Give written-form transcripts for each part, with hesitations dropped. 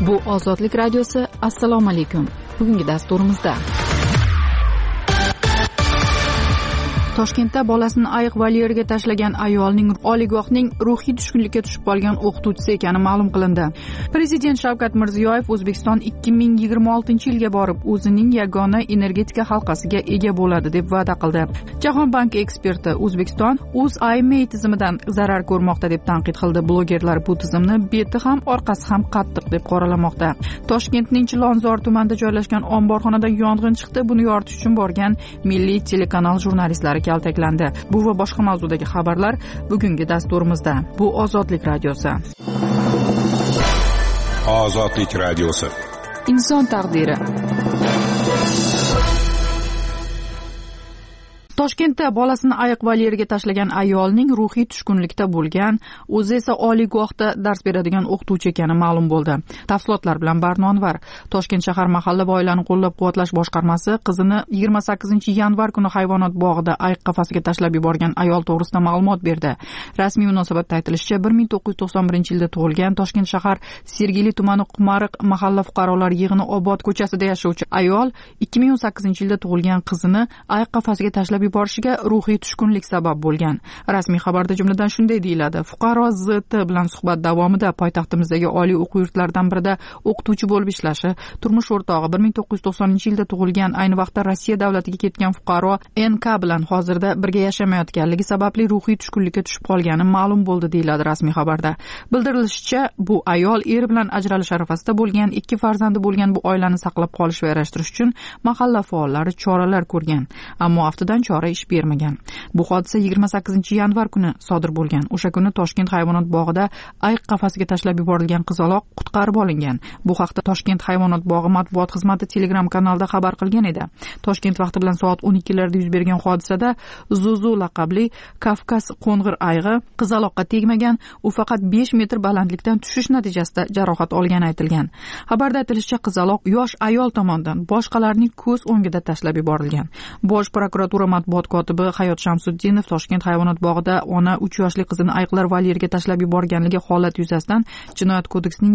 Bu Ozodlik radiosi. Assalomu alaykum. Bugungi dasturimizda Toshkentda bolasini ayiq volyeriga tashlagan ayolning oliygohning ruhiy tushkunlikka tushib qolgan o'qituvchisi ekani ma'lum qilindi. Prezident Shavkat Mirziyoyev O'zbekiston 2026-yilga borib o'zining yagona energetika halqasiga ega bo'ladi deb va'da qildi. Jahon banki eksperti O'zbekiston UzIMey tizimidan zarar ko'rmoqda deb tanqid qildi. Blogerlar bu tizimni beti ham orqasi ham qattiq deb qoralamoqda. Toshkentning Chilonzor tumanida joylashgan omborxonada yong'in chiqdi. Buni yoritish uchun borgan Milliy telekanal jurnalistlari kaltaklandi. Bu va boshqa mavzudagi xabarlar bugungi dasturimizda. Bu Ozodlik radiosi. Ozodlik radiosi. Inson taqdiri. Toshkentda bolasini ayiq volyeriga tashlagan ayolning ruhiy tushkunlikda bo'lgan, o'zi esa oliygohda dars beradigan o'qituvchi ekani ma'lum bo'ldi. Tafsilotlar bilan Barnonvar. Toshkent shahar mahalla va oilani qo'llab-quvvatlash boshqarmasi qizini 28-yanvar kuni hayvonot bog'ida ayiq qafasiga tashlab yuborgan ayol to'g'risida ma'lumot berdi. Rasmiy munosabatda aytilishicha, 1991-yilda tug'ilgan Toshkent shahar Sergeli tumani Qumariq mahalla fuqarolar yig'ini Obod ko'chasida yashovchi ayol 2018-yilda tug'ilgan qizini ayiq qafasiga tashlab yuborishiga ruhiy tushkunlik sabab bo'lgan. Rasmiy xabarda jumladan shunday deyiladi: fuqaro ZT bilan suhbat davomida poytaxtimizdagi oliy o'quv yurtlaridan birida o'qituvchi bo'lib ishlashi, turmush o'rtog'i 1990-yilda tug'ilgan, ayni vaqtda Rossiya davlatiga ketgan fuqaro NK bilan hozirda birga yashamayotganligi sababli ruhiy tushkunlikka tushib qolgani ma'lum bo'ldi, deyiladi rasmiy xabarda. Bildirilishicha, bu ayol eri bilan ajralish arafasida bo'lgan, 2 farzandi bo'lgan bu oilani saqlab qolish va yarashtirish uchun mahalla faollari choralar ko'rgan, ammo aftidan chora ish bermagan. Bu hodisa 28-yanvar kuni sodir bo'lgan. O'sha kuni Toshkent hayvonot bog'ida ayiq qafasiga tashlab yuborilgan qizaloq qutqarib olingan. Bu haqda Toshkent hayvonot bog'i matbuot xizmati Telegram kanalida xabar qilgan edi. Toshkent vaqti bilan soat 12larda yuz bergan hodisada Zuzu laqabli Kavkaz qo'ng'ir ayg'i qizaloqqa tegmagan, u faqat 5 metr balandlikdan tushish natijasida jarohat olgani aytilgan. Xabarda aytilishicha, qizaloq yosh ayol tomonidan boshqalarning ko'z o'ngida tashlab yuborilgan. Bosh prokuratura matbuot kotibi Hayot Shamsuddinov Toshkent hayvonot bog'ida ona 3 yoshli qizini ayiqlar volyeriga tashlab yuborganligi holat yuzasidan Jinoyat kodeksining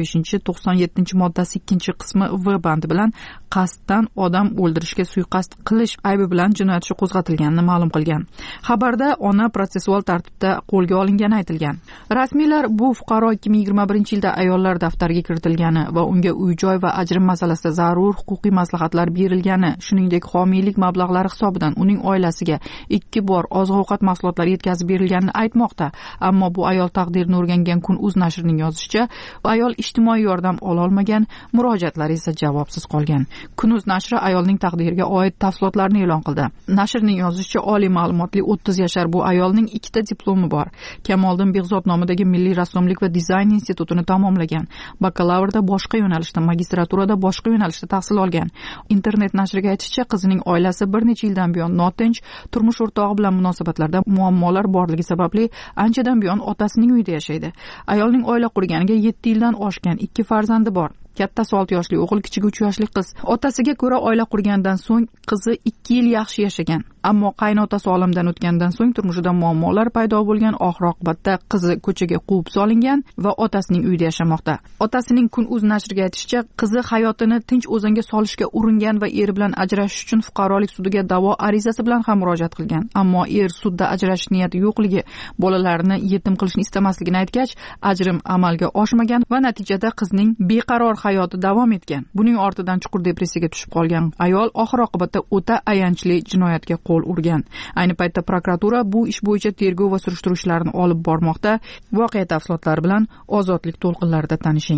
25-97-moddasi 2-qismi V bandi bilan qasddan odam o'ldirishga suiqasd qilish aybi bilan jinoyat ishi qo'zg'atilganini ma'lum qilgan. Xabarda ona protsessual tartibda qo'lga olingani aytilgan. Rasmiylar bu fuqaro 2021-yilda ayollar daftariga kiritilgani va unga uy-joy va ajrim masalasida zarur huquqiy maslahatlar berilgani, shuningdek homiylik mablag'lari hisobidan uning oilasiga 2 bor oziq-ovqat mahsulotlari yetkazib berilganini aytmoqda. Ammo bu ayol taqdirini o'rgangan Kun.uz nashrining yozishicha, bu ayol ijtimoiy yordam ola olmagan, murojaatlari esa javobsiz qolgan. Kun.uz nashri ayolning taqdiriga oid tafsilotlarni e'lon qildi. Nashrning yozishicha, oliy ma'lumotli 30 yashar bu ayolning 2 ta diplomi bor. Kamoliddin Behzod nomidagi Milliy rassomlik va dizayn institutini tamomlagan. Bakalavrda boshqa yo'nalishda, magistraturada boshqa yo'nalishda tahsil olgan. Internet nashriga aytishicha, qizining oilasi bir necha yildan buyon notinch, turmush o'rtog'i bilan munosabatlarda muammolar borligi sababli anchadan buyon otasining uyida yashaydi. Ayolning oila qurganiga 7 yildan oshgan, 2 farzandi bor. Kattasi 6 yoshli o'g'il, kichigi 3 yoshli qiz. Otasiga ko'ra oila qurgandan so'ng qizi 2 yil yaxshi yashagan. Ammo qaynotasi olamdan o'tgandan so'ng turmushida muammolar paydo bo'lgan. Oxir-oqibatda qizi ko'chaga quvib solingan va otasining uyida yashamoqda. Otasining Kun.uz nashriga aytishicha, qizi hayotini tinch o'zanga solishga uringan va eri bilan ajrashish uchun fuqarolik sudiga da'vo arizasi bilan ham murojaat qilgan. Ammo er sudda ajrashish niyati yo'qligi, bolalarini yetim qilishni istamasligini aytgach, ajrim amalga oshmagan va natijada qizning beqaror hayoti davom etgan. Buning ortidan chuqur depressiyaga tushib qolgan ayol oxir-oqibatda o'ta ayanchli jinoyatga qo'l urgan. Ayni paytda prokuratura bu ish bo'yicha tergov va surishtiruv ishlarini olib bormoqda. Voqea tafsilotlari bilan Ozodlik to'lqinlarida tanishing.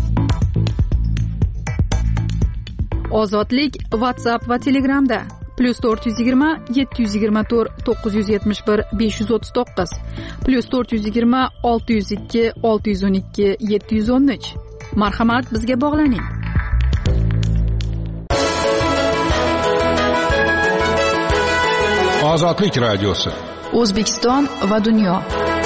Ozodlik WhatsApp va Telegramda +420 724 971 539 +420 602 612 713. Marhamat, bizga bog'laning. Ozodlik radiosi. O'zbekiston va dunyo.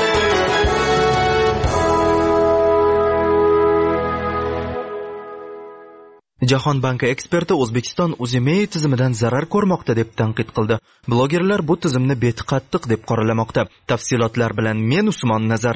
Jahon banki eksperti O'zbekiston UzIMey tizimidan zarar ko'rmoqda deb tanqid qildi. Blogerlar bu tizimni beti qattiq deb qoralamoqda. Tafsilotlar bilan men Usmon Nazar.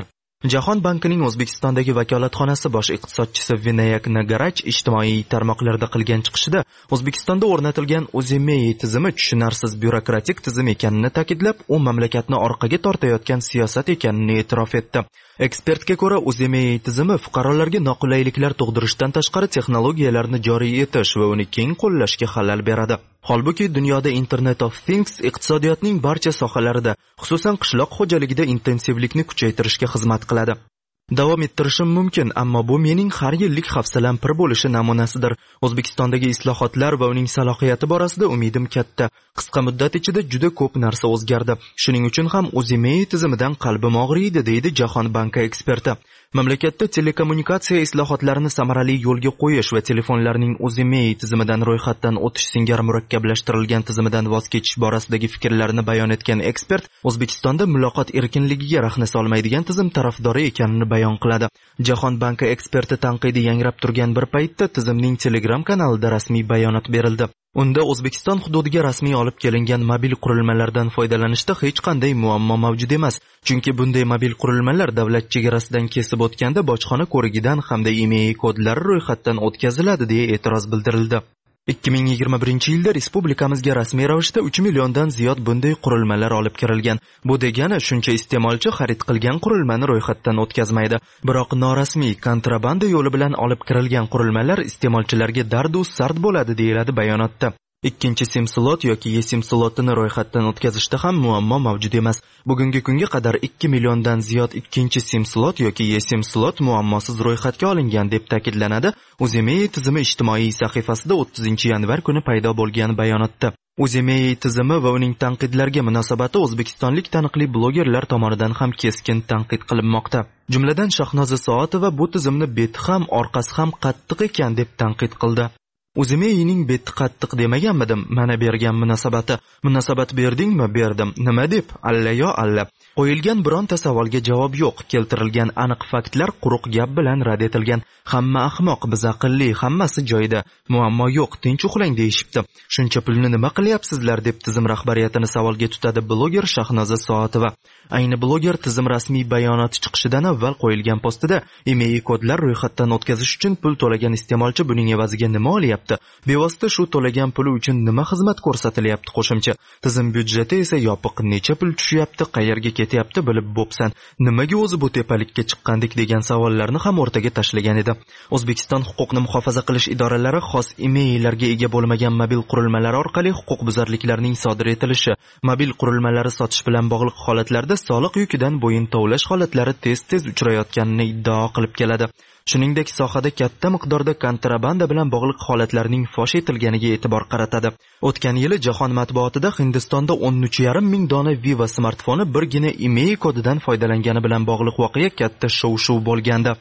Jahon bankining O'zbekistondagi vakolatxonasi bosh iqtisodchisi Vinayak Nagarach ijtimoiy tarmoqlarda qilgan chiqishida O'zbekistonda o'rnatilgan O'zMEI tizimi tushunarsiz byurokratik tizim ekanini ta'kidlab, u mamlakatni orqaga tortayotgan siyosat ekanini e'tirof etdi. Ekspertga ko'ra, O'zMEI tizimi fuqarolarga noqulayliklar tug'dirishdan tashqari texnologiyalarni joriy etish va uni keng qo'llashga xalal beradi. Holbuki dunyoda Internet of Things iqtisodiyotning barcha sohalarida, xususan qishloq xo'jaligida intensivlikni kuchaytirishga xizmat qiladi. Davom ettirishim mumkin, ammo bu mening har yillik hafsalam pir bo'lishi namunasidir. O'zbekistondagi islohotlar va uning salohiyati borasida umidim katta. Qisqa muddat ichida juda ko'p narsa o'zgardi. Shuning uchun ham O'zMEI tizimidan qalbim og'riydi, deydi Jahon banki eksperti. Mamlakatda telekommunikatsiya islohotlarini samarali yo'lga qo'yish va telefonlarning O'zMEI tizimidan ro'yxatdan o'tish singari murakkablashtirilgan tizimidan voz kechish borasidagi fikrlarini bayon etgan ekspert, O'zbekistonda muloqot erkinligiga rahna solmaydigan tizim tarafdori ekanini bayon qiladi. Jahon banki eksperti tanqidi yangrab turgan bir paytda tizimning Telegram kanalida rasmiy bayonot berildi. Unda O'zbekiston hududiga rasmiy olib kelingan mobil qurilmalardan foydalanishda hech qanday muammo mavjud emas. Chunki bunday mobil qurilmalar davlat chegarasidan kesib o'tganda bojxona ko'rigidan hamda IMEI kodlari ro'yxatdan o'tkaziladi deya e'tiroz bildirildi. 2021 yilda respublikamizga rasmiy ravishda 3 milliondan ziyod bunday qurilmalar olib kirilgan. Bu degani shuncha iste'molchi xarid qilgan qurilmani ro'yxatdan o'tkazmaydi. Biroq norasmiy kontrabanda yo'li bilan olib kirilgan qurilmalar iste'molchilarga dardu sard bo'ladi, deyiladi bayonotda. Ikkinchi sim slot yoki eSIM slotini ro'yxatdan o'tkazishda ham muammo mavjud emas. Bugungi kunga qadar 2 milliondan ziyod ikkinchi sim slot yoki eSIM slot muammosiz ro'yxatga olingan deb ta'kidlanadi O'zMEI tizimi ijtimoiy sahifasida 30-yanvar kuni paydo bo'lgan bayonotda. O'zMEI tizimi va uning tanqidlarga munosabati o'zbekistonlik taniqli blogerlar tomonidan ham keskin tanqid qilinmoqda. Jumladan Shahnoza Soatova bu tizimni beti ham orqasi ham qattiq ekan deb tanqid qildi. O'zMEIning beti qattiq demaganmidim, mana bergan munosabati. Munosabat berdingmi? Berdim. Nima deb? Alla yo alla. Qo'yilgan bironta savolga javob yo'q. Keltirilgan aniq faktlar quruq gap bilan rad etilgan. Hamma ahmoq, biz aqlli, hammasi joyida. Muammo yo'q, tinch uxlang deyishibdi. Shuncha pulni nima qilyapsizlar deb tizim rahbariyatini savolga tutadi bloger Shahnoza Soatova. Ayni bloger tizim rasmiy bayonoti chiqishidan avval qo'yilgan postida IMEI kodlar ro'yxatdan o'tkazish uchun pul to'lagan iste'molchi buning evaziga nima olyapti? Bevosita shu to'lagan puli uchun nima xizmat ko'rsatilyapti qo'shimcha? Tizim byudjeti esa yopiq, necha pul tushyapti, qayerga ketyapti bilib bo'psan. Nimaga o'zi bu tepalikka chiqqandik degan savollarni ham o'rtaga tashlagan edi. O'zbekiston huquqni muhofaza qilish idoralari xos IMEIlarga ega bo'lmagan mobil qurilmalar orqali huquqbuzarliklarning sodir etilishi, mobil qurilmalari sotish bilan bog'liq holatlarda soliq yukidan bo'yin tovlash holatlari tez-tez uchrayotganini iddao qilib keladi. Shuningdek, sohada katta miqdorda kontrabanda bilan bog'liq holatlarning fosh etilganiga e'tibor qaratadi. O'tgan yili jahon matbuotida Hindistonda 13,5 ming dona Viva smartfoni birgina IMEI kodidan foydalangani bilan bog'liq voqea katta shov-shuv bo'lgandi.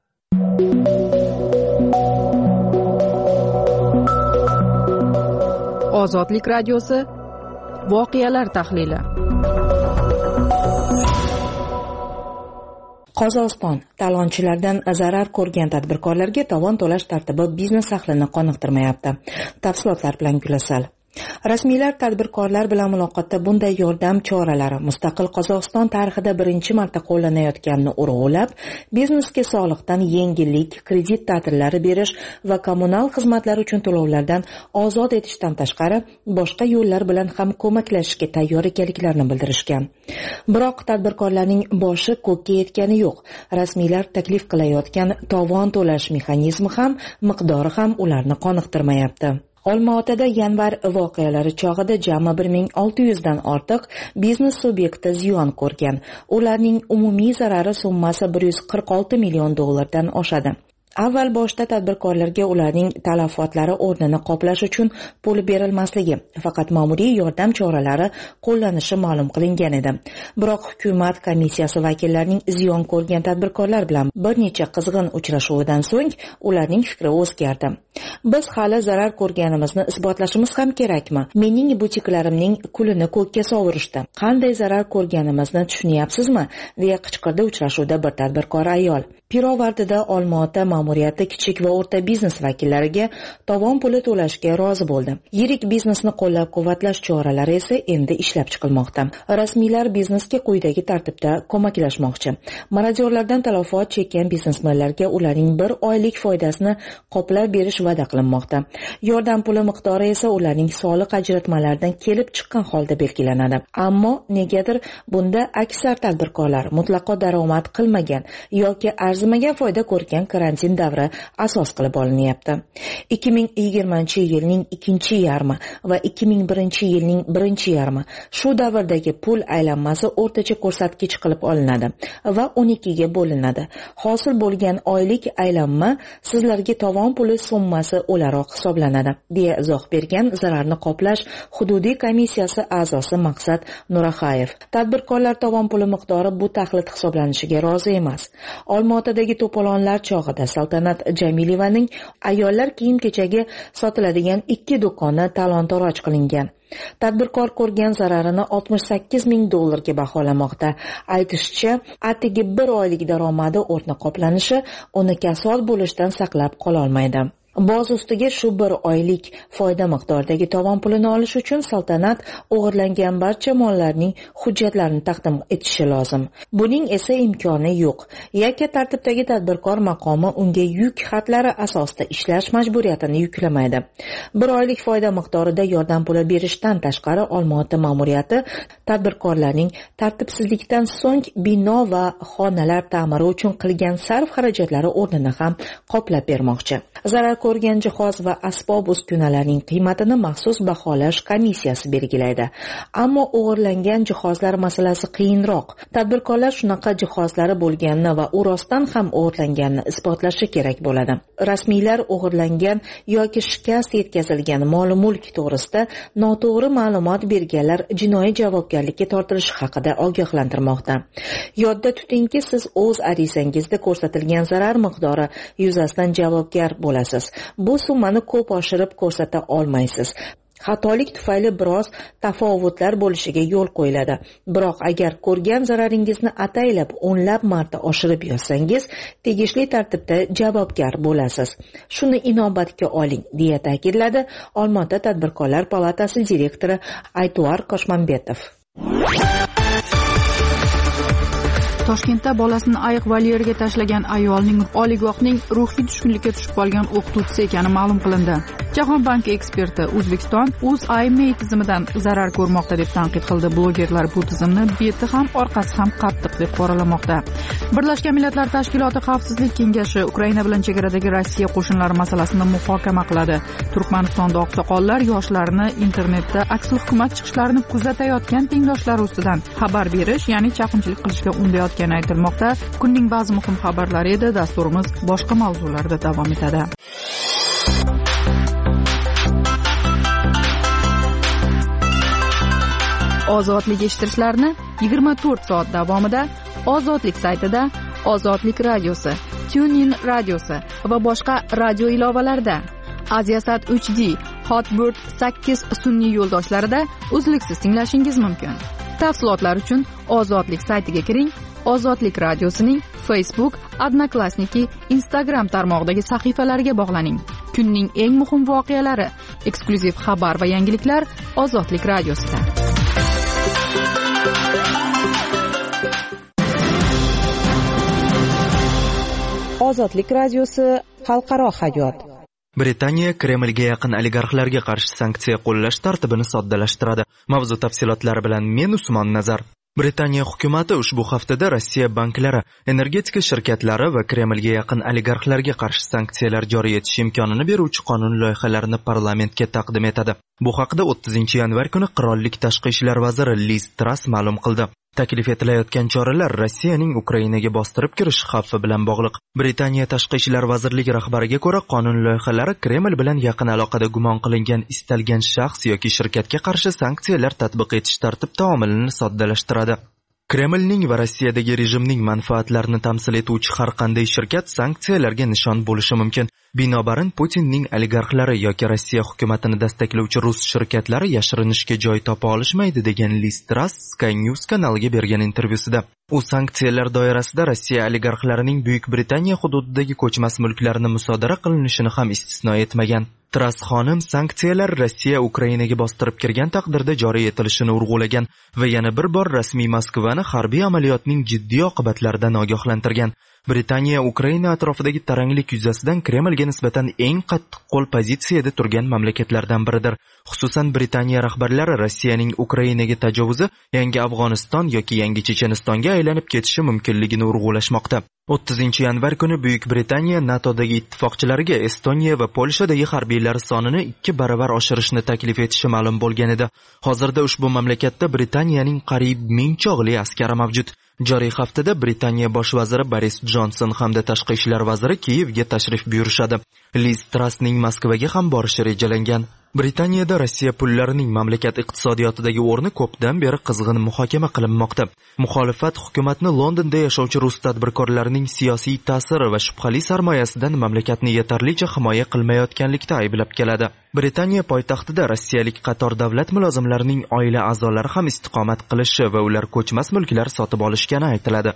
Ozodlik radiosi voqealar tahlili. Qozog'iston talonchilardan zarar ko'rgan tadbirkorlarga tovon to'lash tartibi biznes ahlini qoniqtirmayapti. Tafsilotlar bilan Gulasal. Rasmiylar tadbirkorlar bilan muloqotda bunday yordam choralari mustaqil Qozog'iston tarixida birinchi marta qo'llanayotganini urg'ulab, biznesga soliqdan yengillik, kredit ta'tillari berish va kommunal xizmatlar uchun to'lovlardan ozod etishdan tashqari boshqa yo'llar bilan ham ko'maklashishga tayyor ekanliklarini bildirishgan. Biroq tadbirkorlarning boshi ko'kka yetgani yo'q. Rasmiylar taklif qilayotgan tovon to'lash mexanizmi ham, miqdori ham ularni qoniqtirmayapti. Olmaotada yanvar voqealari chog'ida jami 1600 dan ortiq biznes subyekti ziyon ko'rgan. Ularning umumiy zarari summasi 146 million dollardan oshadi. Avval boshda tadbirkorlarga ularning talafotlari o'rnini qoplash uchun pul berilmasligi, faqat ma'muriy yordam choralari qo'llanishi ma'lum qilingan edi. Biroq hukumat komissiyasi vakillarining ziyon ko'rgan tadbirkorlar bilan bir necha qizg'in uchrashuvidan so'ng ularning fikri o'zgardi. Biz hali zarar ko'rganimizni isbotlashimiz ham kerakmi? Mening butiklarimning kulini ko'kka sovurishdi. Qanday zarar ko'rganimizni tushunyapsizmi? deya qichqirdi uchrashuvda bir tadbirkor ayol. Pirovardida Olmaota ma'muriyati kichik va o'rta biznes vakillariga tovon puli to'lashga rozi bo'ldi. Yirik biznesni qo'llab-quvvatlash choralari esa endi ishlab chiqilmoqda. Rasmiylar biznesga quyidagi tartibda ko'maklashmoqchi. Marodyorlardan talafot chekkan biznesmenlarga ularning bir oylik foydasini qoplab berish va'da qilinmoqda. Yordam puli miqdori esa ularning soliq ajratmalaridan kelib chiqqan holda belgilanadi. Ammo negadir bunda aksar tadbirkorlar mutlaqo daromad qilmagan yoki arzimagan foyda ko'rgan karantin davri asos qilib olinyapti. 2020-yilning ikkinchi yarmi va 2001-yilning birinchi yarmi shu davrdagi pul aylanmasi o'rtacha ko'rsatkich qilib olinadi va 12 ga bo'linadi. Hosil bo'lgan oylik aylanma sizlarga tovon puli summasi o'laroq hisoblanadi, deya izoh bergan zararni qoplash hududiy komissiyasi a'zosi Maqsad Nuraxayev. Tadbirkorlar tovon puli miqdori bu taxlit hisoblanishiga rozi emas. Olmaotadagi to'polonlar chog'ida Saltanat Jamilevaning ayollar kiyim-kechagi sotiladigan 2 do'koni talon-toroj qilingan. Tadbirkor ko'rgan zararini $68,000 ga baholamoqda. Aytishicha, atigi bir oylik daromadi o'rni qoplanishi uni kasod bo'lishdan saqlab qola olmaydi. Boz ustiga shu bir oylik foyda miqdoridagi tovon pulini olish uchun Saltanat o'g'irlangan barcha mollarning hujjatlarini taqdim etishi lozim. Buning esa imkoni yo'q. Yakka tartibdagi tadbirkor maqomi unga yuk xatlari asosida ishlash majburiyatini yuklamaydi. Bir oylik foyda miqdorida yordam puli berishdan tashqari Olmaota ma'muriyati tadbirkorlarning tartibsizlikdan so'ng bino va xonalar ta'miri uchun qilgan sarf xarajatlari o'rnini ham qoplab bermoqchi. Zarar ko'rgan jihoz va asbob uskunalarning qiymatini maxsus baholash komissiyasi belgilaydi. Ammo o'g'irlangan jihozlar masalasi qiyinroq. Tadbirkorlar shunaqa jihozlari bo'lganini va u rostdan ham o'g'irlanganini isbotlashi kerak bo'ladi. Rasmiylar o'g'irlangan yoki shikast yetkazilgan mol-mulk to'g'risida noto'g'ri ma'lumot berganlar jinoiy javobgarlikka tortilishi haqida ogohlantirmoqda. Yodda tutingki, siz o'z arizangizda ko'rsatilgan zarar miqdori yuzasidan javobgar bo'lasiz. Bu summani ko'p oshirib ko'rsata olmaysiz. Xatolik tufayli biroz tafovutlar bo'lishiga yo'l qo'yiladi. Biroq agar ko'rgan zararingizni ataylab o'nlab marta oshirib yozsangiz, tegishli tartibda javobgar bo'lasiz. Shuni inobatga oling, deya ta'kidladi Olmaota Tadbirkorlar palatasi direktori Aytuar Qoshmanbetov. Toshkentda bolasini ayiq volyeriga tashlagan ayolning oliygohning ruhiy tushkunlikka tushib qolgan o'qituvchisi ekani ma'lum qilindi. Jahon banki eksperti O'zbekiston UzIMEI tizimidan zarar ko'rmoqda deb tanqid qildi. Blogerlar bu tizimni beti ham orqasi ham qattiq deb qoralamoqda. Birlashgan Millatlar Tashkiloti Xavfsizlik kengashi Ukraina bilan chegaradagi Rossiya qo'shinlari masalasini muhokama qiladi. Turkmanistonda oqsoqollar yoshlarni internetda aksli hukumat chiqishlarini kuzatayotgan tengdoshlari ustidan xabar berish, ya'ni chaqinchilik qilishga undayotgani aytilmoqda. Kunning ba'zi muhim xabarlari edi. Dasturimiz boshqa mavzularda davom etadi. Ozodlik eshittirishlarni 24 soat davomida Ozodlik saytida, Ozodlik radiosi, TuneIn radiosi va boshqa radio ilovalarida, Aziasat 3D, Hotbird 8 sun'iy yo'ldoshlarida uzluksiz tinglashingiz mumkin. Tafsilotlar uchun Ozodlik saytiga kiring. Ozodlik radiosining Facebook, Odnoklassniki, Instagram tarmog'idagi sahifalariga bog'laning. Kunning eng muhim voqealari, eksklyuziv xabar va yangiliklar Ozodlik radiosida. Ozodlik radiosi xalqaro hayot. Britaniya Kremlga yaqin oligarxlarga qarshi sanksiya qo'llash tartibini soddalashtiradi. Mavzu tafsilotlari bilan men Usmon Nazar. Britaniya hukumati ushbu haftada Rossiya banklari, energetika shirkatlari va Kremlga yaqin oligarxlarga qarshi sanksiyalar joriy etish imkonini beruvchi qonun loyihalarini parlamentga taqdim etadi. Bu haqda 30-yanvar kuni qirollik tashqi ishlar vaziri Liz Truss ma'lum qildi. Taklif etilayotgan choralar Rossiyaning Ukrainaga bostirib kirish xavfi bilan bog'liq. Britaniya tashqi ishlar vazirligi rahbariga ko'ra, qonun loyihalari Kreml bilan yaqin aloqada gumon qilingan istalgan shaxs yoki shirkatga qarshi sanksiyalar tatbiq etish tartib-taomilini soddalashtiradi. Kremlning va Rossiyadagi rejimning manfaatlarini tamsil etuvchi har qanday shirkat sanksiyalarga nishon bo'lishi mumkin. Binobarin Putinning oligarxlari yoki Rossiya hukumatini dastaklovchi rus shirkatlari yashirinishga joy topa olishmaydi, degan Liz Truss Sky News kanaliga bergan intervyusida. U sanksiyalar doirasida Rossiya oligarxlarining Buyuk Britaniya hududidagi ko'chmas mulklarini musodara qilinishini ham istisno etmagan. Tras xonim sanksiyalar Rossiya Ukrainaga bostirib kirgan taqdirda joriy etilishini urg'ulagan va yana bir bor rasmiy Moskvani harbiy amaliyotning jiddiy oqibatlaridan ogohlantirgan. Britaniya Ukraina atrofidagi taranglik yuzasidan Kremlga nisbatan eng qattiq qo'l pozitsiyada turgan mamlakatlardan biridir. Xususan Britaniya rahbarlari Rossiyaning Ukrainaga tajovuzi yangi Afg'oniston yoki yangi Chechenistonga aylanib ketishi mumkinligini urg'ulashmoqda. 30-yanvar kuni Buyuk Britaniya NATOdagi ittifoqchilariga Estoniya va Polshadagi harbiylar sonini 2 baravar oshirishni taklif etishi ma'lum bo'lgan edi. Hozirda ushbu mamlakatda Britaniyaning qariyb 1000 chog'li askari mavjud. Joriy haftada Britaniya bosh vaziri Boris Johnson hamda tashqi ishlar vaziri Kiyevga tashrif buyurishadi. Liz Trussning Moskvaga ham borishi rejalangan. Britaniyada Rossiya pullarining mamlakat iqtisodiyotidagi o'rni ko'pdan beri qizg'in muhokama qilinmoqda. Muxolifat hukumatni Londonda yashovchi rus tadbirkorlarining siyosiy ta'siri va shubhali sarmoyasidan mamlakatni yetarlicha himoya qilmayotganlikda ayblab keladi. Britaniya poytaxtida rossiyalik qator davlat mulozimlarining oila a'zolari ham istiqomat qilishi va ular ko'chmas mulklar sotib olishgani aytiladi.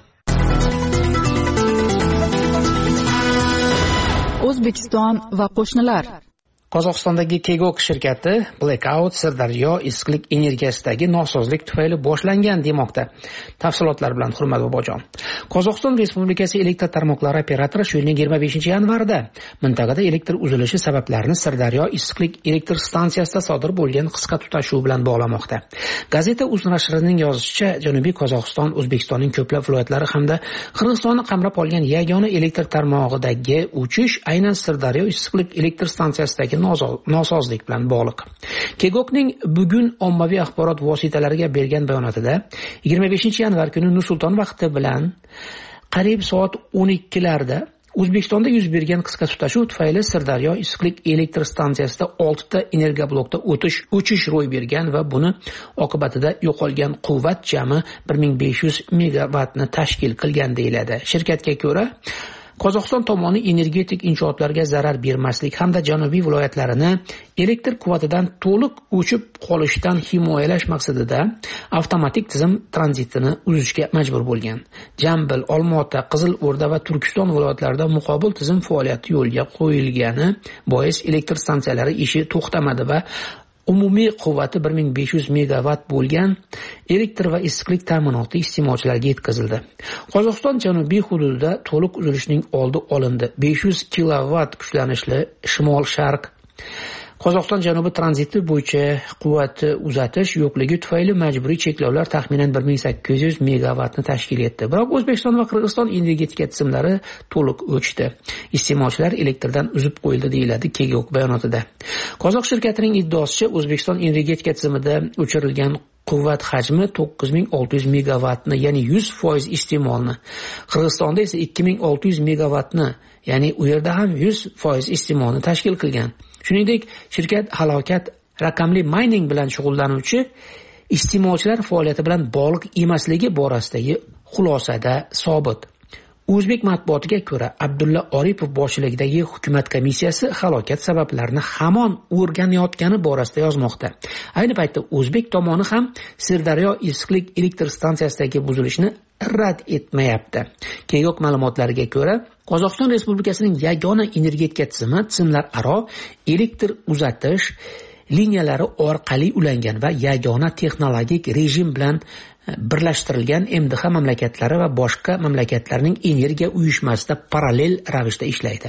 O'zbekiston va qo'shnilar. Qozog'istondagi Kegok shirkati blackout Sirdaryo issiqlik energiyasidagi nosozlik tufayli boshlangan demoqda. Tafsilotlar bilan Hurmat Bobojon. Qozog'iston Respublikasi elektr tarmoqlari operatori shu yilning 25-yanvarida mintaqada elektr uzilishi sabablarini Sirdaryo issiqlik elektr stansiyasida sodir bo'lgan qisqa tutashuv bilan bog'lamoqda. Gazeta Uz nashrining yozishicha, Janubiy Qozog'iston O'zbekistonning ko'plab viloyatlari hamda Qirg'izistonni qamrab olgan yagona elektr tarmog'idagi o'chish aynan Sirdaryo issiqlik elektr stansiyasidagi nosozlik bilan bog'liq. Kegokning bugun ommaviy axborot vositalariga bergan bayonotida 25-yanvar kuni Nur-Sulton vaqti bilan qariyb soat 12 larda O'zbekistonda yuz bergan qisqa tutashuv tufayli Sirdaryo issiqlik elektr stansiyasida 6 ta energiyablokda o'chish ro'y bergan va buni oqibatida yo'qolgan quvvat jami 1500 megavatni tashkil qilgan deyiladi. Shirkatga ko'ra, Qozog'iston tomoni energetik inshootlarga zarar bermaslik hamda janubiy viloyatlarini elektr quvvatidan to'liq o'chib qolishdan himoyalash maqsadida avtomatik tizim tranzitini uzishga majbur bo'lgan. Jambil, Olmaota, Qizilo'rda va Turkiston viloyatlarida muqobil tizim faoliyati yo'lga qo'yilgani bois elektr stansiyalari ishi to'xtamadi va umumiy quvvati 1500 megavat bo'lgan elektr va issiqlik ta'minoti iste'molchilarga yetkazildi. Qozog'iston janubiy hududida to'liq uzilishning oldi olindi. 500 kilovatt kuchlanishli shimol-sharq Qozog'iston janubi tranziti bo'yicha quvvatni uzatish yo'qligi tufayli majburiy cheklovlar taxminan 1800 megavatni tashkil etdi. Biroq O'zbekiston va Qirg'iziston energetika tizimlari to'liq o'chdi. Iste'molchilar elektrdan uzib qo'yildi deyiladi Kegok bayonotida. Qozoq shirkatining iddaosicha O'zbekiston energetika tizimida o'chirilgan quvvat hajmi 9600 megavatni, ya'ni 100% iste'molni. Qirg'izistonda esa 2600 megavatni, ya'ni u yerda ham 100% iste'molni tashkil qilgan. Shuningdek, shirkat halokat raqamli mining bilan shug'ullanuvchi iste'molchilar faoliyati bilan bog'liq emasligi borasidagi xulosada sobit. O'zbek matbuotiga ko'ra, Abdulla Oripov boshchiligidagi hukumat komissiyasi halokat sabablarini hamon o'rganayotgani borasida yozmoqda. Ayni paytda O'zbek tomoni ham Sirdaryo issiqlik elektr stansiyasidagi buzilishni rad etmayapti. Kegok ma'lumotlariga ko'ra, Qozog'iston Respublikasining yagona energetika tizimlar-aro elektr uzatish liniyalari orqali ulangan va yagona texnologik rejim bilan birlashtirilgan MDH mamlakatlari va boshqa mamlakatlarning energiya uyushmasida parallel ravishda ishlaydi.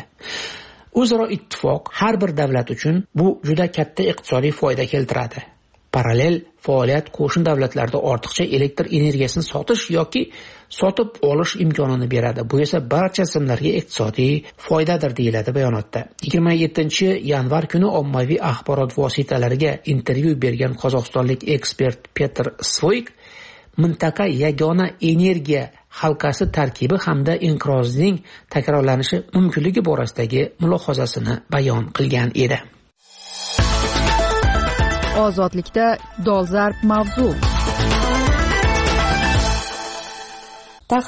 O'zaro ittifoq har bir davlat uchun bu juda katta iqtisodiy foyda keltiradi. Parallel faoliyat qo'shni davlatlarda ortiqcha elektr energiyasini sotish yoki sotib olish imkonini beradi. Bu esa barcha tizimlarga iqtisodiy foydadir deyiladi bayonotda. 27-yanvar kuni ommaviy axborot vositalariga intervyu bergan qozog'istonlik ekspert Petr Svoik mintaqa yagona energiya halqasi tarkibi hamda inqirozning takrorlanishi mumkinligi borasidagi mulohazasini bayon qilgan edi. Ozodlikda dolzarb mavzu. Tahlil.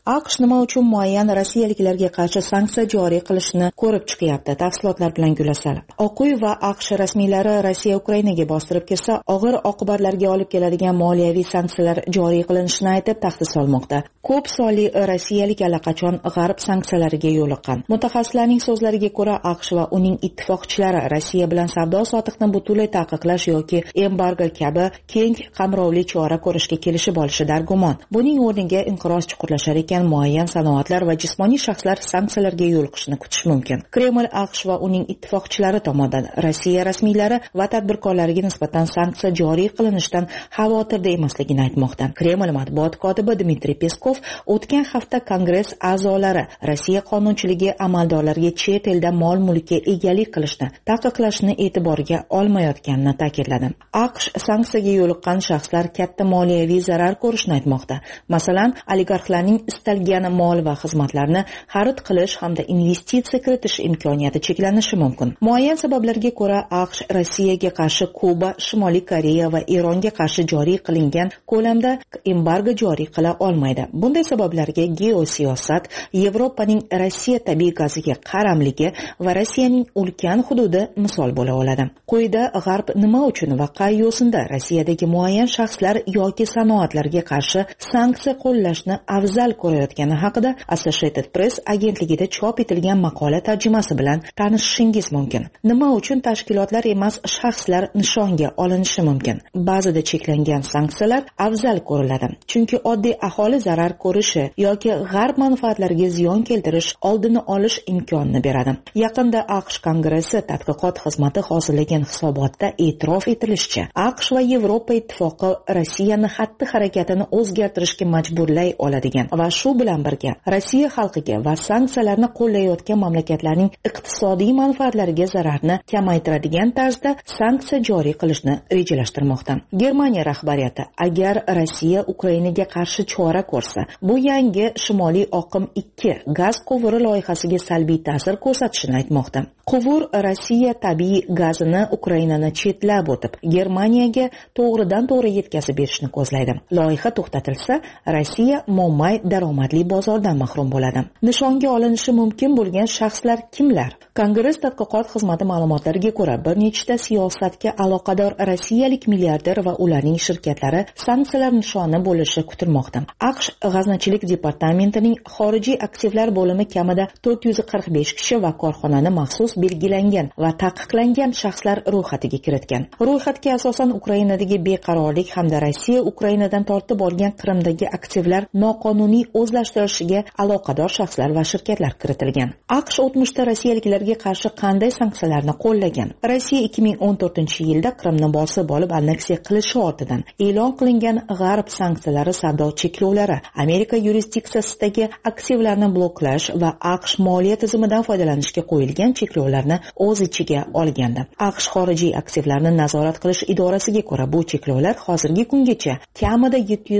AQSh nima uchun muayyan rossiyaliklarga qarshi sanksiya joriy qilishni ko'rib chiqyapti? Tafsilotlar bilan Gulasal. Oq uy va AQSh rasmiylari Rossiya Ukrainaga bostirib kirsa, og'ir oqibatlarga olib keladigan moliyaviy sanksiyalar joriy qilinishini aytib tahdid solmoqda. Ko'p sonli rossiyalik allaqachon g'arb sanksiyalariga yo'liqqan. Mutaxassislarning so'zlariga ko'ra, AQSh va uning ittifoqchilari Rossiya bilan savdo-sotiqni butunlay taqiqlash yoki embargo kabi keng qamrovli chora ko'rishga kelishib olishi dargumon. Buning o'rniga inqiroz chuqurlashar ekan, muayyan sanoatlar va jismoniy shaxslar sanksiyalarga yo'liqishni kutish mumkin. Kreml AQSh va uning ittifoqchilari tomonidan Rossiya rasmiylari va tadbirkorlariga nisbatan sanksiya joriy qilinishidan xavotirda emasligini aytmoqda. Kreml matbuot kotibi Dmitriy Peskov o'tgan hafta Kongress a'zolari Rossiya qonunchiligi amaldorlarga chet elda mol-mulkka egalik qilishni taqiqlashni e'tiborga olmayotganini ta'kidladi. AQSh sanksiyaga yo'liqqan shaxslar katta moliyaviy zarar ko'rishni aytmoqda. Masalan, oligarxlarning istalgan mol va xizmatlarni xarid qilish hamda investitsiya kiritish imkoniyati cheklanishi mumkin. Muayyan sabablarga ko'ra, AQSh Rossiyaga qarshi Kuba, Shimoliy Koreya va Eronga qarshi joriy qilingan ko'lamda embargo joriy qila olmaydi. Bunday sabablarga geosiyosat, Yevropaning Rossiya tabiiy gaziga qaramligi va Rossiyaning ulkan hududi misol bo'la oladi. Quyida G'arb nima uchun va qay yo'sinda Rossiyadagi muayyan shaxslar yoki sanoatlarga qarshi sanksiya qo'llashni afzal ko'rayotgani haqida Associated Press agentligida chop etilgan maqola tarjimasi bilan tanishishingiz mumkin. Nima uchun tashkilotlar emas, shaxslar nishonga olinishi mumkin? Ba'zida cheklangan sanksiyalar afzal ko'riladi, chunki oddiy aholi zarar ko'rishi yoki g'arb manfaatlariga ziyon keltirish oldini olish imkonini beradi. Yaqinda AQSh Kongressi tadqiqot xizmati hozirlagan hisobotda e'tirof etilishicha, AQSh va Yevropa ittifoqi Rossiyani xatti-harakatini o'zgartirishga majburlay oladigan va shu bilan birga Rossiya xalqiga va sanksiyalarni qo'llayotgan mamlakatlarning iqtisodiy manfaatlariga zararni kamaytiradigan tarzda sanksiya joriy qilishni rejalashtirmoqda. Germaniya rahbariyati agar Rossiya Ukrainaga qarshi chora ko'rsa, bu yangi Shimoliy oqim 2 gaz quvuri loyihasiga salbiy ta'sir ko'rsatishini aytmoqda. Quvur Rossiya tabiiy gazini Ukrainani chetlab o'tib, Germaniyaga to'g'ridan-to'g'ri yetkazib berishni ko'zlaydi. Loyiha to'xtatilsa, Rossiya mo'may daromadli bozordan mahrum bo'ladi. Nishonga olinishi mumkin bo'lgan shaxslar kimlar? Kongress tadqiqot xizmati ma'lumotlariga ko'ra, bir nechta siyosatga aloqador rossiyalik milliarder va ularning shirkatlari sanksiyalar nishoni bo'lishi kutilmoqda. AQSh g'aznachilik departamentining xorijiy aktivlar bo'limi kamida 445 kishi va korxonani maxsus belgilangan va taqiqlangan shaxslar ro'yxatiga kiritgan. Ro'yxatga asosan Ukrainadagi beqarorlik hamda Rossiya Ukrainadan tortib olgan Qrimdagi aktivlar noqonuniy o'zlashtirilishiga aloqador shaxslar va shirkatlar kiritilgan. AQSh o'tmishda rossiyaliklarga qarshi qanday sanksiyalarni qo'llagan? Rossiya 2014-yilda Qrimni bosib olib anneksiya qilishi ortidan e'lon qilingan g'arb sanksiyalari, savdo cheklovlari, Amerika yurisdiksiyasidagi aktivlarni bloklash va AQSh moliya tizimidan foydalanishga qo'yilgan cheklovlarni o'z ichiga olgandi. AQSh xorijiy aktivlarni nazorat qilish idorasiga ko'ra, bu cheklovlar hozirgi kungacha kamida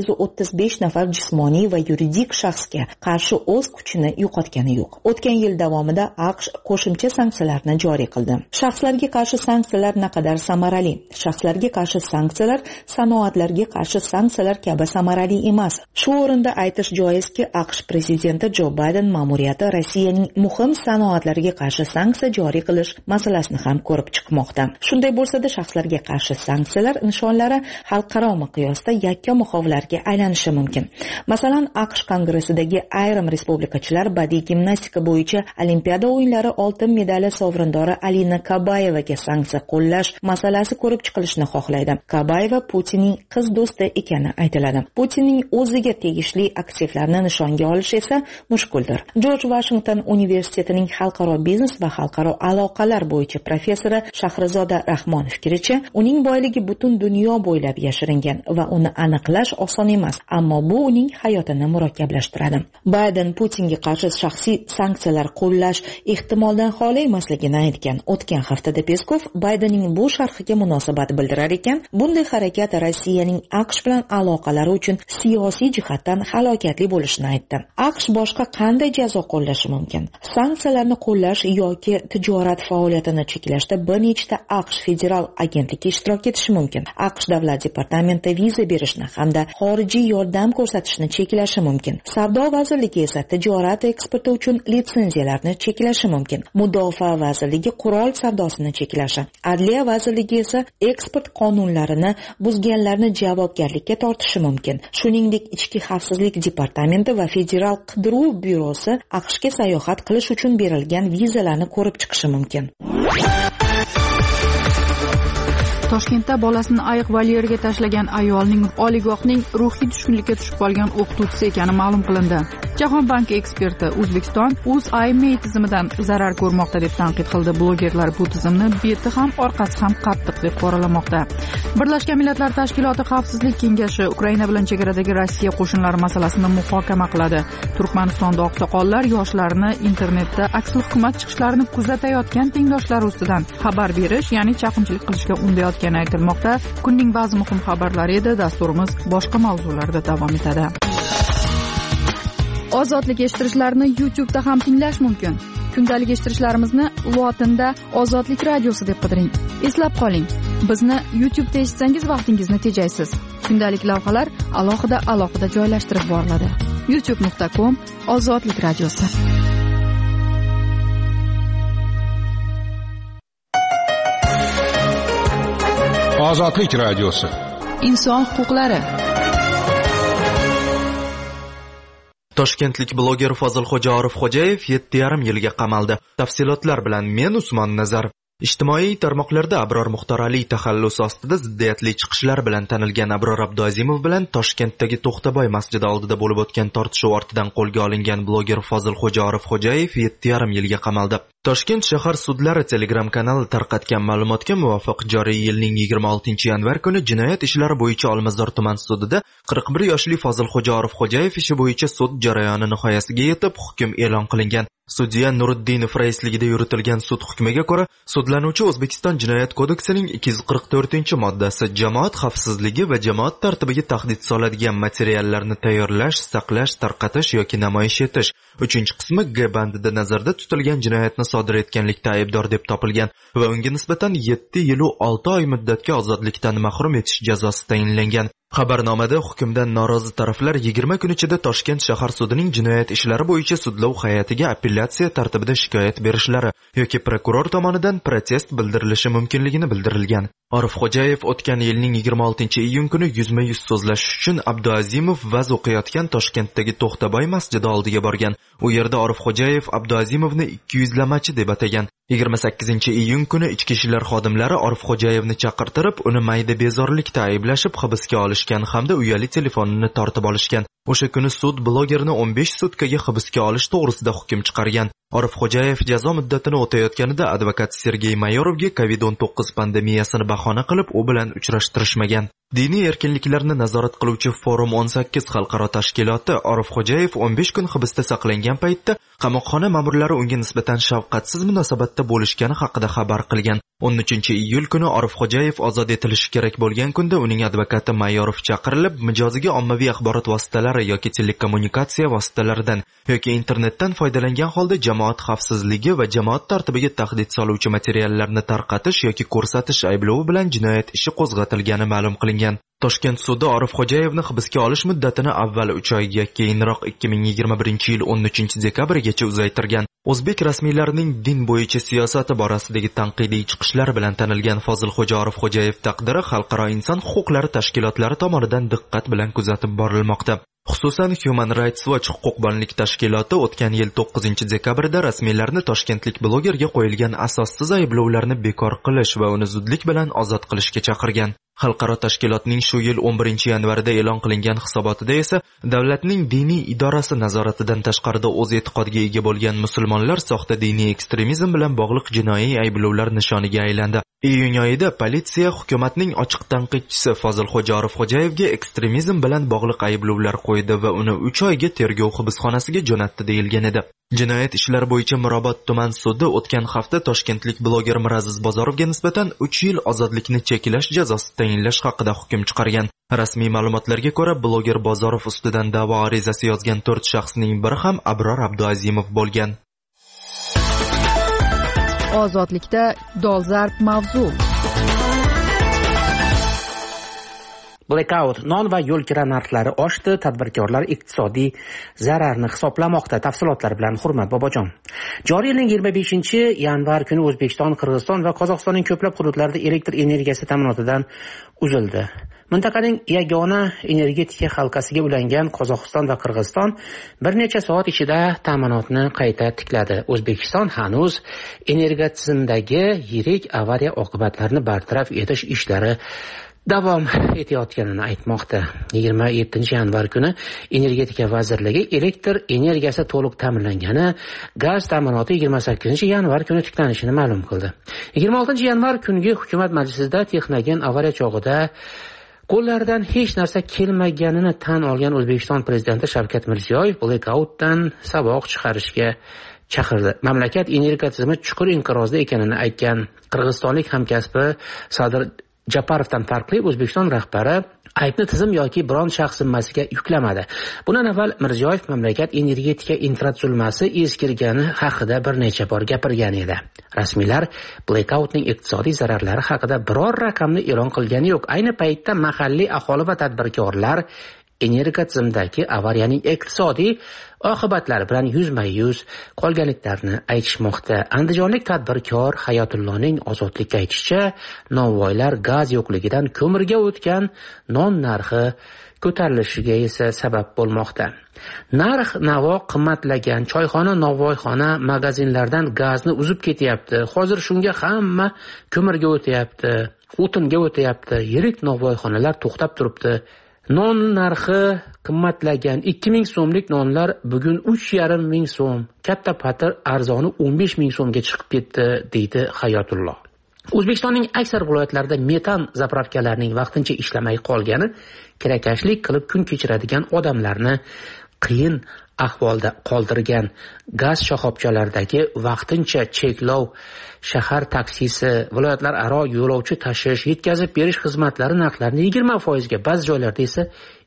735 nafar jismoniy va yuridik shaxsga qarshi o'z kuchini yo'qotgani yo'q. O'tgan yil davomida AQSh qo'shimcha sanksiyalarni joriy qildi. Shaxslarga qarshi sanksiyalar naqadar samarali? Shaxslarga qarshi sanksiyalar sanoatlarga qarshi sanksiyalar kabi samarali emas. Shu o'rinda aytish joizki, AQSh prezidenti Jo Bayden ma'muriyati Rossiyaning muhim sanoatlariga qarshi sanksiya joriy qilish masalasini ham ko'rib chiqmoqda. Shunday bo'lsa-da, shaxslarga qarshi sanksiyalar nishonlari xalqaro miqyosda yakka muxovlarga aylanishi mumkin. Masalan, AQSh Kongressidagi ayrim respublikachilar badiiy gimnastika bo'yicha Olimpiada o'yinlari oltin medali sovrindori Alina Kabayevaga sanksiya qo'llash masalasi ko'rib chiqilishini xohlaydi. Kabayeva Putinning qiz do'sti ekani aytiladi. Putinning o'ziga tegishli aktivlarni nishonga olish esa mushkuldir. Jorj Vashington universitetining xalqaro biznes va xalqaro aloqalar bo'yicha professori Shahrizoda Rahmon fikricha, uning boyligi butun dunyo bo'ylab yashiringan va uni aniqlash oson emas, ammo bu uning hayotini murakkablashtiradi. Bayden Putinga qarshi shaxsiy sanksiyalar qo'llash ehtimoldan xoli emasligini aytgan. O'tgan haftada Peskov Baydenning bu sharhiga munosabat bildirar ekan, bunday harakat Rossiyaning AQSh bilan aloqalari uchun siyosiy jihatdan halokatli bo'lishini aytdi. AQSh boshqa qanday jazo qo'llashi mumkin? Sanksiyalarni qo'llash yoki tijorat faoliyatini cheklashda bir nechta AQSh federal agentligi ishtirok etishi mumkin. AQSh davlat departamenti viza berishni hamda xorijiy yordam ko'rsatishni cheklashi mumkin. mumkin. Savdo vazirligi esa tijorat eksporti uchun litsenziyalarni cheklashi mumkin. Mudofaa vazirligi qurol savdosini cheklashi, Adliya vazirligi esa eksport qonunlarini buzganlarni javobgarlikka tortishi mumkin. Shuningdek, Ichki xavfsizlik departamenti va Federal qidiruv byurosi AQShga sayohat qilish uchun berilgan vizalarni ko'rib chiqishi mumkin. Toshkentda bolasini ayiq volyeriga tashlagan ayolning oliygohning ruhiy tushkunlikka tushib qolgan o'qituvchisi ekani ma'lum qilindi. Jahon banki eksperti O'zbekiston UzIME tizimidan zarar ko'rmoqda deb tanqid qildi. Blogerlar bu tizimni beti ham orqasi ham qattiq deb qoralamoqda. Birlashgan Millatlar Tashkiloti Xavfsizlik kengashi Ukraina bilan chegaradagi Rossiya qo'shinlari masalasini muhokama qiladi. Turkmanistonda oqsoqollar yoshlarni internetda aksli hukumat chiqishlarini kuzatayotgan tengdoshlari ustidan xabar berish, ya'ni chaqimchilik qilishga undayotgani aytilmoqda. Kunning ba'zi muhim xabarlari edi. Dasturimiz boshqa mavzularda davom etadi. Ozodlik eshittirishlarni YouTube'da ham tinglash mumkin. Kundalik eshittirishlarimizni lotinda Ozodlik radiosi deb qidiring. Eslab qoling, bizni YouTube'da eshitsangiz vaqtingizni tejaysiz. Kundalik lavhalar alohida joylashtirib boriladi. youtube.com Ozodlik radiosi. Ozodlik radiosi. Inson huquqlari. Toshkentlik bloger Fozilxo'ja Orifxo'jayev 7,5 yilga qamaldi. Tafsilotlar bilan men Usmon Nazarov. Ijtimoiy tarmoqlarda Abror Muxtoraliy taxallusi ostida ziddiyatli chiqishlar bilan tanilgan Abror Abduazimov bilan Toshkentdagi To'xtaboy masjidi oldida bo'lib o'tgan tortishuv ortidan qo'lga olingan bloger Fozilxo'ja Orifxo'jayev 7,5 yilga qamaldi. Toshkent shahar sudlari Telegram kanali tarqatgan ma'lumotga muvofiq joriy yilning 26 yanvar kuni jinoyat ishlari bo'yicha Olmazor tuman sudida 41 yoshli Fozilxo'ja Orifxo'jayev ishi bo'yicha sud jarayoni nihoyasiga yetib hukm e'lon qilingan. Sudya Nuriddinov raisligida yuritilgan sud hukmiga ko'ra, sudlanuvchi O'zbekiston Jinoyat kodeksining 244-moddasi jamoat xavfsizligi va jamoat tartibiga tahdid soladigan materiallarni tayyorlash, saqlash, tarqatish yoki namoyish etish 3-qismi G bandida nazarda tutilgan jinoyatni sodir etganlikda aybdor deb topilgan va unga nisbatan 7 yil 6 oy muddatga ozodlikdan mahrum etish jazosi tayinlangan. Xabarnomada hukmdan norozi taraflar 20 kun ichida Toshkent shahar sudining jinoyat ishlari bo'yicha sudlov hay'atiga apellyatsiya tartibida shikoyat berishlari yoki prokuror tomonidan protest bildirilishi mumkinligini bildirilgan. Orifxo'jayev o'tgan yilning 26-iyun kuni yuzma-yuz so'zlashish uchun Abduazimov vaz o'qiyotgan Toshkentdagi To'xtaboy masjidi oldiga borgan. U yerda Orifxo'jayev Abduazimovni 200lamachi deb atagan. 28-iyun kuni ichki ishlar xodimlari Orifxo'jayevni chaqirtirib, uni mayda bezorlikda ayblashib hibsga olishgan hamda uyali telefonini tortib olishgan. O'sha kuni sud blogerni 15 sutkaga hibsga olish to'g'risida hukm chiqargan. Orifxo'jayev jazo muddatini o'tayotganida advokat Sergey Mayorovga COVID-19 pandemiyasini bahona qilib, u bilan uchrashtirishmagan. Diniy erkinliklarni nazorat qiluvchi Forum 18 xalqaro tashkiloti Orifxo'jayev 15 kun hibsda saqlangan paytda qamoqxona ma'murlari unga nisbatan shafqatsiz munosabatda bo'lishgani haqida xabar qilgan. 13-iyul kuni Orifxo'jayev ozod etilishi kerak bo'lgan kunda uning advokati Mayorov chaqirilib, mijoziga ommaviy axborot vositalari yoki telekommunikatsiya vositalaridan yoki internetdan foydalangan holda jamoat xavfsizligi va jamoat tartibiga tahdid soluvchi materiallarni tarqatish yoki ko'rsatish ayblovi bilan jinoyat ishi qo'zg'atilgani ma'lum qilingan. Toshkent sudi Orifxo'jayevni hibsga olish muddatini avval 3 oyga, keyinroq 2021-yil 13-dekabrgacha uzaytirgan. O'zbek rasmiylarining din bo'yicha siyosati borasidagi tanqidiy chiqishlar bilan tanilgan Fozilxo'ja Orifxo'jayev taqdiri xalqaro inson huquqlari tashkilotlari tomonidan diqqat bilan kuzatib borilmoqda. Xususan, Human Rights Watch huquqbonlik tashkiloti o'tgan yil 9-dekabrda rasmiylarni toshkentlik blogerga qo'yilgan asossiz ayblovlarni bekor qilish va uni zudlik bilan ozod qilishga chaqirgan. Xalqaro tashkilotning shu yil 11-yanvarida e'lon qilingan hisobotida esa davlatning diniy idorasi nazoratidan tashqarida o'z e'tiqodiga ega bo'lgan musulmonlar soxta diniy ekstremizm bilan bog'liq jinoiy ayblovlar nishoniga aylandi. Iyun oyida politsiya hukumatning ochiq tanqidchisi Fozilxo'ja Orifxo'jayevga ekstremizm bilan bog'liq ayblovlar qo'ydi va uni 3 oyga tergov hibsxonasiga jo'natdi deyilgan edi. Jinoyat ishlari bo'yicha Mirobod tuman sudi o'tgan hafta toshkentlik bloger Miraziz Bozorovga nisbatan 3 yil ozodlikni cheklash jazosi tayinlash haqida hukm chiqargan. Rasmiy ma'lumotlarga ko'ra, bloger Bozorov ustidan da'vo arizasi yozgan 4 shaxsning biri ham Abror Abduazimov bo'lgan. Ozodlikda dolzarb mavzu. Blackout, non va yo'l kira narxlari oshdi, tadbirkorlar iqtisodiy zararni hisoblamoqda. Tafsilotlar bilan Hurmat Bobojon. Joriy yilning 25-yanvar kuni O'zbekiston, Qirg'iziston va Qozog'istonning ko'plab hududlarida elektr energiyasi ta'minotidan uzildi. Mintaqaning yagona energetika halqasiga ulangan Qozog'iston va Qirg'iziston bir necha soat ichida ta'minotni qayta tikladi. O'zbekiston hanuz energiya tizimidagi yirik avariya oqibatlarini bartaraf etish ishlari davom etayotganini aytmoqda. 27-yanvar kuni Energetika vazirligi elektr energiyasi to'liq ta'minlangani, gaz ta'minoti 28-yanvar kuni tiklanishini ma'lum qildi. 26-yanvar kungi hukumat majlisida Texnogen avariya chog'ida qo'llaridan hech narsa kelmaganini tan olgan O'zbekiston prezidenti Shavkat Mirziyoyev blackoutdan saboq chiqarishga chaqirdi. Mamlakat energiya tizimi chuqur inqirozda ekanini aytgan qirg'izistonlik hamkasbi Sadir Japarovdan farqli O'zbekiston rahbari aybni tizim yoki biron shaxs zimmasiga yuklamadi. Bundan avval Mirziyoyev mamlakat energetika infratuzilmasi eskirgani haqida bir necha bor gapirgan edi. Rasmiylar blackoutning iqtisodiy zararlari haqida biror raqamni e'lon qilgani yo'q. Ayni paytda mahalliy aholi va tadbirkorlar energiya tizimidagi avariyaning iqtisodiy oqibatlari bilan yuzma-yuz qolganliklarini aytishmoqda. Andijonlik tadbirkor Hayotulloning Ozodlikka aytishicha, novvoylar gaz yo'qligidan ko'mirga o'tgan non narxi ko'tarilishiga esa sabab bo'lmoqda. Narx-navo qimmatlagan, choyxona, novvoyxona, magazinlardan gazni uzib ketyapti. Hozir shunga hamma ko'mirga o'tyapti, o'tinga o'tyapti. Yirik novvoyxonalar to'xtab turibdi. Non narxi qimmatlagan. 2000 so'mlik nonlar bugun 3,5 ming so'm. Katta patir arzoni 15 ming so'mga chiqib ketdi, deydi Hayotulloh. O'zbekistonning aksar viloyatlarida metan zapravkalarining vaqtincha ishlamay qolgani kirakashlik qilib kun kechiradigan odamlarni qiyin ahvolda qoldirgan. Gaz shoxobchalaridagi vaqtincha cheklov, shahar taksisi, viloyatlar aro yo'lovchi tashish, yetkazib berish xizmatlari narxlarini 20%, ba'zi joylarda esa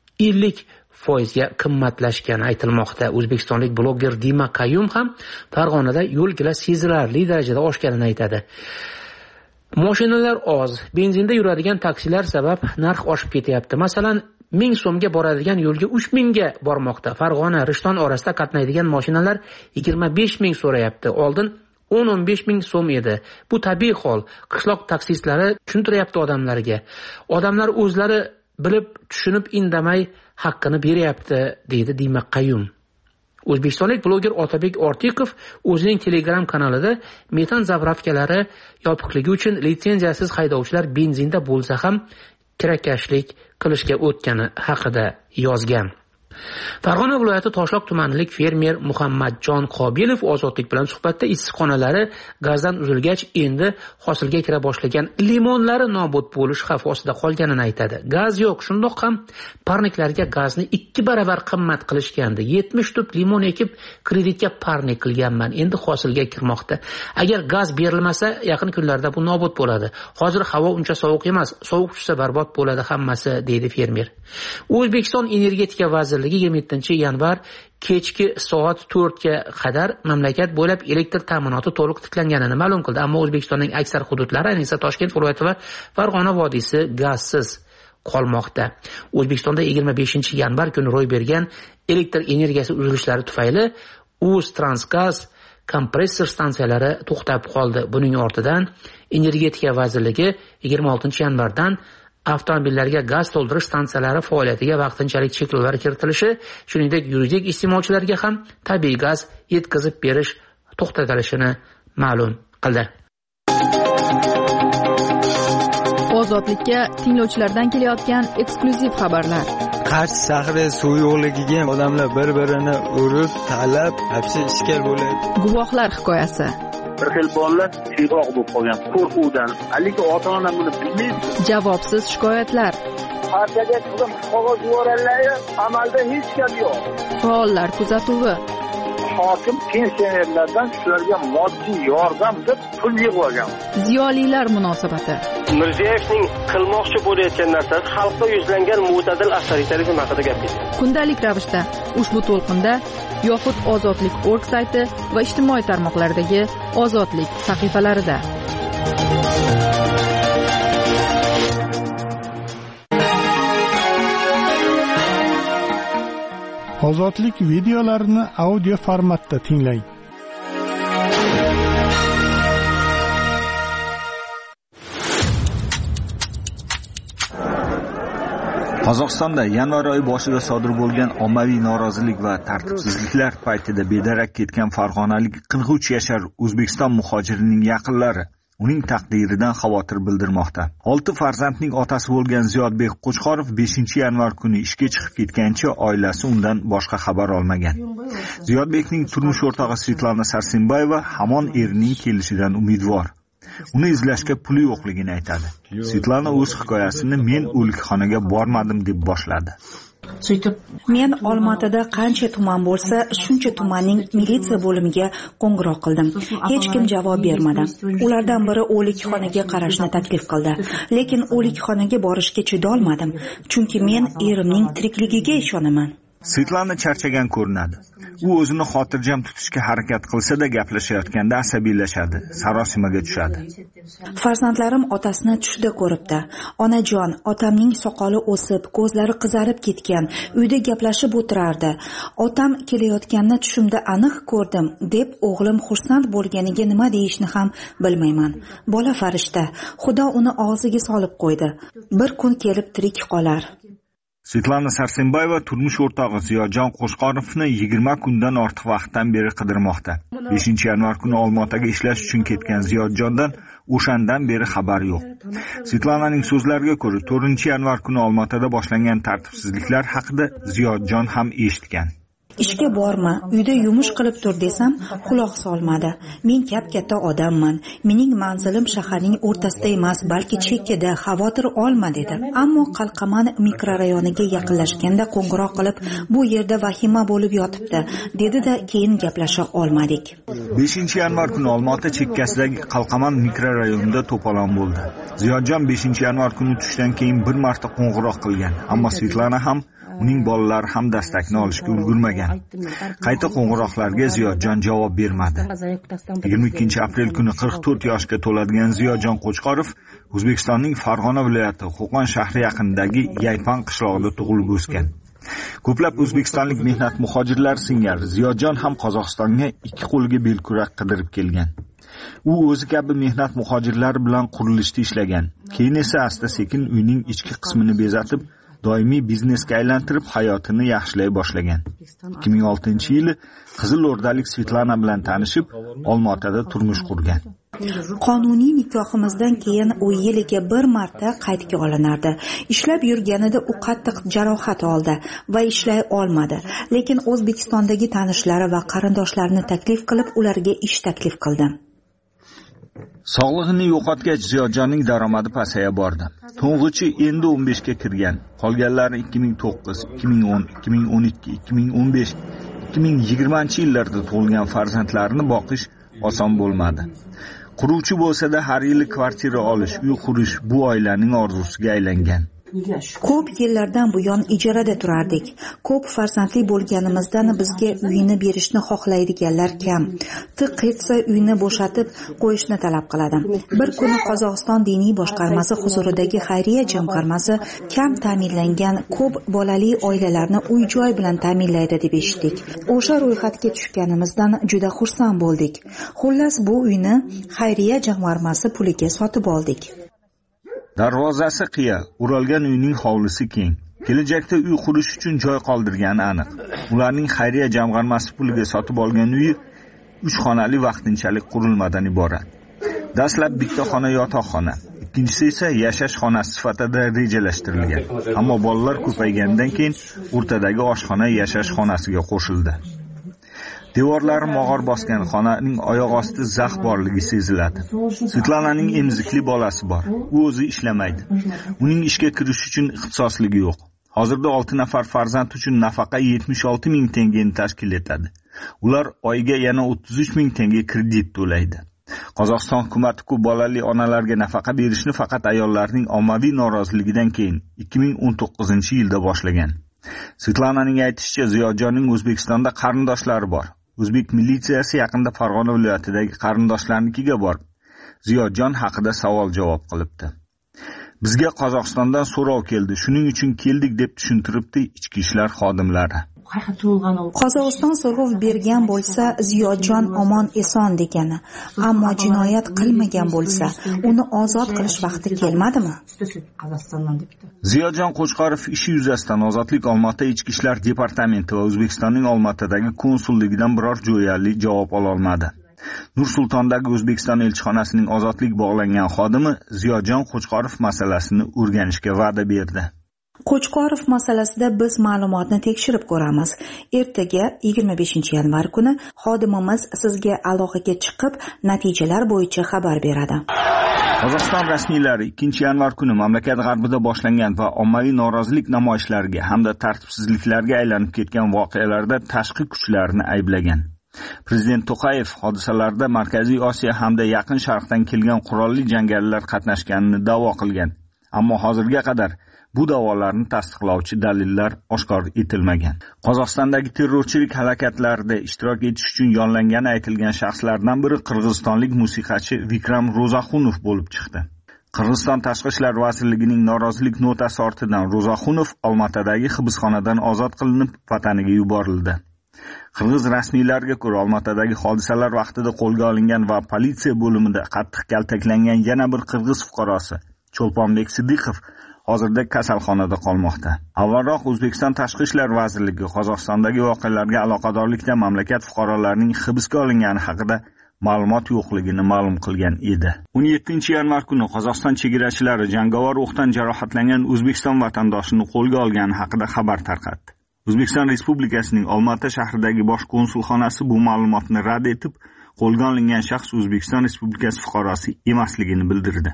50% qimmatlashgani aytilmoqda. O'zbekistonlik bloger Dima Qayum ham Farg'onada yo'l kira sezilarli darajada oshganini aytadi. Mashinalar oz, benzinda yuradigan taksilar sabab narx oshib ketyapti. Masalan, 1000 so'mga boradigan yo'lga 3000 ga bormoqda. Farg'ona Rishton orasida qatnaydigan mashinalar 25 ming so'rayapti. Oldin 10-15 ming so'm edi. Bu tabiiy hol. Qishloq taksistlari tushuntiryapti odamlarga. Odamlar o'zlari bilib, tushunib indamay haqqini beryapti, deydi Dima Qayum. O'zbekistonlik bloger Otabek Ortiqov o'zining Telegram kanalida metan zapravkalari yopiqligi uchun litsenziyasiz haydovchilar benzinda bo'lsa ham kirakashlik qilishga o'tgani haqida yozgan. Farg'ona viloyati Toshloq tumanlik fermer Muhammadjon Qobilov Ozodlik bilan suhbatda issiqxonalari gazdan uzilgach endi hosilga kira boshlagan limonlari nobud bo'lish xavfi ostida qolganini aytadi. Gaz yo'q, shundoq ham parniklarga gazni 2 baravar qimmat qilishgandi. 70 tup limon ekib kreditga parnik qilganman. Endi hosilga kirmoqda. Agar gaz berilmasa, yaqin kunlarda bu nobud bo'ladi. Hozir havo uncha sovuq emas, sovuq tushsa barbod bo'ladi hammasi, deydi fermer. O'zbekiston energetika vazirligi 27-yanvar kechki soat 4 ga qadar mamlakat bo'ylab elektr ta'minoti to'liq tiklanganini ma'lum qildi. Ammo O'zbekistonning aksar hududlari, ayniqsa Toshkent viloyati va Farg'ona vodiysi gazsiz qolmoqda. O'zbekistonda 25-yanvar kuni ro'y bergan elektr energiyasi uzilishlari tufayli O'ztransgaz kompressor stansiyalari to'xtab qoldi. Buning ortidan Energetika vazirligi 26-yanvardan avtomobillarga gaz to'ldirish stansiyalari faoliyatiga vaqtinchalik cheklovlar kiritilishi, shuningdek yuridik iste'molchilarga ham tabiiy gaz yetkazib berish to'xtatilishini ma'lum qildi. Ozodlikka tinglovchilardan kelayotgan eksklyuziv xabarlar. Qarshi shahri suv yo'qligiga odamlar bir-birini urib, talab, hapsi ishkal bo'ladi. Guvohlar hikoyasi. Bir xil bolalar siyroq bo'lib qolgan qo'rquvdan. Lekin ota-ona buni bilmaydi. Javobsiz shikoyatlar. Partiyaga qilib qog'oz yuborganlar, amalda hech gap yo'q. Faollar kuzatuvi. Hokim pensionerlardan shularga moddiy yordam deb pul yig'ib. Ziyolilar munosabati. Mirziyoyevning qilmoqchi bo'layotgan narsasi xalqqa yuzlangan mo'tadil avtoritarizm haqida gapirdi. Kundalik ravishda ushbu to'lqinda yoxud Ozodlik.org sayti va ijtimoiy tarmoqlardagi Ozodlik sahifalarida. Ozodlik videolarini audio formatda tinglang. Qozog'istonda yanvar oyi boshida sodir bo'lgan ommaviy norozilik va tartibsizliklar paytida bedarak ketgan farg'onalik 43 yashar O'zbekiston muhojirining yaqinlari uning taqdiridan xavotir bildirmoqda. 6 farzandning otasi bo'lgan Ziyodbek Qo'chqorov 5-yanvar kuni ishga chiqib ketgancha oilasi undan boshqa xabar olmagan. Ziyodbekning turmush o'rtog'i Svetlana Sarsenbayeva hamon erining kelishidan umidvor. Uni izlashga puli yo'qligini aytadi. Svetlana o'z hikoyasini men o'likxonaga bormadim deb boshladi. Men Olmaotada qancha tuman bo'lsa, shuncha tumanning militsiya bo'limiga qo'ng'iroq qildim. Hech kim javob bermadi. Ulardan biri o'likxonaga qarashni taklif qildi, lekin o'likxonaga borishga chidolmadim, chunki men erimning tirikligiga ishonaman. Svetlana charchagan ko'rinadi. U o'zini xotirjam tutishga harakat qilsa-da gaplashayotganda asabiylashadi, sarosimaga tushadi. Farzandlarim otasini tushda ko'ribdi. Onajon, otamning soqoli o'sib, ko'zlari qizarib ketgan, uyda gaplashib o'tirardi. Otam kelayotganini tushimda aniq ko'rdim, deb o'g'lim xursand bo'lganiga nima deyishni ham bilmayman. Bola farishta, Xudo uni og'ziga solib qo'ydi. Bir kun kelib tirik qolar. Svetlana Sarsenbayeva turmush o'rtog'i Ziyodjon Qo'chqorovni 20 kundan ortiq vaqtdan beri qidirmoqda. 5-yanvar kuni Olmaotaga ishlash uchun ketgan Ziyodjondan o'shandan beri xabar yo'q. Svetlananing so'zlariga ko'ra, 4-yanvar kuni Olmaotada boshlangan tartibsizliklar haqida Ziyodjon ham eshitgan. Ishga borma, uyda yumush qilib tur desam, quloq solmadi. Men katta odamman. Mening manzilim shaharning o'rtasida emas, balki chekkada, xavotir olma dedi. Ammo Qalqaman mikrorayoniga yaqinlashganda qo'ng'iroq qilib, bu yerda vahima bo'lib yotibdi, dedi-da keyin gaplasha olmadik. 5-yanvar kuni Olmaota chekkasidagi Qalqaman mikrorayonida to'polon bo'ldi. Ziyodjon 5-yanvar kuni tushdan keyin bir marta qo'ng'iroq qilgan, ammo Svetlana ham uning bolalari ham dastakni olishga ulgurmagan. Qayta qo'ng'iroqlarga Ziyodjon javob bermadi. 22-aprel kuni 44 yoshga to'ladigan Ziyodjon Qo'chqorov O'zbekistonning Farg'ona viloyati Qo'qon shahri yaqinidagi Yaypan qishlog'ida tug'ilib o'sgan. Ko'plab o'zbekistonlik mehnat muhojirlari singari Ziyodjon ham Qozog'istonga ikki qo'liga belkurak qidirib kelgan. U o'zi kabi mehnat muhojirlari bilan qurilishda ishlagan. Keyin esa asta-sekin uyning ichki qismini bezatib, doimiy biznesga aylantirib hayotini yaxshilay boshlagan. 2006-yili Qizil O'rdalik Svetlana bilan tanishib, Olmaotada turmush qurgan. Qonuniy nikohimizdan keyin u yiliga bir marta qaydga olinardi. Ishlab yurganida u qattiq jarohat oldi va ishlay olmadi. Lekin O'zbekistondagi tanishlari va qarindoshlarini taklif qilib, ularga ish taklif qildi. Sog'lig'ini yo'qotgach Ziyodjonning daromadi pasaya bordi. To'ng'ichi endi 15 ga kirgan. Qolganlari 2009, 2010, 2012, 2015, 2020-yillarda tug'ilgan farzandlarini boqish oson bo'lmadi. Quruvchi bo'lsa-da har yili kvartira olish, uy qurish bu oilaning orzusiga aylangan. Ko'p yillardan buyon ijarada turardik. Ko'p farzandli bo'lganimizdan bizga uyini berishni xohlaydiganlar kam. Tiq etsa uyni bo'shatib qo'yishni talab qiladi. Bir kuni Qozog'iston diniy boshqarmasi huzuridagi xayriya jamg'armasi kam ta'minlangan ko'p bolali oilalarni uy-joy bilan ta'minlaydi deb eshitdik. O'sha ro'yxatga tushganimizdan juda xursand bo'ldik. Xullas bu uyni xayriya jamg'armasi puliga sotib oldik. Darvozasi qiya, o'ralgan uyning hovlisi keng. Kelajakda uy qurish uchun joy qoldirgani aniq. Ularning xayriya jamg'armasi puliga sotib olgan uyi 3 xonali vaqtinchalik qurilmadan iborat. Dastlab bitta xona yotoqxona, ikkinchisi esa yashash xonasi sifatida rejalashtirilgan. Ammo bolalar ko'paygandan keyin o'rtadagi oshxona yashash xonasiga qo'shildi. Devorlari mog'or bosgan xonaning oyoq osti zax borligi seziladi. Svetlananing emzikli bolasi bor. U o'zi ishlamaydi. Uning ishga kirish uchun ixtisosligi yo'q. Hozirda 6 nafar farzand uchun nafaqa 76 ming tengani tashkil etadi. Ular oyiga yana 33 ming tenge kredit to'laydi. Qozog'iston hukumati ko'p bolali onalarga nafaqa berishni faqat ayollarning ommaviy noroziligidan keyin 2019-yilda boshlagan. Svetlananing aytishicha, Ziyodjonning O'zbekistonda qarindoshlari bor. O'zbek militsiyasi yaqinda Farg'ona viloyatidagi qarindoshlarnikiga borib, Ziyodjon haqida savol-javob qilibdi. Bizga Qozog'istondan so'rov keldi, shuning uchun keldik deb tushuntiribdi ichki ishlar xodimlari. Qozog'iston so'rov bergan bo'lsa, Ziyodjon omon eson degani, ammo jinoyat qilmagan bo'lsa, uni ozod qilish vaqti kelmadimi? Ziyodjon Qo'chqorov ishi yuzasidan Ozodlik Olmaota Ichki ishlar departamenti va O'zbekistonning Olmaotadagi konsulligidan biror jo'yali javob ola olmadi. Nur-Sultondagi O'zbekiston elchixonasining ozodlik bog'langan xodimi Ziyodjon Qo'chqorov masalasini o'rganishga va'da berdi. Qo'chqorov masalasida biz ma'lumotni tekshirib ko'ramiz. Ertaga 25 yanvar kuni xodimimiz sizga aloqaga chiqib, natijalar bo'yicha xabar beradi. Qozog'iston rasmiylari 2 yanvar kuni mamlakat g'arbida boshlangan va ommaviy norozilik namoyishlariga hamda tartibsizliklarga aylanib ketgan voqealarda tashqi kuchlarni ayblagan. Prezident To'qayev hodisalarda Markaziy Osiyo hamda Yaqin Sharqdan kelgan qurolli jangarilar qatnashganini da'vo qilgan. Ammo hozirga qadar bu da'volarni tasdiqlovchi dalillar oshkor etilmagan. Qozog'istondagi terrorchilik harakatlarida ishtirok etish uchun yollangani aytilgan shaxslardan biri qirg'izistonlik musiqachi Vikram Ro'zaxunov bo'lib chiqdi. Qirg'iziston Tashqi ishlar vazirligining norozilik notasi ortidan Ro'zaxunov Olmaotadagi hibsxonadan ozod qilinib, vataniga yuborildi. Qirg'iz rasmiylariga ko'ra, Olmaotadagi hodisalar vaqtida qo'lga olingan va politsiya bo'limida qattiq kaltaklangan yana bir qirg'iz fuqarosi Cho'lponbek Sidiqov hozirda kasalxonada qolmoqda. Avvalroq O'zbekiston Tashqi ishlar vazirligi Qozog'istondagi voqealarga aloqadorlikda mamlakat fuqarolarining hibsga olingani haqida ma'lumot yo'qligini ma'lum qilgan edi. 17 yanvar kuni Qozog'iston chegarachilari jangovar o'qdan jarohatlangan O'zbekiston vatandoshini qo'lga olgani haqida xabar tarqatdi. O'zbekiston Respublikasining Olmaota shahridagi bosh konsulxonasi bu ma'lumotni rad etib, qo'lga olingan shaxs O'zbekiston Respublikasi fuqarosi emasligini bildirdi.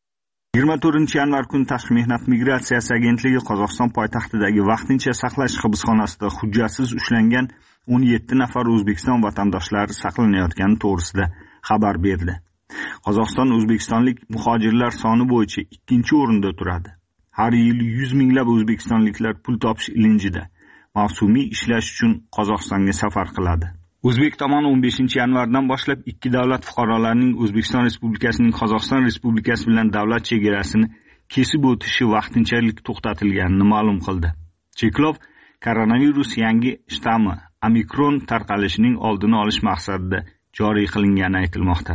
24 yanvar kuni Tashqi mehnat migratsiyasi agentligi Qozog'iston poytaxtidagi vaqtincha saqlash hibsxonasida hujjatsiz ushlangan 17 nafar O'zbekiston vatandoshlari saqlanayotgani to'g'risida xabar berdi. Qozog'iston o'zbekistonlik muhojirlar soni bo'yicha 2-o'rinda turadi. Har yili 100 minglab o'zbekistonliklar pul topish ilinjida mavsumiy ishlash uchun Qozog'istonga safar qiladi. O'zbek tomoni 15 yanvardan boshlab ikki davlat fuqarolarining O'zbekiston Respublikasining Qozog'iston Respublikasi bilan davlat chegarasini kesib o'tishi vaqtinchalik to'xtatilganini ma'lum qildi. Cheklov koronavirus yangi shtammi Omikron tarqalishining oldini olish maqsadida joriy qilingani aytilmoqda.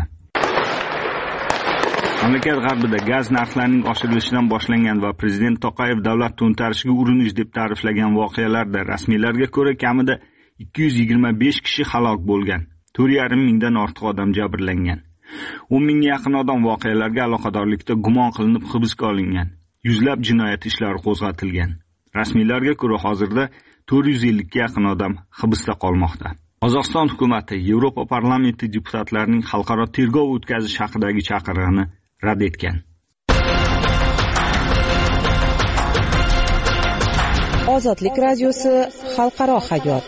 Mamlakat g'arbida gaz narxlarining oshirilishidan boshlangan va prezident To'qayev davlat to'ntarishiga urinish deb ta'riflagan voqealarda rasmiylarga ko'ra kamida 225 kishi halok bo'lgan. 4,5 mingdan ortiq odam jabrlangan. 10 mingga yaqin odam voqealarga aloqadorlikda gumon qilinib hibsga olingan. Yuzlab jinoyat ishlari qo'zg'atilgan. Rasmiylarga ko'ra hozirda 450 ga yaqin odam hibsda qolmoqda. Qozog'iston hukumati Yevropa parlamenti deputatlarining xalqaro tergov o'tkazish haqidagi chaqirig'ini rad etgan. Ozodlik radiosi xalqaro hayot.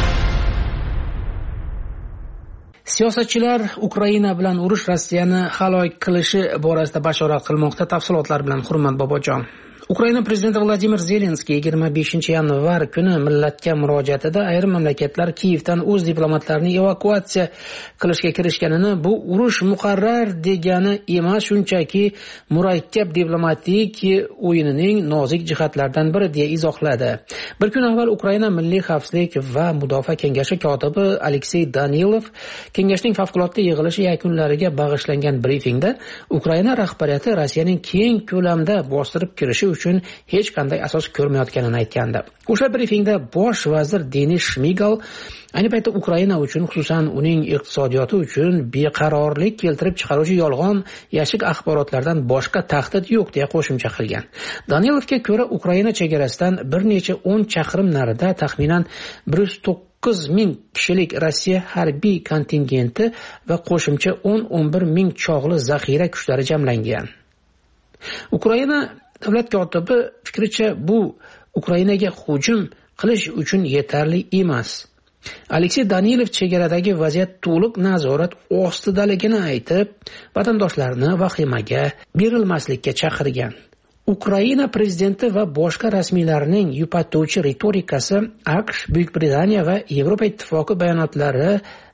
Siyosatchilar Ukraina bilan urush Rossiyani halok qilishi borasida bashorat qilmoqda. Tafsilotlar bilan Hurmat Bobojon. Ukraina prezidenti Vladimir Zelenskiy 25 yanvar kuni millatga murojaatida ayrim mamlakatlar Kiyevdan o'z diplomatlarini evakuatsiya qilishga kirishganini, bu urush muqarrar degani emas, shunchaki murakkab diplomatik o'yinining nozik jihatlaridan biri deya izohladi. Bir kun avval Ukraina Milliy xavfsizlik va mudofaa kengashi kotibi Aleksey Danilov kengashning favqulodda yig'ilishi yakunlariga bag'ishlangan brifingda Ukraina rahbariyati Rossiyaning keng ko'lamda bostirib kirishi uchun hech qanday asos ko'rmayotganini aytgandi. O'sha brifingda bosh vazir Denis Shmigal ayni paytda Ukraina uchun, xususan uning iqtisodiyoti uchun beqarorlik keltirib chiqaruvchi yolg'on yashik axborotlardan boshqa tahdid yo'q deya qo'shimcha qilgan. Danilovga ko'ra, Ukraina chegarasidan bir necha 10 chaqirim narida taxminan 109 ming kishilik Rossiya harbiy kontingenti va qo'shimcha 10-11 ming chog'li zaxira kuchlari jamlangan. Ukraina davlat kotibi fikricha, bu Ukrainaga hujum qilish uchun yetarli emas. Aleksey Danilov chegaradagi vaziyat to'liq nazorat ostidaligini aytib, vatandoshlarni vahimaga berilmaslikka chaqirgan. Ukraina prezidenti va boshqa rasmiylarning yupatuvchi ritorikasi AQSh, Buyuk Britaniya va Yevropa ittifoqi bayonotlari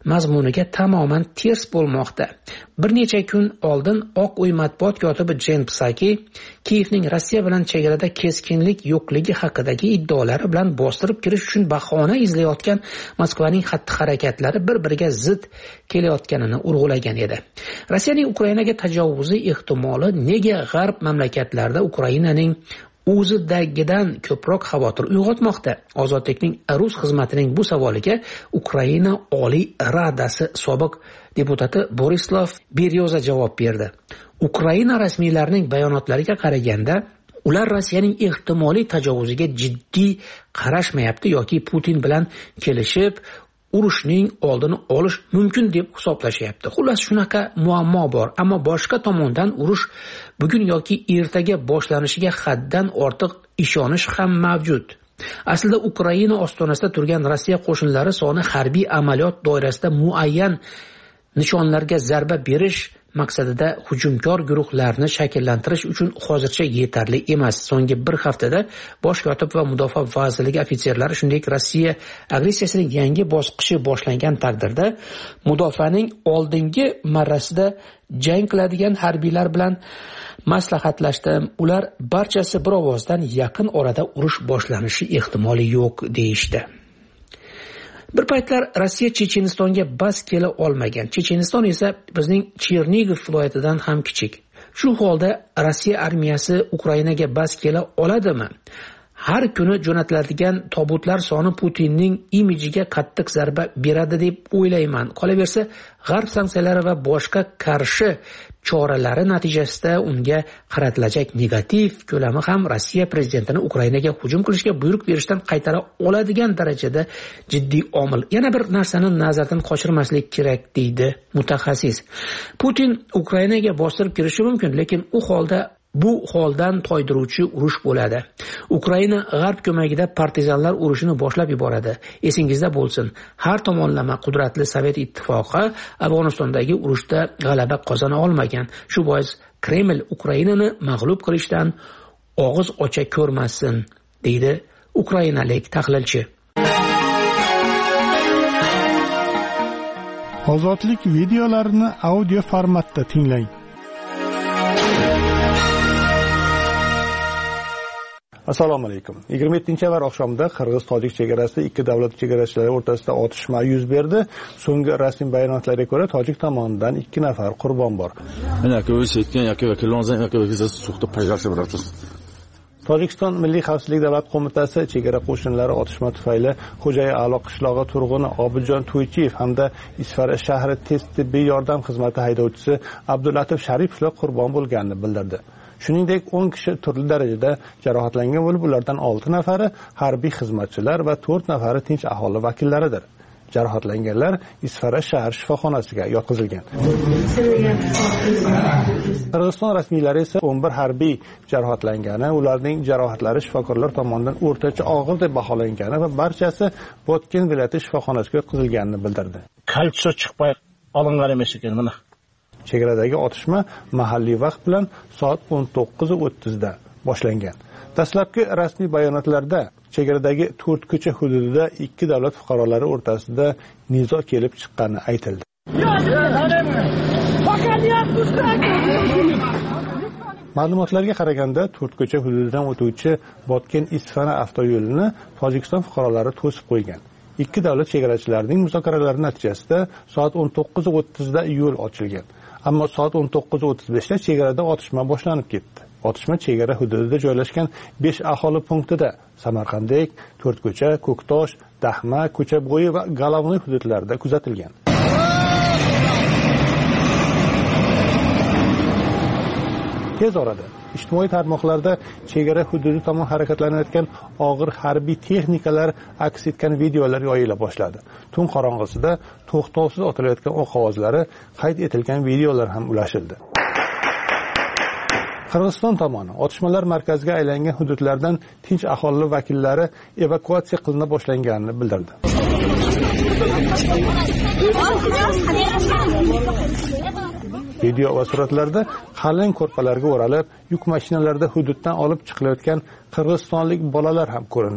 mazmuniga tamoman ters bo'lmoqda. Bir necha kun oldin Oq uy matbuot kotibi Jen Psaki Kiyevning Rossiya bilan chegarada keskinlik yo'qligi haqidagi iddaolari bilan bostirib kirish uchun bahona izlayotgan Moskvaning xatti-harakatlari bir-biriga zid kelayotganini urg'ulagan edi. Rossiyaning Ukrainaga tajovuzi ehtimoli nega g'arb mamlakatlarida Ukrainaning o'zidagidan ko'proq xavotir uyg'otmoqda? Ozodlikning rus xizmatining bu savoliga Ukraina Oliy Radasi sobiq deputati Borislav Beryoza javob berdi. Ukraina rasmiylarining bayonotlariga qaraganda, ular Rossiyaning ehtimoliy tajovuziga jiddiy qarashmayapti yoki Putin bilan kelishib urushning oldini olish mumkin deb hisoblashyapti. Xullas shunaqa muammo bor, ammo boshqa tomondan urush bugun yoki ertaga boshlanishiga haddan ortiq ishonish ham mavjud. Aslida Ukraina ostonasida turgan Rossiya qo'shinlari soni harbiy amaliyot doirasida muayyan nishonlarga zarba berish maqsadida hujumkor guruhlarni shakllantirish uchun hozircha yetarli emas. So'nggi bir haftada bosh kotib va mudofaa vazirligi ofitserlari shuningdek Rossiya agressiyasining yangi bosqichi boshlangan taqdirda mudofaaning oldingi marrasida jang qiladigan harbiylar bilan maslahatlashdim. Ular barchasi bir ovozdan yaqin orada urush boshlanishi ehtimoli yo'q deyishdi. Bir paytlar Rossiya Chechenistonga bas kela olmagan. Checheniston esa bizning Chernigov viloyatidan ham kichik. Shu holda Rossiya armiyasi Ukrainaga bas kela oladimi? Har kuni jo'natiladigan tobutlar soni Putinning imijiga qattiq zarba beradi deb o'ylayman. Qolaversa, g'arb sanksiyalari va boshqa qarshi choralari natijasida unga qaratilajak negativ ko'lami ham Rossiya prezidentini Ukrainaga hujum qilishga buyruq berishdan qaytara oladigan darajada jiddiy omil. Yana bir narsani nazardan qochirmaslik kerak deydi mutaxassis. Putin Ukrainaga bostirib kirishi mumkin, lekin bu holdan toydiruvchi urush bo'ladi. Ukraina g'arb ko'magida partizanlar urushini boshlab yuboradi. Esingizda bo'lsin, har tomonlama qudratli Sovet ittifoqi Afg'onistondagi urushda g'alaba qozona olmagan. Shu bois Kreml Ukrainani mag'lub qilishdan og'iz ocha ko'rmasin, deydi ukrainalik tahlilchi. Ozodlik videolarini audio formatda tinglang. Assalomu alaykum. 27-yanvar oqshomida Qirg'iz-Tojik chegarasida ikki davlat chegarachilari o'rtasida otishma yuz berdi. So'nggi rasmiy bayonotlarga ko'ra, Tojik tomonidan 2 nafar qurbon bor. Tojikiston Milliy xavfsizlik davlat qo'mitasi chegara qo'shinlari otishma tufayli Xo'jay A'lo qishlog'i turg'uni Obidjon To'ychiyev hamda Isfara shahri tez tibbiy yordam xizmati haydovchisi Abdulatif Sharipovlar qurbon bo'lganini bildirdi. Shuningdek, 10 kishi turli darajada jarohatlangan bo'lib, ulardan 6 nafari harbiy xizmatchilar va 4 nafari tinch aholi vakillaridir. Jarohatlanganlar Isfara shahar shifoxonasiga yotqizilgan. Qirg'iziston rasmiylari esa 11 harbiy jarohatlangani, ularning jarohatlari shifokorlar tomonidan o'rtacha og'ir deb baholangani va barchasi Botken viloyati shifoxonasiga yotqizilganini bildirdi. Kalcho chiqmay olingan emas ekan mana. Chegaradagi otishma mahalliy vaqt bilan soat 19:30 da boshlangan. Dastlabki rasmiy bayonotlarda chegaradagi 4 ko'cha hududida ikki davlat fuqarolari o'rtasida nizo kelib chiqqani aytildi. Ma'lumotlarga qaraganda 4 ko'cha hududidan o'tuvchi Botken-Isfana avtoyo'lini Tojikiston fuqarolari to'sib qo'ygan. Ikki davlat chegarachilarining muzokaralari natijasida soat 19:30 da yo'l ochilgan. Ammo soat 19:35 da chegarada otishma boshlanib ketdi. Otishma chegara hududida joylashgan 5 aholi punktida Samarqanddek, To'rtko'cha, Ko'ktosh, Dahma, Ko'chabo'yi va Galovnoy hududlarida kuzatilgan. Tez orada ijtimoiy tarmoqlarda chegara hududi tomon harakatlanayotgan og'ir harbiy texnikalar aks etgan videolar yoyila boshladi. Tun qorong'isida to'xtovsiz otilayotgan o'q ovozlari qayd etilgan videolar ham ulashildi. Qirg'iziston tomoni otishmalar markaziga aylangan hududlardan tinch aholi vakillari evakuatsiya qilina boshlanganini bildirdi. Video va suratlarda qalin ko'rpalarga o'ralib, yuk mashinalarida hududdan olib chiqilayotgan qirg'izistonlik bolalar ham ko'rindi.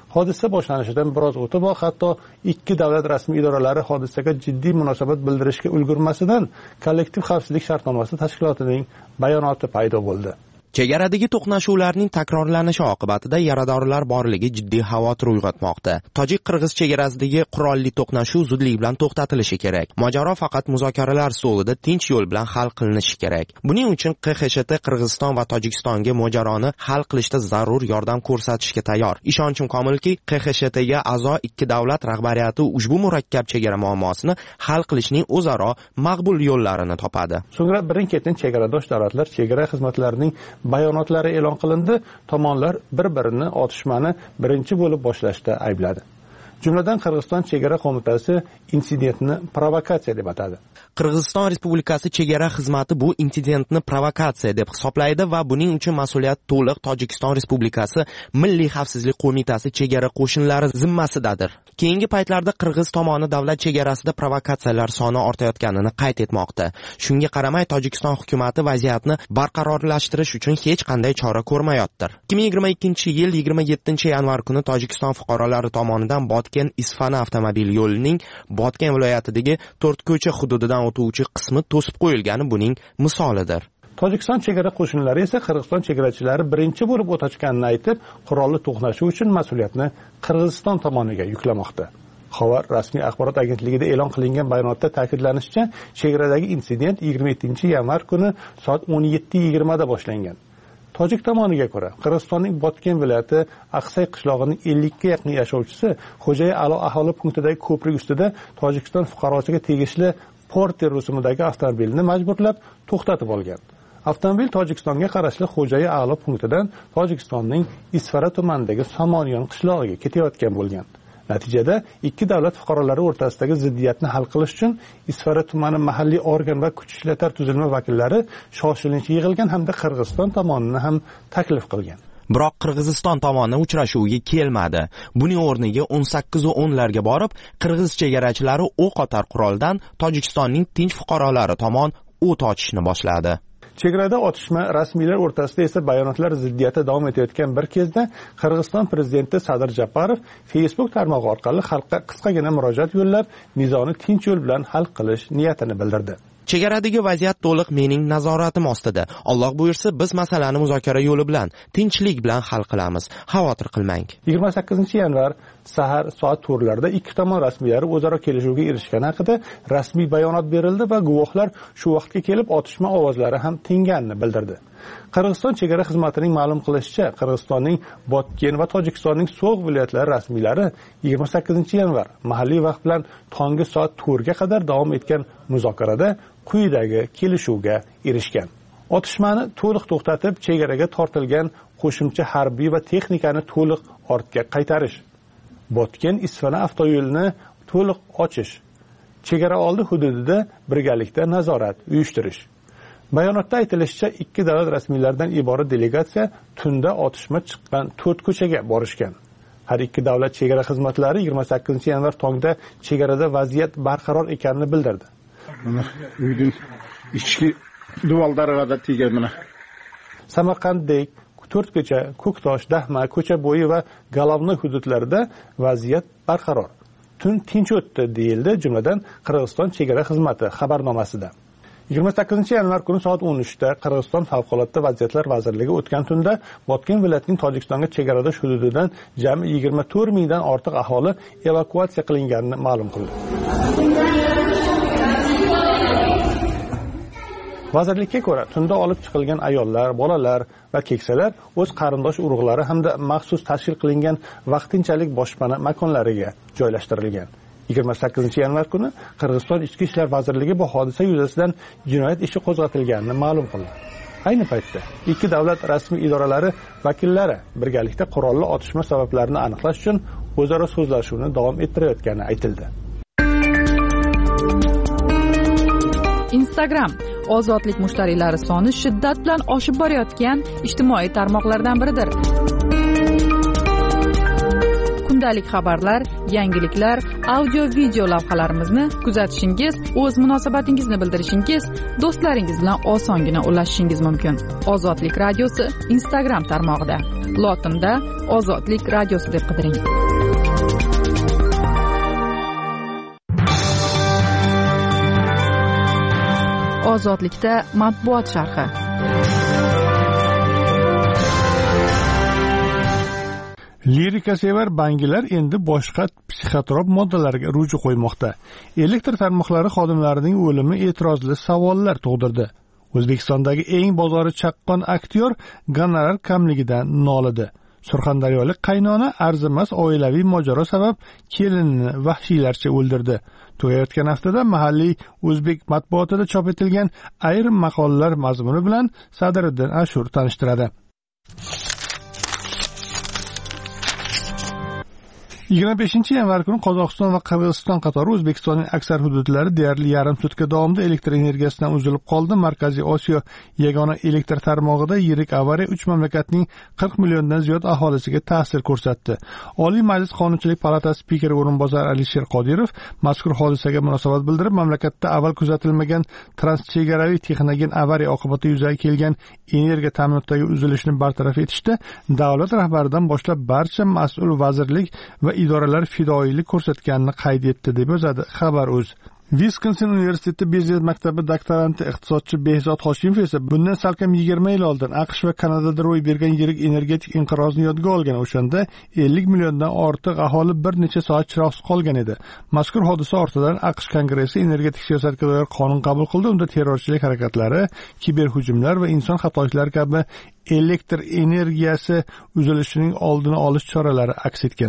Hodisa boshlanishidan biroz o'tiboq hatto ikki davlat rasmiy idoralari hodisaga jiddiy munosabat bildirishga ulgurmasidan kollektiv xavfsizlik shartnomasi tashkilotining bayonoti paydo bo'ldi. Chegaradagi to'qnashuvlarning takrorlanishi oqibatida yaradorlar borligi jiddiy xavotir uyg'otmoqda. Tojik-qirg'iz chegarasidagi qurolli to'qnashuv zudlik bilan to'xtatilishi kerak. Mojaro faqat muzokaralar ustida tinch yo'l bilan hal qilinishi kerak. Buning uchun QXSHT Qirg'iziston va Tojikistonga mojaroni hal qilishda zarur yordam ko'rsatishga tayyor. Ishonchim komilki, QXSHTga a'zo ikki davlat rahbariyati ushbu murakkab chegara muammosini hal qilishning o'zaro maqbul yo'llarini topadi. So'ngra birin-ketin chegaradosh davlatlar chegara xizmatlarining bayonotlari e'lon qilindi. Tomonlar bir-birini otishmani birinchi bo'lib boshlashda aybladi. Jumladan Qirg'iziston chegara qo'mitasi insidentni provokatsiya deb atadi. Qirg'iziston Respublikasi chegara xizmati bu insidentni provokatsiya deb hisoblaydi va buning uchun mas'uliyat to'liq Tojikiston Respublikasi Milliy xavfsizlik qo'mitasi chegara qo'shinlari zimmasidadir. Keyingi paytlarda Qirg'iz tomoni davlat chegarasida provokatsiyalar soni ortayotganini qayd etmoqda. Shunga qaramay Tojikiston hukumatı vaziyatni barqarorlashtirish uchun hech qanday chora ko'rmayotdir. 2022-yil 27-yanvar kuni Tojikiston fuqarolari tomonidan Botken-Isfana avtomobil yo'lining Botken viloyatidagi 4-ko'cha hududidan o'tuvchi qismi to'sib qo'yilgani buning misolidir. Tojikiston chegara qo'shinlari esa Qirg'iziston chegarachilari birinchi bo'lib o'tayotganini aytib, qurolli to'qnashuv uchun mas'uliyatni Qirg'iziston tomoniga yuklamoqda. Xabar rasmiy axborot agentligida e'lon qilingan bayonotda ta'kidlanishicha, chegaradagi insident 27-yanvar kuni soat 17:20 da boshlangan. Tojik tomoniga ko'ra, Qirg'izistonning Botken viloyati Aqsay qishlog'ining 50 ga yaqin yashovchisi Xo'jay Alo aholi punktidagi ko'prik ustida Tojikiston fuqarosiga tegishli Porter rusumidagi avtomobilni majburlab to'xtatib olgan. Avtomobil Tojikistonga qarashli Xo'jay Alo punktidan Tojikistonning Isfara tumanidagi Samoniyon qishlog'iga ketayotgan bo'lgan. Natijada ikki davlat fuqarolari o'rtasidagi ziddiyatni hal qilish uchun Isfara tumani mahalliy organ va kuch ishlatar tuzilma vakillari shoshilinch yig'ilgan hamda Qirg'iziston tomonini ham taklif qilgan. Biroq Qirg'iziston tomoni uchrashuvga kelmadi. Buning o'rniga 18:10larga borib, qirg'iz chegarachilari o'q otar quroldan Tojikistonning tinch fuqarolari tomon o't ochishni boshladi. Chegarada otishma rasmiylar o'rtasida esa bayonotlar ziddiyati davom etayotgan bir kezda Qirg'iziston prezidenti Sadir Japarov Facebook tarmog'i orqali xalqqa qisqagina murojaat yo'llab, nizoni tinch yo'l bilan hal qilish niyatini bildirdi. Chegaradagi vaziyat to'liq mening nazoratim ostida. Alloh buyursa, biz masalani muzokara yo'li bilan, tinchlik bilan hal qilamiz. Xavotir qilmang. 28-yanvar sahar soat 4larda ikki tomon rasmiylari o'zaro kelishuvga erishgani haqida rasmiy bayonot berildi va guvohlar shu vaqtga kelib otishma ovozlari ham tinganini bildirdi. Qirg'iziston chegara xizmatining ma'lum qilishicha, Qirg'izistonning Botken va Tojikistonning So'g'd viloyatlari rasmiylari 28-yanvar mahalliy vaqt bilan tongi soat 4 ga qadar davom etgan muzokarada quyidagi kelishuvga erishgan. Otishmani to'liq to'xtatib, chegaraga tortilgan qo'shimcha harbiy va texnikani to'liq ortga qaytarish, Botken-Isfana avtoyo'lini to'liq ochish, chegara oldi hududida birgalikda nazorat uyushtirish. Bayonotda aytilishicha, ikki davlat rasmiylaridan iborat delegatsiya tunda otishma chiqqan 4 ko'chaga borishgan. Har ikki davlat chegara xizmatlari 28-yanvar tongda chegarada vaziyat barqaror ekanini bildirdi. Mana uyning ichki duvallariga da tegan mana. Samarqanddek, To'rtko'cha, Ko'ktosh, Dahma, ko'cha bo'yi va Galovnoy hududlarida vaziyat barqaror. Tun tinch o'tdi deyildi, jumladan Qirg'iziston chegara xizmati xabarnomasida. 28-yanvar kuni soat 13da Qirg'iziston favqulodda vaziyatlar vazirligi o'tgan tunda Botken viloyatining Tojikistonga chegaradosh hududidan jami 24 mingdan ortiq aholi evakuatsiya qilinganini ma'lum qildi. Vazirlikka ko'ra, tunda olib chiqilgan ayollar, bolalar va keksalar o'z qarindosh urug'lari hamda maxsus tashkil qilingan vaqtinchalik boshpana makonlariga joylashtirilgan. 28-yanvar kuni Qirg'iziston Ichki ishlar vazirligi bu hodisa yuzasidan jinoyat ishi qo'zg'atilganini ma'lum qildi. Ayni paytda ikki davlat rasmiy idoralari vakillari birgalikda qurolli otishma sabablarini aniqlash uchun o'zaro so'zlashuvni davom ettirayotgani aytildi. Instagram ozodlik mushtariylari soni shiddat bilan oshib borayotgan ijtimoiy tarmoqlardan biridir. kundalik xabarlar, yangiliklar, audio video lavhalarimizni kuzatishingiz, o'z munosabatingizni bildirishingiz, do'stlaringiz bilan osongina ulashishingiz mumkin. Ozodlik radiosi Instagram tarmog'ida lotinda Ozodlik radiosi deb qidiring. Ozodlikda matbuot sharhi. Lirikasevar bangilar endi boshqa psixotrop moddalarga ruju qo'ymoqda. Elektr tarmoqlari xodimlarining o'limi e'tirozli savollar tug'dirdi. O'zbekistondagi eng bozori chaqqon aktyor gonorar kamligidan nolidi. Surxondaryolik qaynona arzimas oilaviy mojaro sabab kelinini vahshiylarcha o'ldirdi. Tugayotgan haftada mahalliy o'zbek matbuotida chop etilgan ayrim maqolalar mazmuni bilan Sadriddin Ashur tanishtiradi. 25-yanvar kuni Qozog'iston va Qirg'iziston qatori O'zbekistonning aksar hududlari deyarli yarim sutka davomida elektr energiyasidan uzilib qoldi. Markaziy Osiyo yagona elektr tarmog'ida yirik avariya 3 mamlakatning 40 milliondan ziyod aholisiga ta'sir ko'rsatdi. Oliy Majlis Qonunchilik palatasi spikeri o'rinbosari Alisher Qodirov mazkur hodisaga munosabat bildirib, mamlakatda avval kuzatilmagan transchegaraviy texnogen avariya oqibatida yuzaga kelgan energiya ta'minotidagi uzilishni bartaraf etishda davlat rahbaridan boshlab barcha mas'ul vazirlik va idoralar fidoyilik ko'rsatganini qayd etdi deb yozadi Xabar.uz. Wisconsin universiteti biznes maktabi doktoranti iqtisodchi Behzod Hoshimov esa bundan salkam 20 yil oldin AQSh va Kanadada ro'y bergan yirik energetik inqirozni yodga olgan. O'shanda 50 milliondan ortiq aholi bir necha soat chiroqsiz qolgan edi. Mazkur hodisa ortidan AQSh Kongressi energetik siyosatga doir qonun qabul qildi. Unda terrorchilik harakatlari, kiberhujumlar va inson xatoliklari kabi elektr energiyasi uzilishining oldini olish choralari aks etgan.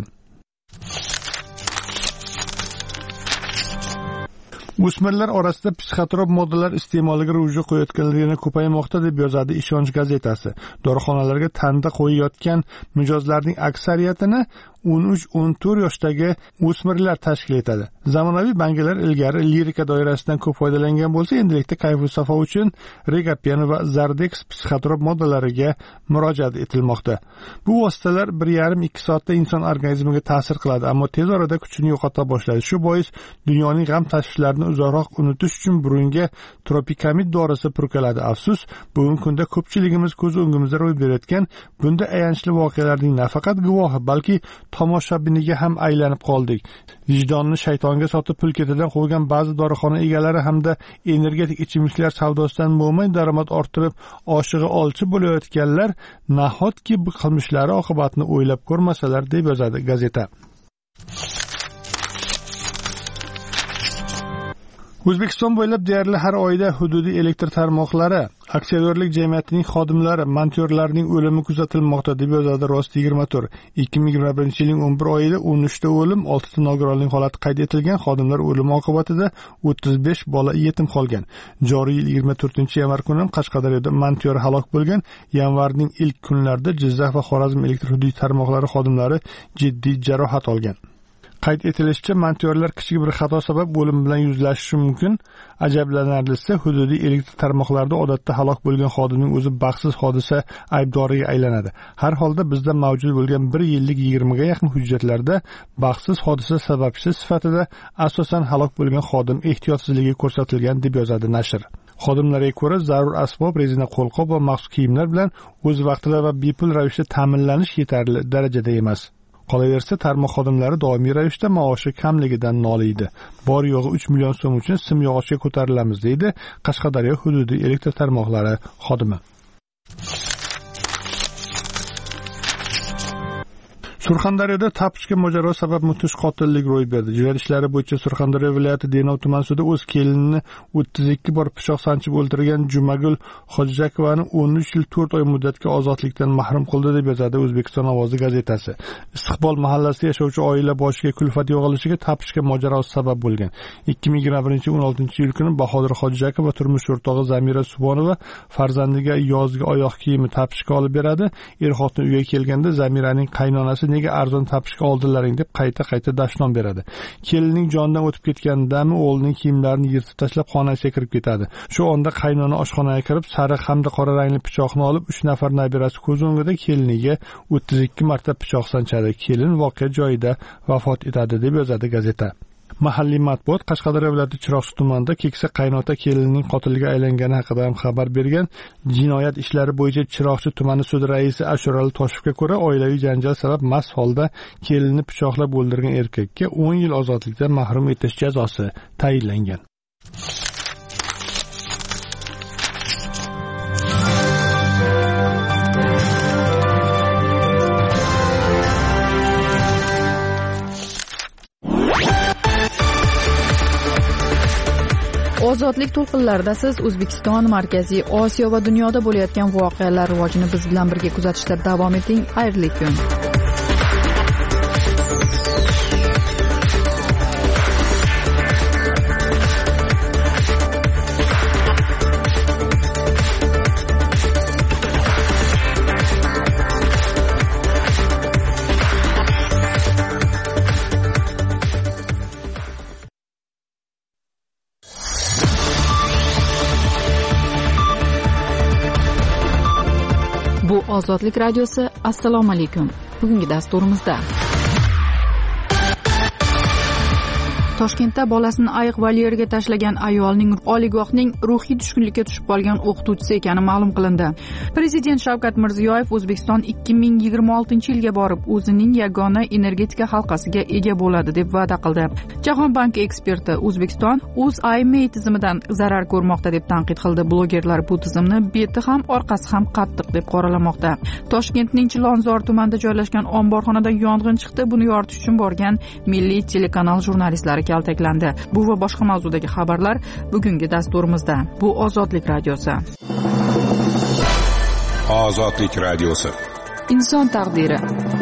O'smirlar orasida psixotrop moddalar iste'moliga ruju qo'yayotganligi ko'paymoqda deb yozadi Ishonch gazetasi. Dorixonalarga tanda qo'yayotgan mijozlarning aksariyatini 13-14 yoshdagi o'smirlar tashkil etadi. Zamonaviy bangilar ilgari lirika doirasidan ko'p foydalangan bo'lsa, endilikda kayfu safo uchun Regapen va Zardex psixotrop moddalariga murojaat etilmoqda. Bu vositalar 1,5-2 soatda inson organizmiga ta'sir qiladi, ammo tez orada kuchini yo'qota boshlaydi. Shu bois dunyoning g'am tashvishlarini uzoqroq unutish uchun burunga tropikamid dorisi purkaladi. Afsus, bugungi kunda ko'pchiligimiz ko'z o'ngimizda ro'y berayotgan bunda ayanchli voqealarning nafaqat guvohi, balki tomoshabiniga ham aylanib qoldik. Vijdonni shaytonga sotib pul ketidan qo'ygan ba'zi dorixona egalari hamda energetik ichimliklar savdosidan mo'min daromad orttirib oshig'i olchi bo'layotganlar nahotki bu qilmishlari oqibatini o'ylab ko'rmasalar deb yozadi gazeta. O'zbekiston bo'ylab deyarli har oyda hududiy elektr tarmoqlari, aksiyadorlik jamiyatining xodimlari, montyorlarning o'limi kuzatilmoqda deb yozadi Rost24. 2021-yilning 11 oyida 13 ta o'lim, 6 ta nogironlik holati qayd etilgan. Xodimlar o'limi oqibatida 35 bola yetim qolgan. Joriy yil 24-yanvar kuni Qashqadaryoda montyor halok bo'lgan. Yanvarning ilk kunlarida Jizzax va Xorazm elektr hududiy tarmoqlari xodimlari jiddiy jarohat olgan. Qayd etilishicha, montyorlar kichik bir xato sabab o'lim bilan yuzlashishi mumkin. Ajablanarlisi, hududiy elektr tarmoqlarida odatda halok bo'lgan xodimning o'zi baxtsiz hodisa aybdoriga aylanadi. Har holda bizda mavjud bo'lgan 1 yillik 20 ga yaqin hujjatlarda baxtsiz hodisa sababchisi sifatida asosan halok bo'lgan xodim ehtiyotsizligi ko'rsatilgan deb yozadi nashr. Xodimlarga ko'ra, zarur asbob, rezina qo'lqop va maxsus kiyimlar bilan o'z vaqtida va bepul ravishda ta'minlanish yetarli darajada emas. Qolaversa, tarmoq xodimlari doimiy ravishda maoshi kamligidan noliydi. Bor yo'g'i 3 million so'm uchun simyog'ochga ko'tarilamiz, deydi Qashqadaryo hududiy elektr tarmoqlari xodimi. Surxondaryoda tapishga mojaro sabab mudhish qotillik ro'y berdi. Jinoyat ishlari bo'yicha Surxondaryo viloyati Denov tuman sudi o'z kelinini 32 bor pichoq sanchib o'ldirgan Jumagul Hojijakovani 13 yil 4 oy muddatga ozodlikdan mahrum qildi deb yozadi O'zbekiston ovozi gazetasi. Istiqbol mahallasida yashovchi oila boshiga kulfat yog'ilishiga tapishga mojaro sabab bo'lgan. 2021-16 kuni Bahodir Hojijakov va turmush o'rtog'i Zamira Subonova farzandiga yozgi oyoq kiyimi tapishga olib beradi. Er-xotin uyga kelganda Zamiraning qaynonasi nega arzon topishga oldilaring deb qayta dashnom beradi. Kelinning jonidan o'tib ketganidami o'g'lining kiyimlarini yirtib tashlab xonasiga kirib ketadi. Shu onda qaynona oshxonaga kirib sariq hamda qora rangli pichoqni olib 3 nafar nabirasi ko'z o'ngida keliniga 32 marta pichoq sanchadi. Kelin voqea joyida vafot etadi deb yozadi gazeta. Mahalliy matbuot Qashqadaryo viloyati Chiroqchi tumanida keksa qaynota kelinning qotiliga aylangani haqida ham xabar bergan. Jinoyat ishlari bo'yicha Chiroqchi tumani sud raisi Ashurali Toshevga ko'ra, oilaviy janjal sabab mast holda kelinni pichoqlab o'ldirgan erkakka 10 yil ozodlikdan mahrum etish jazosi tayinlangan. Ozodlik to'lqinlarida siz O'zbekiston, Markaziy Osiyo va dunyoda bo'layotgan voqealar rivojini biz bilan birga kuzatishda davom eting. Xayrli kun. Bu Ozodlik radiosi. Assalomu alaykum. Bugungi dasturimizda Toshkentda bolasini ayiq volyeriga tashlagan ayolning oliygohning ruhiy tushkunlikka tushib qolgan o'qituvchisi ekani ma'lum qilindi. Prezident Shavkat Mirziyoyev O'zbekiston 2026-yilga borib o'zining yagona energetika halqasiga ega bo'ladi deb va'da qildi. Jahon banki eksperti O'zbekiston UzIMA tizimidan zarar ko'rmoqda deb tanqid qildi. Blogerlar bu tizimni beti ham orqasi ham qattiq deb qoralamoqda. Toshkentning Chilonzor tumanida joylashgan omborxonada yong'in chiqdi. Buni yoritish uchun borgan Milliy telekanal jurnalistlari kaltaklandi. Bu va boshqa mavzudagi xabarlar bugungi dasturimizda. Bu Ozodlik radiosi. Ozodlik radiosi. Inson taqdiri.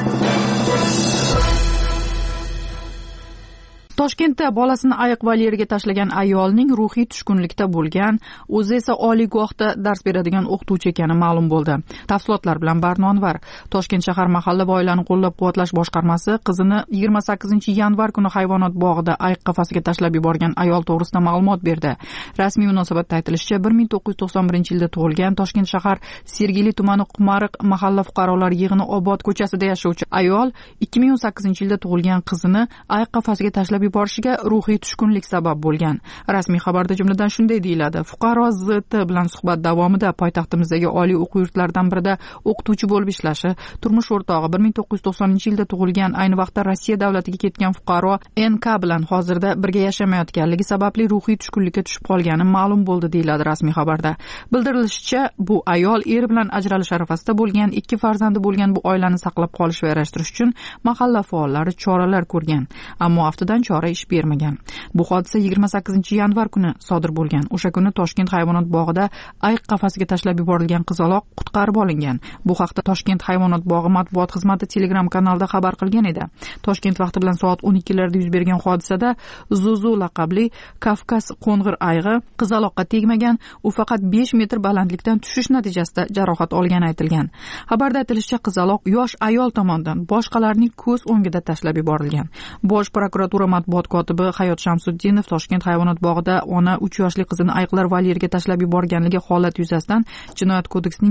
Toshkentda bolasini ayiq volyeriga tashlagan ayolning ruhiy tushkunlikda bo'lgan, o'zi esa oliygohda dars beradigan o'qituvchi ekani ma'lum bo'ldi. Tafsilotlar bilan Barnonvar. Toshkent shahar mahalla va oilani qo'llab-quvvatlash boshqarmasi qizini 28-yanvar kuni hayvonot bog'ida ayiq qafasiga tashlab yuborgan ayol to'g'risida ma'lumot berdi. Rasmiy munosabatda aytilishicha, 1991-yilda tug'ilgan Toshkent shahar Sergeli tumani Qumariq mahalla fuqarolar yig'ini Obod ko'chasida yashovchi ayol 2018-yilda tug'ilgan qizini ayiq qafasiga tashlab yuborishiga ruhiy tushkunlik sabab bo'lgan. Rasmiy xabarda jumladan shunday deyiladi: fuqaro ZT bilan suhbat davomida poytaxtimizdagi oliy o'quv yurtlaridan birida o'qituvchi bo'lib ishlashi, turmush o'rtog'i 1990-yilda tug'ilgan, ayni vaqtda Rossiya davlatiga ketgan fuqaro NK bilan hozirda birga yashamayotganligi sababli ruhiy tushkunlikka tushib qolgani ma'lum bo'ldi, deyiladi rasmiy xabarda. Bildirilishicha, bu ayol eri bilan ajralish arafasida bo'lgan, 2 farzandi bo'lgan bu oilani saqlab qolish va yarashtirish uchun mahalla faollari choralar ko'rgan, ammo aftidan chora ish bermagan. Bu hodisa 28-yanvar kuni sodir bo'lgan. O'sha kuni Toshkent hayvonot bog'ida ayiq qafasiga tashlab yuborilgan qizaloq qutqarib olingan. Bu haqda Toshkent hayvonot bog'i matbuot xizmati Telegram kanalida xabar qilgan edi. Toshkent vaqti bilan soat 12larda yuz bergan hodisada Zuzu laqabli Kavkaz qo'ng'ir ayg'i qizaloqqa tegmagan, u faqat 5 metr balandlikdan tushish natijasida jarohat olgani aytilgan. Xabarda aytilishicha, qizaloq yosh ayol tomonidan boshqalarning ko'z o'ngida tashlab yuborilgan. Bosh prokuratura matbuot kotibi Hayot Shamsuddinov Toshkent hayvonot bog'ida ona 3 yoshli qizini ayiqlar volyeriga tashlab yuborganligi holat yuzasidan Jinoyat kodeksining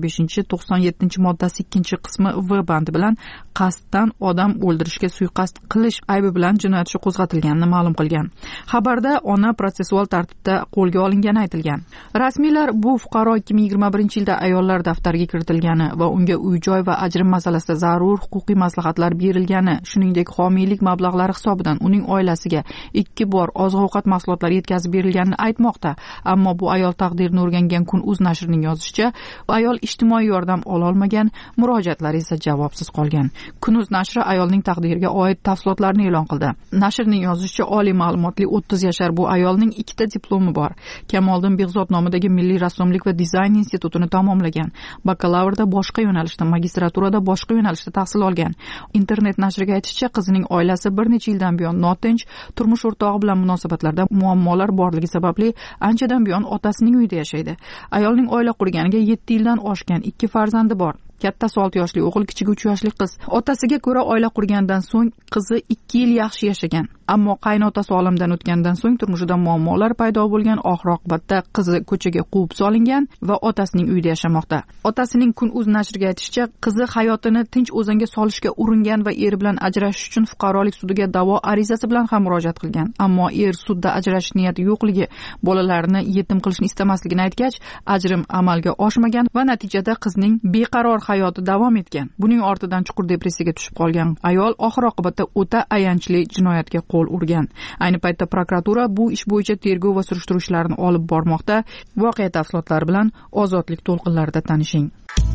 25-97-moddasi 2-qismi V bandi bilan qasddan odam o'ldirishga suiqasd qilish aybi bilan jinoyat ishi qo'zg'atilganini ma'lum qilgan. Xabarda ona protsessual tartibda qo'lga olingani aytilgan. Rasmiylar bu fuqaro 2021-yilda ayollar daftariga kiritilgani va unga uy-joy va ajrim masalasida zarur huquqiy maslahatlar berilgani, shuningdek homiylik mablag'lari hisobidan uning oilasiga 2 bor oziq-ovqat mahsulotlari yetkazib berilganini aytmoqda. Ammo bu ayol taqdirini o'rgangan Kun.uz nashrining yozishicha, ayol ijtimoiy yordam ola olmagan, murojaatlari esa javobsiz qolgan. Kun.uz nashri ayolning taqdiriga oid tafsilotlarni e'lon qildi. Nashrning yozishicha, oliy ma'lumotli 30 yashar bu ayolning 2 ta diplomi bor. Kamoliddin Behzod nomidagi Milliy rassomlik va dizayn institutini tamomlagan. Bakalavrda boshqa yo'nalishda, magistraturada boshqa yo'nalishda tahsil olgan. Internet nashriga aytishicha, qizining oilasi bir necha yildan buyon notinch, turmush o'rtog'i bilan munosabatlarda muammolar borligi sababli anchadan buyon otasining uyida yashaydi. Ayolning oila qurganiga 7 yildan oshgan, 2 farzandi bor. kattasi 6 yoshli o'g'il, kichigi 3 yoshli qiz. Otasiga ko'ra oila qurgandan so'ng qizi 2 yil yaxshi yashagan, ammo qaynotasi olamdan o'tgandan so'ng turmushida muammolar paydo bo'lgan. Oxir oqibatda qizi ko'chaga quvib solingan va otasining uyida yashamoqda. Otasining Kun.uz nashriga aytishicha, qizi hayotini tinch o'zanga solishga uringan va eri bilan ajrashish uchun fuqarolik sudiga da'vo arizasi bilan ham murojaat qilgan. Ammo er sudda ajrashish niyati yo'qligi, bolalarini yetim qilishni istamasligini aytgach, ajrim amalga oshmagan va natijada qizning beqaror hayoti davom etgan. Buning ortidan chuqur depressiyaga tushib qolgan ayol oxir oqibatda o'ta ayanchli jinoyatga qo'l urgan. Ayni paytda prokuratura bu ish bo'yicha tergov va surishtiruv ishlarini olib bormoqda. Voqea tafsilotlari bilan Ozodlik to'lqinlarida tanishing.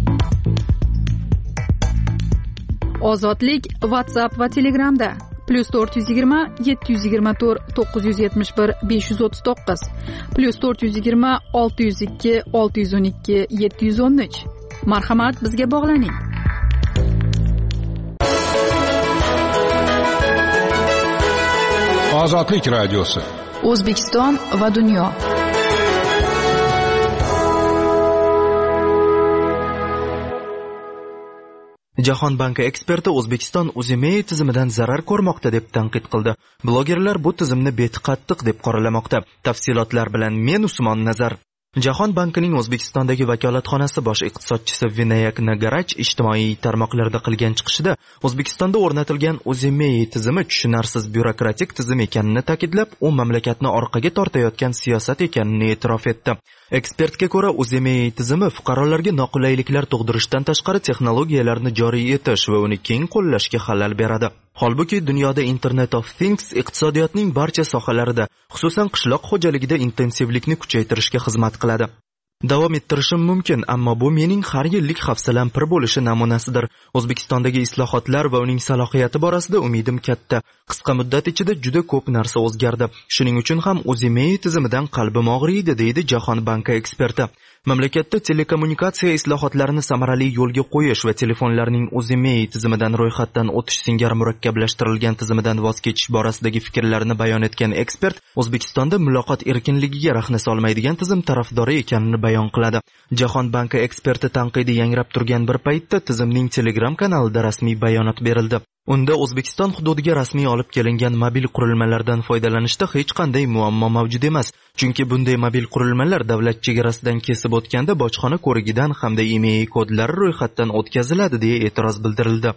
Ozodlik WhatsApp va Telegramda +420 724 971 539 +420 602 612 713. Marhamat, bizga bog'laning. Ozodlik radiosi. O'zbekiston va dunyo. Jahon banki eksperti O'zbekiston UZIMEI tizimidan zarar ko'rmoqda deb tanqid qildi. Blogerlar bu tizimni betiqattiq deb qoralamoqda. Tafsilotlar bilan men Usmon Nazar. Jahon bankining O'zbekistondagi vakolatxonasi bosh iqtisodchisi Vinayak Nagarach ijtimoiy tarmoqlarda qilgan chiqishida O'zbekistonda o'rnatilgan UZIMEI tizimi tushunarsiz byurokratik tizim ekanini ta'kidlab, u mamlakatni orqaga tortayotgan siyosat ekanini e'tirof etdi. Ekspertga ko'ra, UZIMEI tizimi fuqarolarga noqulayliklar tug'dirishdan tashqari texnologiyalarni joriy etish va uni keng qo'llashga xalal beradi. Holbuki dunyoda Internet of Things iqtisodiyotning barcha sohalarida, xususan qishloq xo'jaligida intensivlikni kuchaytirishga xizmat qiladi. Davom ettirishim mumkin, ammo bu mening har yillik hafsalam pir bo'lishi namunasidir. O'zbekistondagi islohotlar va uning salohiyati borasida umidim katta. Qisqa muddat ichida juda ko'p narsa o'zgardi. Shuning uchun ham UZIMEI tizimidan qalbim og'riydi, deydi Jahon banki eksperti. Mamlakatda telekommunikatsiya islohotlarini samarali yo'lga qo'yish va telefonlarning UZIMEI tizimidan ro'yxatdan o'tish singari murakkablashtirilgan tizimidan voz kechish borasidagi fikrlarini bayon etgan ekspert, O'zbekistonda muloqot erkinligiga rahna solmaydigan tizim tarafdori ekanini bayon qiladi. Jahon banki eksperti tanqidi yangrab turgan bir paytda tizimning Telegram kanalida rasmiy bayonot berildi. Unda O'zbekiston hududiga rasmiy olib kelingan mobil qurilmalardan foydalanishda hech qanday muammo mavjud emas. Chunki bunday mobil qurilmalar davlat chegarasidan kesib o'tganda bojxona ko'rigidan hamda IMEI kodlari ro'yxatdan o'tkaziladi deya e'tiroz bildirildi.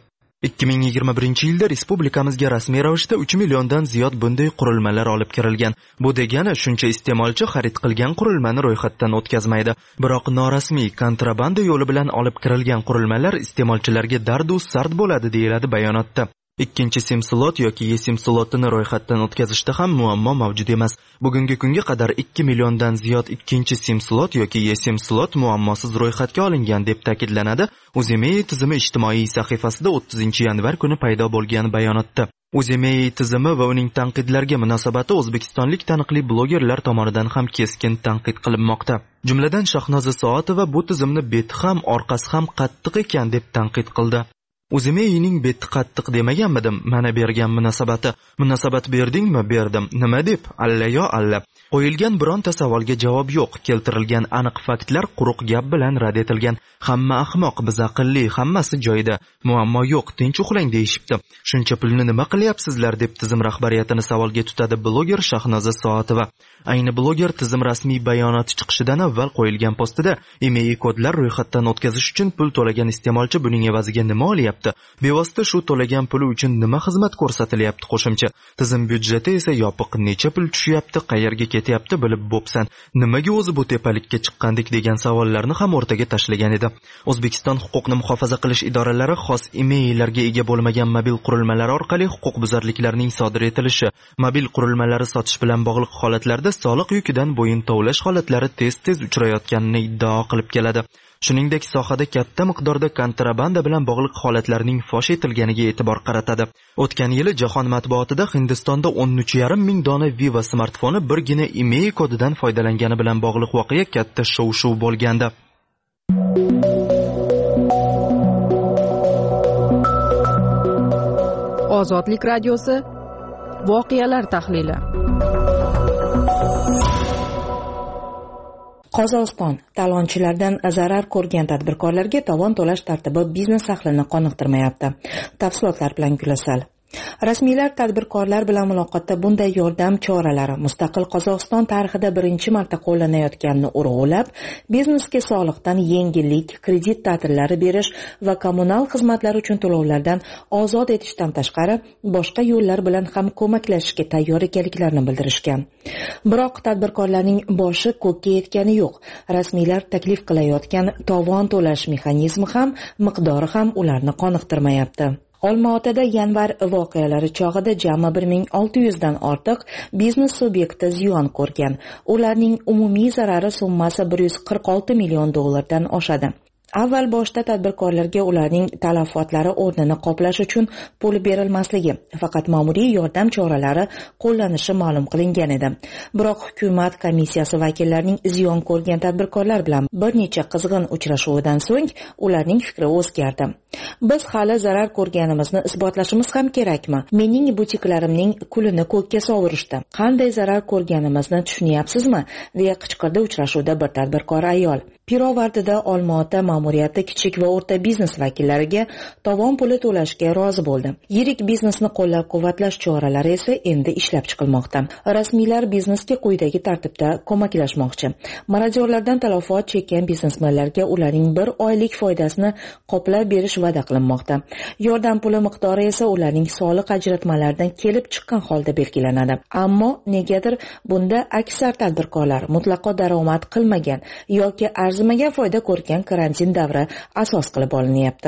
2021-yilda respublikamizga rasmiy ravishda 3 milliondan ziyod bunday qurilmalar olib kirilgan. Bu degani shuncha iste'molchi xarid qilgan qurilmani ro'yxatdan o'tkazmaydi. Biroq norasmiy kontrabanda yo'li bilan olib kirilgan qurilmalar iste'molchilarga dardu sard bo'ladi, deyiladi bayonotda. Ikkinchi sim slot yoki eSIM slotini ro'yxatdan o'tkazishda ham muammo mavjud emas. Bugungi kunga qadar 2 milliondan ziyod ikkinchi sim slot yoki eSIM slot muammosiz ro'yxatga olingan deb ta'kidlanadi. UZIMEI tizimi ijtimoiy sahifasida 30-yanvar kuni paydo bo'lgan bayonotda. UZIMEI tizimi va uning tanqidlarga munosabati o'zbekistonlik taniqli blogerlar tomonidan ham keskin tanqid qilinmoqda. Jumladan Shahnoza Soatova bu tizimni beti ham orqasi ham qattiq ekan deb tanqid qildi. UZIMEIning beti qattiq demaganmidim, mana bergan munosabati. Munosabat berdingmi? Berdim. Nima deb? Alla yo alla. Qo'yilgan bironta savolga javob yo'q. Keltirilgan aniq faktlar quruq gap bilan rad etilgan. Hamma ahmoq, biz aqlli, hammasi joyida. Muammo yo'q, tinch uxlang deyishibdi. Shuncha pulni nima qilyapsizlar deb tizim rahbariyatini savolga tutadi bloger Shahnoza Soatova. Ayni bloger tizim rasmiy bayonoti chiqishidan avval qo'yilgan postida IMEI kodlar ro'yxatdan o'tkazish uchun pul to'lagan iste'molchi buning evaziga nima olyapti? Bevosita shu to'lagan puli uchun nima xizmat ko'rsatilyapti qo'shimcha? Tizim byudjeti esa yopiq, necha pul tushyapti, qayerga ketyapti bilib bo'psan. Nimaga o'zi bu tepalikka chiqqandik degan savollarni ham o'rtaga tashlagan edi. O'zbekiston huquqni muhofaza qilish idoralari xos IMEIlarga ega bo'lmagan mobil qurilmalar orqali huquqbuzarliklarning sodir etilishi, mobil qurilmalari sotish bilan bog'liq holatlarda soliq yukidan bo'yin tovlash holatlari tez-tez uchrayotganini iddao qilib keladi. Shuningdek, sohada katta miqdorda kontrabanda bilan bog'liq holatlarning fosh etilganiga e'tibor qaratadi. O'tgan yili jahon matbuotida Hindistonda 13,5 ming dona Viva smartfoni birgina IMEI kodidan foydalangani bilan bog'liq voqea katta shov-shuv bo'lgandi. Ozodlik radiosi voqealar tahlili. Qozog'iston talonchilardan zarar ko'rgan tadbirkorlarga tovon to'lash tartibi biznes ahlini qoniqtirmayapti. Tafsilotlar bilan Gulasal. Rasmiylar tadbirkorlar bilan muloqotda bunday yordam choralari mustaqil Qozog'iston tarixida birinchi marta qo'llanayotganini urg'ulab, biznesga soliqdan yengillik, kredit ta'tillari berish va kommunal xizmatlar uchun to'lovlardan ozod etishdan tashqari boshqa yo'llar bilan ham ko'maklashishga tayyor ekanliklarini bildirishgan. Biroq tadbirkorlarning boshi ko'kka yetgani yo'q. Rasmiylar taklif qilayotgan tovon to'lash mexanizmi ham, miqdori ham ularni qoniqtirmayapti. Olmaotada yanvar voqealari chog'ida jami 1600 dan ortiq biznes subyekti ziyon ko'rgan. Ularning umumiy zarari summasi $146 million dan oshadi. Avval boshda tadbirkorlarga ularning talafotlari o'rnini qoplash uchun pul berilmasligi, faqat ma'muriy yordam choralari qo'llanishi ma'lum qilingan edi. Biroq hukumat komissiyasi vakillarining ziyon ko'rgan tadbirkorlar bilan bir necha qizg'in uchrashuvidan so'ng ularning fikri o'zgardi. Biz hali zarar ko'rganimizni isbotlashimiz ham kerakmi? Mening butiklarimning kulini ko'kka sovurishdi. Qanday zarar ko'rganimizni tushunyapsizmi? deya qichqirdi uchrashuvda bir tadbirkor ayol. Pirovardida Olmaota ma'muriyati kichik va o'rta biznes vakillariga tovon puli to'lashga rozi bo'ldi. Yirik biznesni qo'llab-quvvatlash choralari esa endi ishlab chiqilmoqda. Rasmiylar biznesga quyidagi tartibda ko'maklashmoqchi. Maradorlardan talafot chekkan biznesmenlarga ularning bir oylik foydasini qoplab berish va'da qilinmoqda. Yordam puli miqdori esa ularning soliq ajratmalaridan kelib chiqqan holda belgilanadi. Ammo negadir bunda aksar tadbirkorlar mutlaqo daromad qilmagan yoki arzimagan foyda ko'rgan karantin davri asos qilib olinyapti.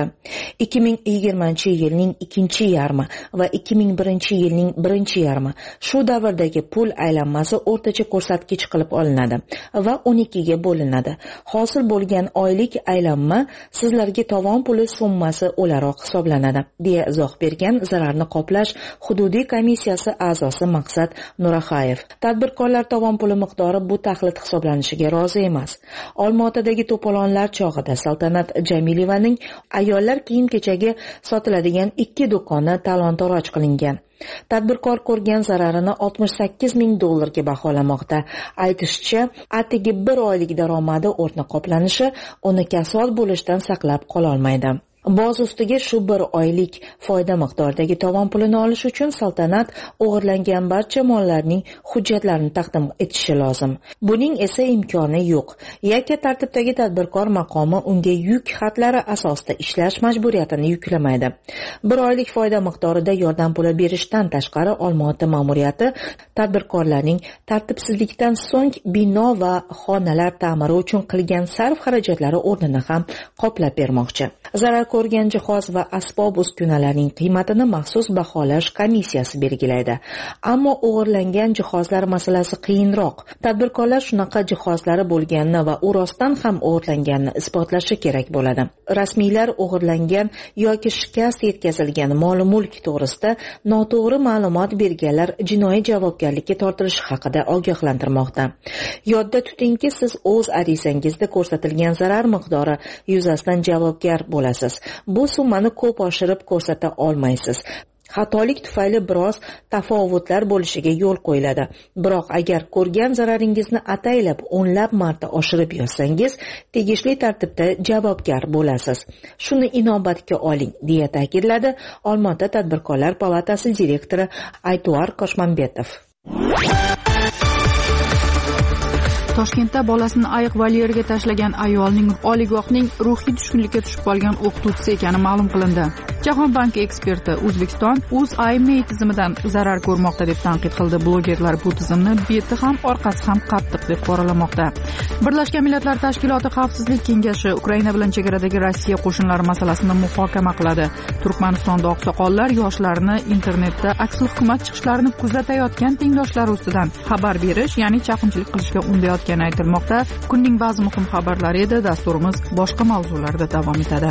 2020-yilning ikkinchi yarmi va 2001-yilning birinchi yarmi shu davrdagi pul aylanmasi o'rtacha ko'rsatkich qilib olinadi va 12 ga bo'linadi. Hosil bo'lgan oylik aylanma sizlarga tovon puli summasi o'laroq hisoblanadi, deya izoh bergan zararni qoplash hududiy komissiyasi a'zosi Maqsad Nuraxayev. Tadbirkorlar tovon puli miqdori bu taxlit hisoblanishiga rozi emas. Olmaotadagi to'polonlar chog'ida Saltanat Jamilevaning ayollar kiyim-kechagi sotiladigan 2 do'koni talon-toroj qilingan. Tadbirkor ko'rgan zararini $68 ming ga baholamoqda. Aytishicha, atigi bir oylik daromadi o'rni qoplanishi uni kasod bo'lishdan saqlab qololmaydi. Boz ustiga shu bir oylik foyda miqdoridagi tovon pulini olish uchun Saltanat o'g'irlangan barcha mollarning hujjatlarini taqdim etishi lozim. Buning esa imkoni yo'q. Yakka tartibdagi tadbirkor maqomi unga yuk xatlari asosida ishlash majburiyatini yuklamaydi. Bir oylik foyda miqdorida yordam puli berishdan tashqari Olmaota ma'muriyati tadbirkorlarning tartibsizlikdan so'ng bino va xonalar ta'miri uchun qilgan sarf xarajatlari o'rnini ham qoplab bermoqchi. Zarar ko'rgan jihoz va asbob uskunalarning qiymatini maxsus baholash komissiyasi belgilaydi. Ammo o'g'irlangan jihozlar masalasi qiyinroq. Tadbirkorlar shunaqa jihozlari bo'lganini va u rostdan ham o'g'irlanganini isbotlashi kerak bo'ladi. Rasmiylar o'g'irlangan yoki shikast yetkazilgan mol-mulk to'g'risida noto'g'ri ma'lumot berganlar jinoiy javobgarlikka tortilishi haqida ogohlantirmoqda. Yodda tutingki, siz o'z arizangizda ko'rsatilgan zarar miqdori yuzasidan javobgar bo'lasiz. Bu summani ko'p oshirib ko'rsata olmaysiz. Xatolik tufayli biroz tafovutlar bo'lishiga yo'l qo'yiladi. Biroq agar ko'rgan zararingizni ataylab o'nlab marta oshirib yozsangiz, tegishli tartibda javobgar bo'lasiz. Shuni inobatga oling, deya ta'kidladi Olmaota tadbirkorlar palatasi direktori Aytuar Qoshmanbetov. Toshkentda bolasini ayiq volyeriga tashlagan ayolning oliygohning ruhiy tushkunlikka tushib qolgan o'qituvchisi ekani ma'lum qilindi. Jahon banki eksperti O'zbekiston UzIMEI tizimidan zarar ko'rmoqda deb tanqid qildi. Blogerlar bu tizimni beti ham orqasi ham qattiq deb qoralamoqda. Birlashgan Millatlar Tashkiloti Xavfsizlik kengashi Ukraina bilan chegaradagi Rossiya qo'shinlari masalasini muhokama qiladi. Turkmanistonda oqsoqollar yoshlarni internetda aksli hukumat chiqishlarini kuzatayotgan tengdoshlari ustidan xabar berish, ya'ni chaqinchilik qilishga undayotgani aytilmoqda. Kunning ba'zi muhim xabarlari edi. Dasturimiz boshqa mavzularda davom etadi.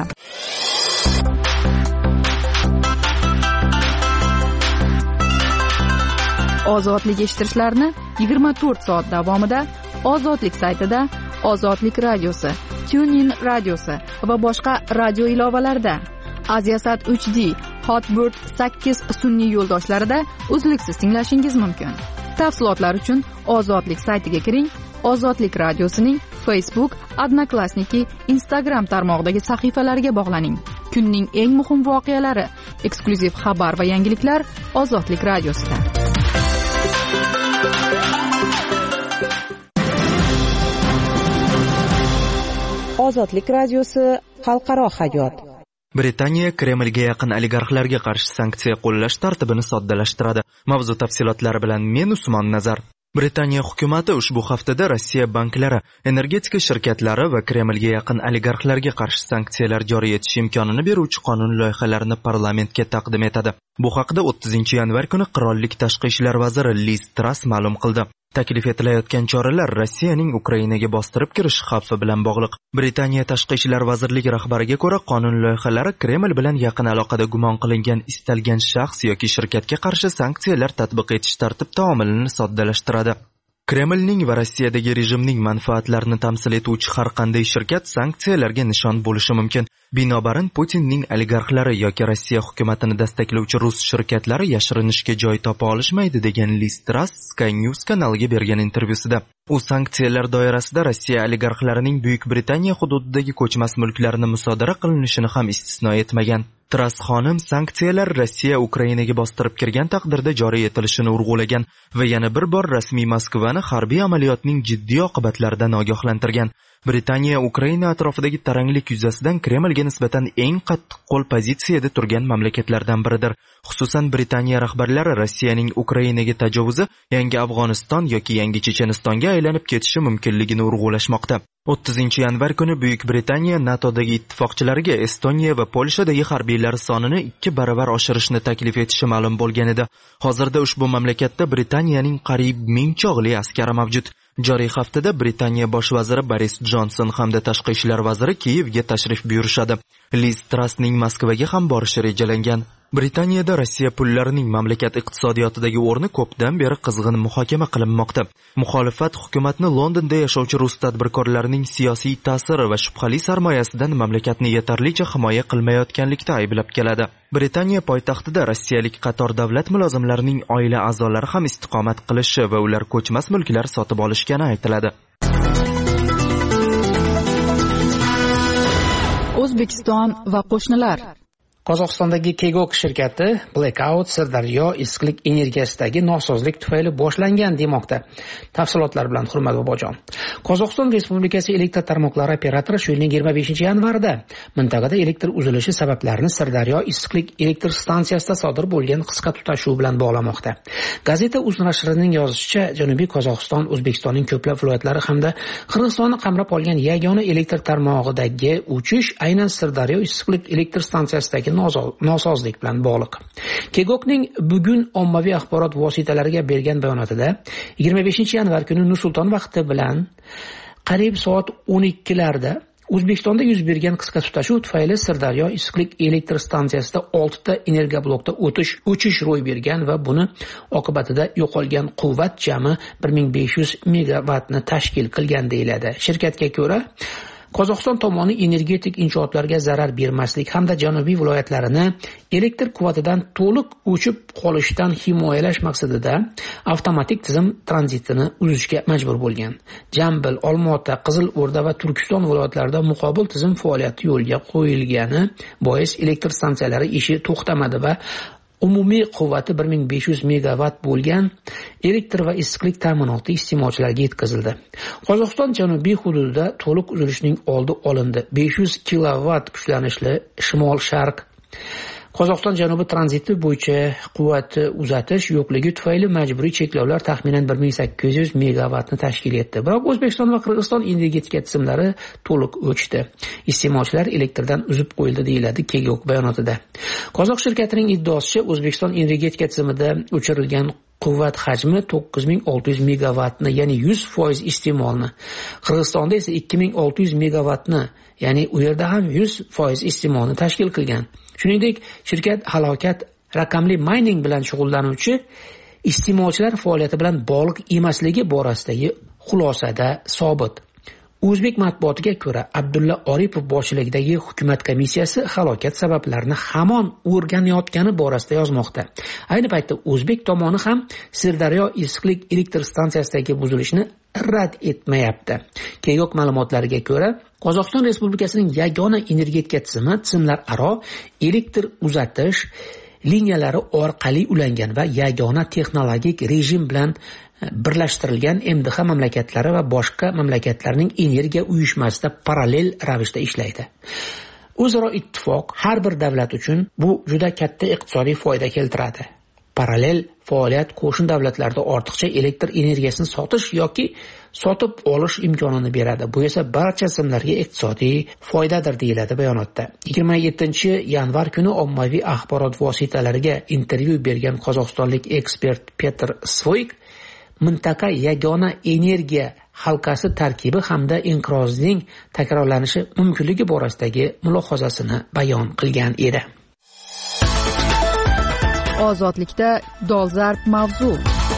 Ozodlik eshittirishlarni 24 soat davomida Ozodlik saytida, Ozodlik radiosi, TuneIn radiosi va boshqa radio ilovalarida, Aziasat 3D, Hotbird 8 sun'iy yo'ldoshlarida uzluksiz tinglashingiz mumkin. Tafsilotlar uchun Ozodlik saytiga kiring. Ozodlik radiosining Facebook, Odnoklassniki, Instagram tarmog'idagi sahifalariga bog'laning. Kunning eng muhim voqealari, eksklyuziv xabar va yangiliklar Ozodlik radiosida. Ozodlik radiosi xalqaro hayot. Britaniya Kremlga yaqin oligarxlarga qarshi sanksiya qo'llash tartibini soddalashtiradi. Mavzu tafsilotlari bilan men Usmon Nazar. Britaniya hukumati ushbu haftada Rossiya banklari, energetika shirkatlari va Kremlga yaqin oligarxlarga qarshi sanksiyalar joriy etish imkonini beruvchi qonun loyihalarini parlamentga taqdim etadi. Bu haqda 30-yanvar kuni qirollik tashqi ishlar vaziri Liz Truss ma'lum qildi. Taklif etilayotgan choralar Rossiyaning Ukrainaga bostirib kirish xavfi bilan bog'liq. Britaniya tashqi ishlar vazirligi rahbariga ko'ra, qonun loyihalari Kreml bilan yaqin aloqada gumon qilingan istalgan shaxs yoki shirkatga qarshi sanksiyalar tatbiq etish tartib-taomilini soddalashtiradi. Kremlning va Rossiyadagi rejimning manfaatlarini tamsil etuvchi har qanday shirkat sanksiyalarga nishon bo'lishi mumkin. Binobarin Putinning oligarxlari yoki Rossiya hukumatini destaklovchi rus shirkatlari yashirinishga joy topa olishmaydi degan Liz Truss Sky News kanaliga bergan intervyusida. U sanksiyalar doirasida Rossiya oligarxlarining Buyuk Britaniya hududidagi ko'chmas mulklarini musodara qilinishini ham istisno etmagan. Truss xonim sanksiyalar Rossiya Ukrainaga bostirib kirgan taqdirda joriy etilishini urg'ulagan va yana bir bor rasmiy Moskvani harbiy amaliyotning jiddiy oqibatlaridan ogohlantirgan. Britaniya Ukraina atrofidagi taranglik yuzasidan Kremlga nisbatan eng qattiq qo'l pozitsiyada turgan mamlakatlardan biridir. Xususan Britaniya rahbarlari Rossiyaning Ukrainaga tajovuzi yangi Afg'oniston yoki yangi Chechenistonga aylanib ketishi mumkinligini urg'ulashmoqda. 30-yanvar kuni Buyuk Britaniya NATOdagi ittifoqchilariga Estoniya va Polshadagi harbiylar sonini 2 baravar oshirishni taklif etishi ma'lum bo'lgan edi. Hozirda ushbu mamlakatda Britaniyaning qariyb 1000 chog'li askari mavjud. Joriy haftada Britaniya bosh vaziri Boris Johnson hamda tashqi ishlar vaziri Kiyevga tashrif buyurishadi. Liz Trussning Moskvaga ham borishi rejalangan. Britaniyada Rossiya pullarining mamlakat iqtisodiyotidagi o'rni ko'pdan beri qizg'in muhokama qilinmoqda. Muxolifat hukumatni Londonda yashovchi rus tadbirkorlarining siyosiy ta'siri va shubhali sarmoyasidan mamlakatni yetarlicha himoya qilmayotganlikda ayblab keladi. Britaniya poytaxtida rossiyalik qator davlat mulozimlarining oila a'zolari ham istiqomat qilishi va ular ko'chmas mulklar sotib olishgani aytiladi. O'zbekiston va qo'shnilar. Qozog'istondagi Kegok shirkati blackout Sirdaryo issiqlik energiyasidagi nosozlik tufayli boshlangan demoqda. Tafsilotlar bilan Hurmat Bobojon. Qozog'iston Respublikasi elektr tarmoqlari operatori shu yilning 25-yanvarida mintaqada elektr uzilishi sabablarini Sirdaryo issiqlik elektr stansiyasida sodir bo'lgan qisqa tutashuv bilan bog'lamoqda. Gazeta Uz nashrining yozishicha, Janubiy Qozog'iston O'zbekistonning ko'plab viloyatlari hamda Qirg'izistonni qamrab olgan yagona elektr tarmog'idagi o'chish aynan Sirdaryo issiqlik elektr stansiyasidagi nosozlik bilan bog'liq. Kegokning bugun ommaviy axborot vositalariga bergan bayonotida 25-yanvar kuni Nur-Sulton vaqti bilan qariyb soat 12larda O'zbekistonda yuz bergan qisqa tutashuv tufayli Sirdaryo issiqlik elektr stansiyasida 6 ta energiyablokda o'chish ro'y bergan va buni oqibatida yo'qolgan quvvat jami 1500 megavatni tashkil qilgan deyiladi. Shirkatga ko'ra, Qozog'iston tomoni energetik inshootlarga zarar bermaslik hamda janubiy viloyatlarini elektr quvvatidan to'liq o'chib qolishdan himoyalash maqsadida avtomatik tizim tranzitini uzishga majbur bo'lgan. Jambil, Olmaota, Qizilo'rda va Turkiston viloyatlarida muqobil tizim faoliyati yo'lga qo'yilgani bois elektr stansiyalari ishi to'xtamadi va umumiy quvvati 1500 megavat bo'lgan elektr va issiqlik ta'minoti iste'molchilarga yetkazildi. Qozog'iston janubiy hududida to'liq uzilishning oldi olindi. 500 kilovatt kuchlanishli shimol-sharq Qozog'iston janubi tranziti bo'yicha quvvat uzatish yo'qligi tufayli majburiy cheklovlar taxminan 1800 megavatni tashkil etdi. Biroq O'zbekiston va Qirg'iziston energetika tizimlari to'liq o'chdi. Iste'molchilar elektrdan uzib qo'yildi deyiladi Kegok bayonotida. Qozoq shirkatining iddaosicha O'zbekiston energetika tizimida o'chirilgan quvvat hajmi 9600 megavatni, ya'ni 100% iste'molni. Qirg'izistonda esa 2600 megavatni, ya'ni u yerda ham 100% iste'molni tashkil qilgan. Shuningdek, shirkat halokat raqamli mining bilan shug'ullanuvchi iste'molchilar faoliyati bilan bog'liq emasligi borasidagi xulosada sobit. O'zbek matbuotiga ko'ra, Abdulla Oripov boshchiligidagi hukumat komissiyasi halokat sabablarini hamon o'rganayotgani borasida yozmoqda. Ayni paytda O'zbek tomoni ham Sirdaryo issiqlik elektr stansiyasidagi buzilishni rad etmayapti. Keyingi ma'lumotlarga ko'ra, Qozog'iston Respublikasining yagona energetika tizimlararo elektr uzatish liniyalari orqali ulangan va yagona texnologik rejim bilan birlashtirilgan MDH mamlakatlari va boshqa mamlakatlarning energiya uyushmasida parallel ravishda ishlaydi. O'zaro ittifoq har bir davlat uchun bu juda katta iqtisodiy foyda keltiradi. Parallel faoliyat qo'shni davlatlarda ortiqcha elektr energiyasini sotish yoki sotib olish imkonini beradi. Bu esa barcha tizimlarga iqtisodiy foydadir deyiladi bayonotda. 27-yanvar kuni ommaviy axborot vositalariga intervyu bergan qozog'istonlik ekspert Petr Svoik mintaqa yagona energiya halqasi tarkibi hamda inqirozning takrorlanishi mumkinligi borasidagi mulohazasini bayon qilgan edi. Ozodlikda dolzarb mavzu.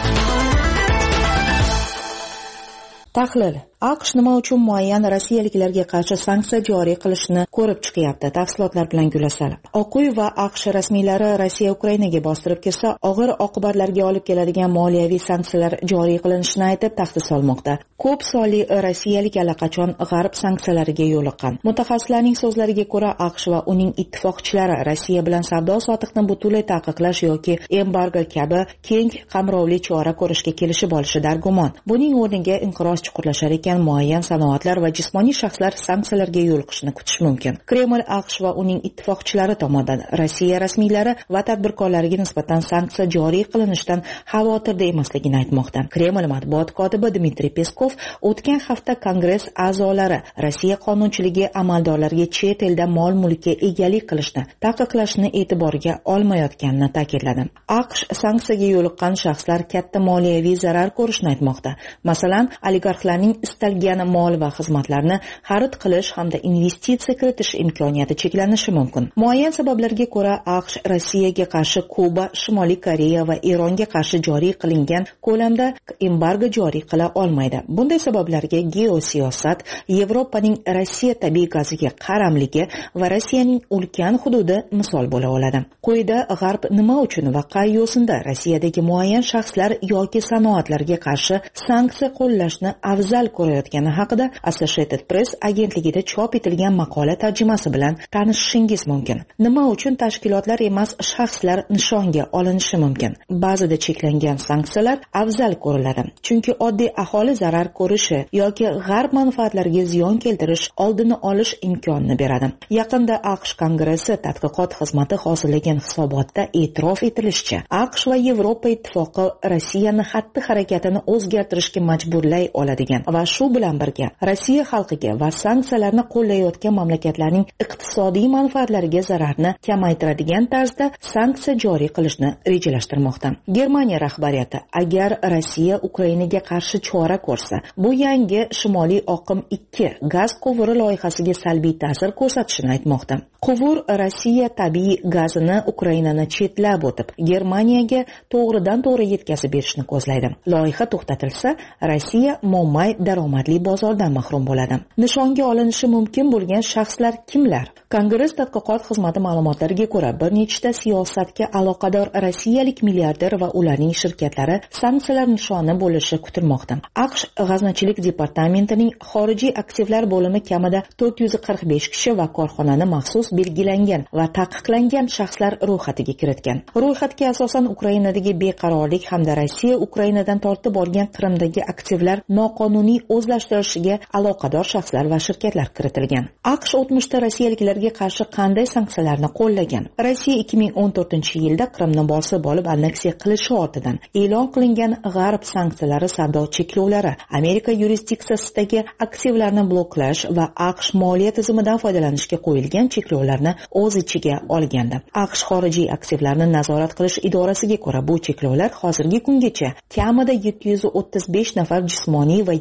Tahlil: AQSh nima uchun muayyan rossiyaliklarga qarshi sanksiya joriy qilishni ko'rib chiqyapti? Tafsilotlar bilan Gulasal. Oq uy va AQSh rasmiylari Rossiya Ukrainaga bostirib kirsa, og'ir oqibatlarga olib keladigan moliyaviy sanksiyalar joriy qilinishini aytib tahdid solmoqda. Ko'p sonli rossiyalik allaqachon g'arb sanksiyalariga yo'liqqan. Mutaxassislarning so'zlariga ko'ra, AQSh va uning ittifoqchilari Rossiya bilan savdo-sotiqni butunlay taqiqlash yoki embargo kabi keng qamrovli chora ko'rishga kelishib olishi dargumon. Buning o'rniga inqiroz chuqurlashar ekan muayyan sanoatlar va jismoniy shaxslar sanksiyalarga yo'liqishni kutish mumkin. Kreml AQSh va uning ittifoqchilari tomonidan Rossiya rasmiylari va tadbirkorlariga nisbatan sanksiya joriy qilinishidan xavotirda emasligini aytmoqda. Kreml matbuot kotibi Dmitriy Peskov o'tgan hafta Kongress a'zolari Rossiya qonunchiligi amaldorlariga chet elda mol-mulkka egalik qilishni taqiqlashni e'tiborga olmayotganini ta'kidladi. AQSh sanksiyaga yo'liqqan shaxslar katta moliyaviy zarar ko'rishni aytmoqda. Masalan, oligarxlarning istalgan mol va xizmatlarni xarid qilish hamda investitsiya kiritish imkoniyati cheklanishi mumkin. Muayyan sabablarga ko'ra AQSh Rossiyaga qarshi Kuba, Shimoliy Koreya va Eronga qarshi joriy qilingan ko'lamda embargo joriy qila olmaydi. Bunday sabablarga geosiyosat, Yevropaning Rossiya tabiiy gaziga qaramligi va Rossiyaning ulkan hududi misol bo'la oladi. Quyida G'arb nima uchun va qay yo'sinda Rossiyadagi muayyan shaxslar yoki sanoatlarga qarshi sanksiya qo'llashni afzal ko'rayotgani haqida Associated Press agentligida chop etilgan maqola tarjimasi bilan tanishishingiz mumkin. Nima uchun tashkilotlar emas, shaxslar nishonga olinishi mumkin? Ba'zida cheklangan sanksiyalar afzal ko'riladi, chunki oddiy aholi zarar ko'rishi yoki g'arb manfaatlariga ziyon keltirish oldini olish imkonini beradi. Yaqinda AQSh Kongressi tadqiqot xizmati hozillagan hisobotda e'tirof etilishicha, AQSh va Yevropa ittifoqi Rossiyani xatti-harakatini o'zgartirishga majburlay oladigan va shu bilan birga Rossiya xalqiga va sanksiyalarni qo'llayotgan mamlakatlarning iqtisodiy manfaatlariga zararni kamaytiradigan tarzda sanksiya joriy qilishni rejalashtirmoqda. Germaniya rahbariyati agar Rossiya Ukrainaga qarshi chora ko'rsa, bu yangi Shimoliy oqim 2 gaz quvuri loyihasiga salbiy ta'sir ko'rsatishini aytmoqda. Quvur Rossiya tabiiy gazini Ukrainani chetlab o'tib, Germaniyaga to'g'ridan-to'g'ri yetkazib berishni ko'zlaydi. Loyiha to'xtatilsa, Rossiya mo'may daromadli bozordan mahrum bo'ladi. Nishonga olinishi mumkin bo'lgan shaxslar kimlar? Kongress tadqiqot xizmati ma'lumotlariga ko'ra, bir nechta siyosatga aloqador rossiyalik milliarder va ularning shirkatlari sanksiyalar nishoni bo'lishi kutilmoqda. AQSh g'aznachilik departamentining xorijiy aktivlar bo'limi kamida 445 kishi va korxonani maxsus belgilangan va taqiqlangan shaxslar ro'yxatiga kiritgan. Ro'yxatga asosan Ukrainadagi beqarorlik hamda Rossiya Ukrainadan tortib olgan Qrimdagi aktivlar noqonuniy o'zlashtirishiga aloqador shaxslar va shirkatlar kiritilgan. AQSh o'tmishda rossiyaliklarga qarshi qanday sanksiyalarni qo'llagan? Rossiya 2014-yilda Qrimni bosib olib anneksiya qilishi ortidan e'lon qilingan g'arb sanksiyalari, savdo cheklovlari, Amerika yurisdiksiyasidagi aktivlarni bloklash va AQSh moliya tizimidan foydalanishga qo'yilgan cheklovlarni o'z ichiga olgandi. AQSh xorijiy aktivlarni nazorat qilish idorasiga ko'ra, bu cheklovlar hozirgi kungacha kamida 735 nafar jismoniy va yuridik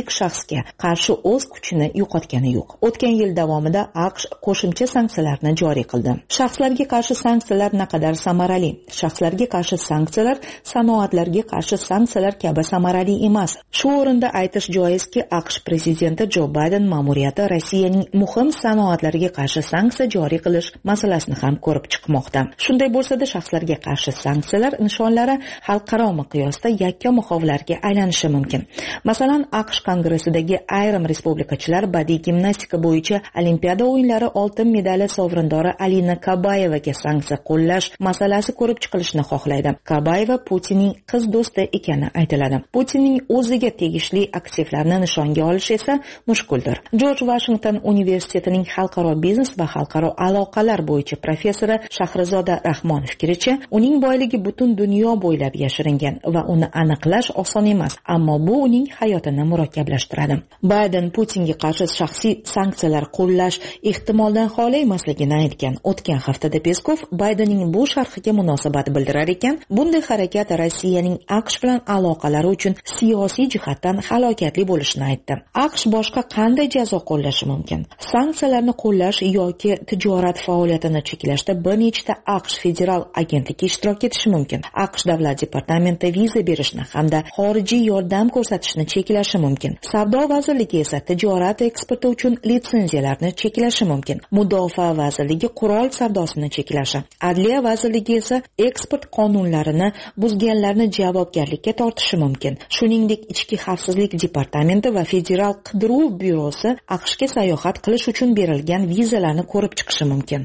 shaxsga qarshi o'z kuchini yo'qotgani yo'q. O'tgan yil davomida AQSh qo'shimcha sanksiyalarni joriy qildi. Shaxslarga qarshi sanksiyalar naqadar samarali? Shaxslarga qarshi sanksiyalar sanoatlarga qarshi sanksiyalar kabi samarali emas. Shu o'rinda aytish joizki, AQSh prezidenti Jo Bayden ma'muriyati Rossiyaning muhim sanoatlarga qarshi sanksiya joriy qilish masalasini ham ko'rib chiqmoqda. Shunday bo'lsa-da, shaxslarga qarshi sanksiyalar nishonlari xalqaro miqyosda yakka muxovlarga aylanishi mumkin. Masalan, AQSh Kongressidagi ayrim respublikachilar badiiy gimnastika bo'yicha Olimpiada o'yinlari oltin medali sovrindori Alina Kabayevaga sanksiya qo'llash masalasi ko'rib chiqilishini xohlaydi. Kabayeva Putinning qiz do'sti ekani aytiladi. Putinning o'ziga tegishli aktivlarni nishonga olish esa mushkuldir. Jorj Vashington universitetining xalqaro biznes va xalqaro aloqalar bo'yicha professori Shahrizoda Rahmon fikricha, uning boyligi butun dunyo bo'ylab yashiringan va uni aniqlash oson emas, ammo bu uning hayotini murakkablashtiradi. Bayden Putinga qarshi shaxsiy sanksiyalar qo'llash ehtimoldan xoli emasligini aytgan. O'tgan haftada Peskov Baydenning bu sharhiga munosabat bildirar ekan, bunday harakat Rossiyaning AQSh bilan aloqalari uchun siyosiy jihatdan halokatli bo'lishini aytdi. AQSh boshqa qanday jazo qo'llashi mumkin? Sanksiyalarni qo'llash yoki tijorat faoliyatini cheklashda bir nechta AQSh federal agentligi ishtirok etishi mumkin. AQSh davlat departamenti viza berishni hamda xorijiy yordam ko'rsatishni cheklashi mumkin. Savdo vazirligi esa tijorat eksporti uchun litsenziyalarni cheklashi mumkin. Mudofaa vazirligi qurol savdosini cheklashi. Adliya vazirligi esa eksport qonunlarini buzganlarni javobgarlikka tortishi mumkin. Shuningdek, ichki xavfsizlik departamenti va federal qidiruv byurosi AQShga sayohat qilish uchun berilgan vizalarni ko'rib chiqishi mumkin.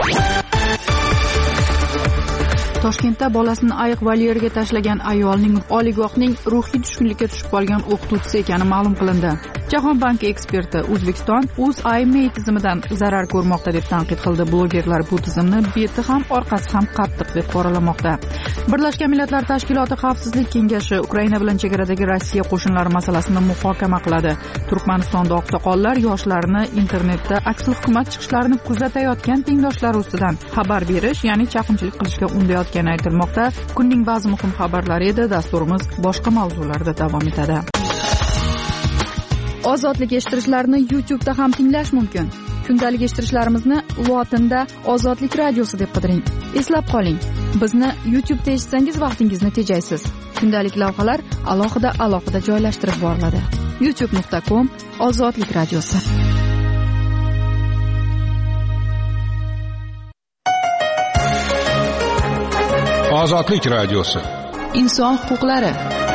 Toshkentda bolasini ayiq volyeriga tashlagan ayolning oliygohning ruhiy tushkunlikka tushib qolgan o'qituvchisi ekani ma'lum qilindi. Jahon banki eksperti O'zbekiston UzIMEI tizimidan zarar ko'rmoqda deb tanqid qildi. Blogerlar bu tizimni beti ham orqasi ham qattiq deb qoralamoqda. Birlashgan Millatlar Tashkiloti Xavfsizlik kengashi Ukraina bilan chegaradagi Rossiya qo'shinlari masalasini muhokama qiladi. Turkmanistonda oqsoqollar yoshlarni internetda aksi hukumat chiqishlarini kuzatayotgan tengdoshlari ustidan xabar berish, ya'ni chaqimchilik qilishga undayotgani aytilmoqda. Kunning ba'zi muhim xabarlari edi. Dasturimiz boshqa mavzularda davom etadi. Ozodlik eshittirishlarni YouTube'da ham tinglash mumkin. Kundalik eshittirishlarimizni lotinda Ozodlik radiosi deb qidiring. Eslab qoling, bizni YouTube'da eshitsangiz vaqtingizni tejaysiz. Kundalik lavhalar alohida joylashtirib boriladi. youtube.com/Ozodlik radiosi. Ozodlik radiosi. Inson huquqlari.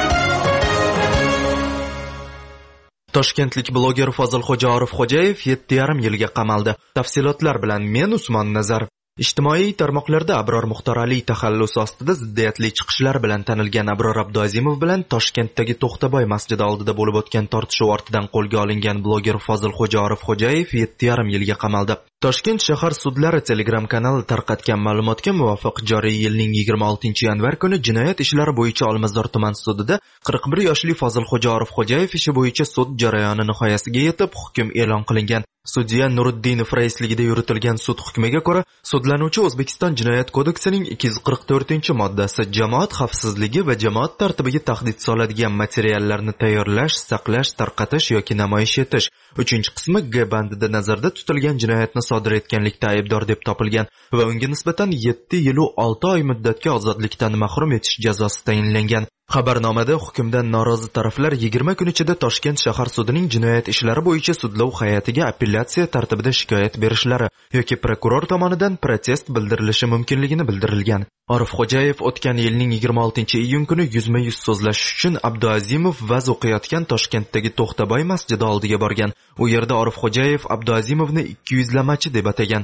Toshkentlik bloger Fozilxo'ja Orifxo'jayev 7,5 yilga qamaldi. Tafsilotlar bilan men Usmon Nazar. Ijtimoiy tarmoqlarda Abror Muxtoraliy taxallusi ostida ziddiyatli chiqishlar bilan tanilgan Abror Abduazimov bilan Toshkentdagi To'xtabay masjidi oldida bo'lib o'tgan tortishuv ortidan qo'lga olingan bloger Fozilxo'ja Orifxo'jayev 7,5 yilga qamaldi. Toshkent shahar sudlari Telegram kanali tarqatgan ma'lumotga muvofiq joriy yilning 26-yanvar kuni jinoyat ishlari bo'yicha Olmazor tuman sudida 41 yoshli Fozilxo'ja Orifxo'jayev ishi bo'yicha sud jarayoni nihoyasiga yetib hukm e'lon qilingan. Sudya Nuriddinov raisligida yuritilgan sud hukmiga ko'ra, sudlanuvchi O'zbekiston Jinoyat kodeksining 244-moddasi jamoat xavfsizligi va jamoat tartibiga tahdid soladigan materiallarni tayyorlash, saqlash, tarqatish yoki namoyish etish 3-qismi G bandida nazarda tutilgan jinoyatni sodir etganlikda aybdor deb topilgan va unga nisbatan 7 yil va 6 oy muddatga ozodlikdan mahrum etish jazosi tayinlangan. Xabarnomada hukmdan norozi taraflar 20 kun ichida Toshkent shahar sudining jinoyat ishlari bo'yicha sudlov hay'atiga apellyatsiya tartibida shikoyat berishlari yoki prokuror tomonidan protest bildirilishi mumkinligini bildirilgan. Orifxo'jayev o'tgan yilning 26-iyun kuni yuzma-yuz so'zlashish uchun Abduazimov vaz o'qiyotgan Toshkentdagi To'xtabay masjidi oldiga borgan. U yerda Orifxo'jayev Abduazimovni 200lamachi deb atagan.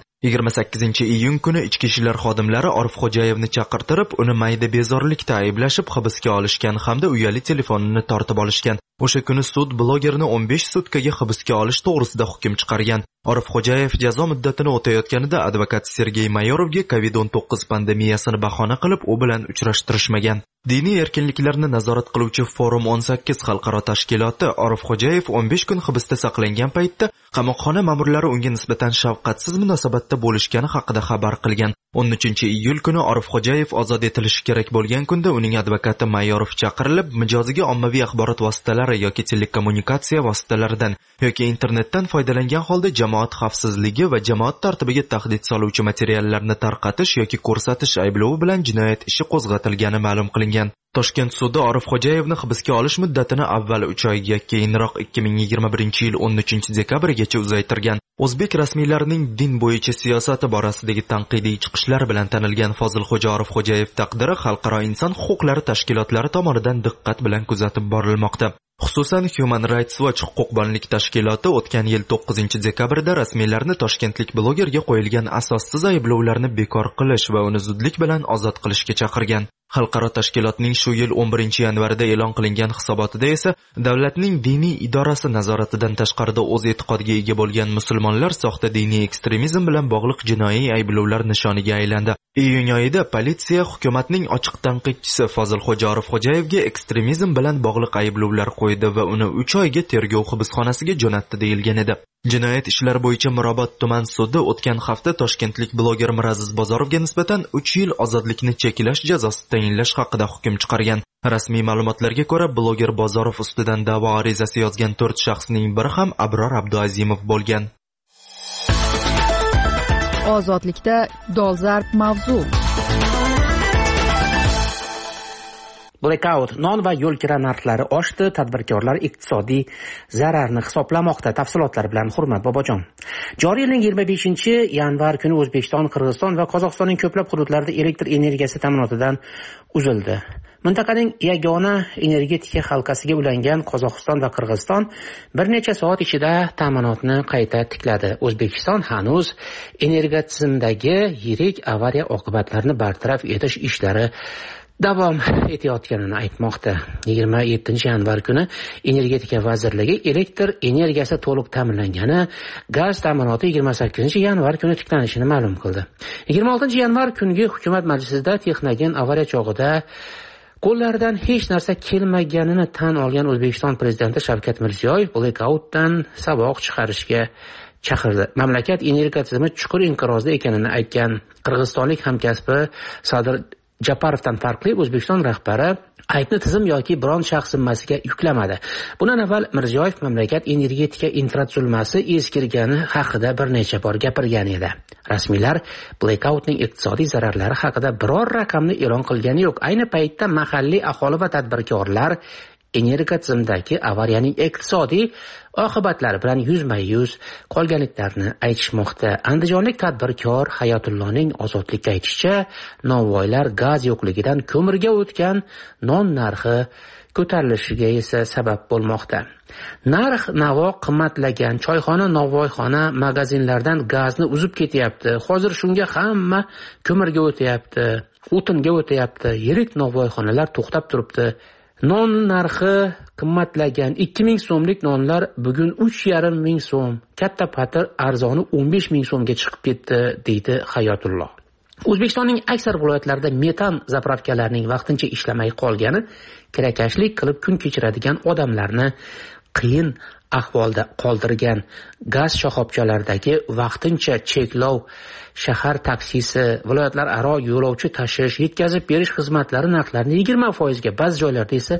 28-iyun kuni ichki ishlar xodimlari Orifxo'jayevni chaqirtirib, uni mayda bezorlikda ayblashib hibsga olishgan hamda uyali telefonini tortib olishgan. O'sha kuni sud blogerni 15 sutkaga hibsga olish to'g'risida hukm chiqargan. Orifxo'jayev jazo muddatini o'tayotganida advokat Sergey Mayorovga COVID-19 pandemiyasini bahona qilib, u bilan uchrashtirishmagan. Diniy erkinliklarni nazorat qiluvchi Forum 18 xalqaro tashkiloti Orifxo'jayev 15 kun hibsda saqlangan paytda qamoqxona ma'murlari unga nisbatan shafqatsiz munosabatda bo'lishgani haqida xabar qilgan. 13-iyul kuni Orifxo'jayev ozod etilishi kerak bo'lgan kunda uning advokati Mayorov chaqirilib, mijoziga ommaviy axborot vositalari vositalari yoki telekommunikatsiya vositalaridan yoki internetdan foydalangan holda jamoat xavfsizligi va jamoat tartibiga tahdid soluvchi materiallarni tarqatish yoki ko'rsatish ayblovi bilan jinoyat ishi qo'zg'atilgani ma'lum qilingan. Toshkent sudi Orif Xo'jayevni hibsga olish muddatini avval 3 oyga, keyinroq 2021-yil 13 dekabrgacha uzaytirgan. O'zbek rasmiylarining din bo'yicha siyosati borasidagi tanqidiy chiqishlar bilan tanilgan Fozilxo'ja Orif Xo'jayev taqdiri xalqaro inson huquqlari tashkilotlari tomonidan diqqat bilan kuzatib borilmoqda. Xususan, Human Rights Watch huquqbonlik tashkiloti o'tgan yil 9 dekabrda rasmiylarni toshkentlik blogerga qo'yilgan asossiz ayblovlarni bekor qilish va uni zudlik bilan ozod qilishga chaqirgan. Xalqaro tashkilotning shu yil 11 yanvarida e'lon qilingan hisobotida esa davlatning diniy idorasi nazoratidan tashqarida o'z e'tiqodiga ega bo'lgan musulmonlar soxta diniy ekstremizm bilan bog'liq jinoiy ayblovlar nishoniga aylandi. Iyun oyida politsiya hukumatning ochiq tanqidchisi Fozilxo'ja Orif Xo'jayevga ekstremizm bilan bog'liq ayblovlar qo'ydi va uni 3 oyga tergov hibsxonasiga jo'natdi deyilgan edi. Jinoyat ishlari bo'yicha Mirobod tuman sudi o'tgan hafta toshkentlik bloger Miraziz Bozorovga nisbatan 3 yil ozodlikni cheklash jazosi tayinlash haqida hukm chiqargan. Rasmiy ma'lumotlarga ko'ra, bloger Bozorov ustidan da'vo arizasi yozgan 4 shaxsning biri ham Abror Abduazimov bo'lgan. Ozodlikda dolzarb mavzu. Blackout, non va yo'l kira narxlari oshdi, tadbirkorlar iqtisodiy zararni hisoblamoqda. Tafsilotlar bilan Hurmat Bobojon. Joriy yilning 25-yanvar kuni O'zbekiston, Qirg'iziston va Qozog'istonning ko'plab hududlarida elektr energiyasi ta'minotidan uzildi. Mintaqaning yagona energetika halqasiga ulangan Qozog'iston va Qirg'iziston bir necha soat ichida ta'minotni qayta tikladi. O'zbekiston hanuz energetizmdagi yirik avariya oqibatlarini bartaraf etish ishlari davom etayotganini aytmoqda. 27-yanvar kuni Energetika vazirligi elektr energiyasi to'liq ta'minlangani, gaz ta'minoti 28-yanvar kuni tiklanishini ma'lum qildi. 26-yanvar kungi hukumat majlisida Texnogen avariya chog'ida qo'llaridan hech narsa kelmaganini tan olgan O'zbekiston prezidenti Shavkat Mirziyoyev blackoutdan saboq chiqarishga chaqirdi. Mamlakat energetizmi chuqur inqirozda ekanini aytgan qirg'izistonlik hamkasbi Sadir Japarovdan farqli O'zbekiston rahbari aybni tizim yoki biron shaxs zimmasiga yuklamadi. Bundan avval Mirziyoyev mamlakat energetika infratuzilmasi eskirgani haqida bir necha bor gapirgan edi. Rasmiylar blackoutning iqtisodiy zararlari haqida biror raqamni e'lon qilgani yo'q. Ayni paytda mahalliy aholi va tadbirkorlar energetizmdagi avariyaning iqtisodiy oqibatlari bilan yuzma-yuz qolganliklarini aytishmoqda. Andijonlik tadbirkor Hayotullohning Ozodlikka aytishicha, novvoylar gaz yo'qligidan ko'mirga o'tgan non narxi ko'tarilishiga esa sabab bo'lmoqda. Narx-navo qimmatlagan, choyxona, novvoyxona, magazinlardan gazni uzib ketyapti. Hozir shunga hamma ko'mirga o'tyapti, o'tinga o'tyapti. Yirik novvoyxonalar to'xtab turibdi. Non narxi qimmatlagan. 2000 so'mlik nonlar bugun 3,5 ming so'm. Katta patir arzoni 15 ming so'mga chiqib ketdi, deydi Hayotulloh. O'zbekistonning aksar viloyatlarida metan zapravkalarining vaqtincha ishlamay qolgani kirakashlik qilib kun kechiradigan odamlarni qiyin ahvolda qoldirgan. Gaz shoxobchalaridagi vaqtincha cheklov, shahar taksisi, viloyatlararo yo'lovchi tashish, yetkazib berish xizmatlari narxlarini 20%, ba'zi joylarda esa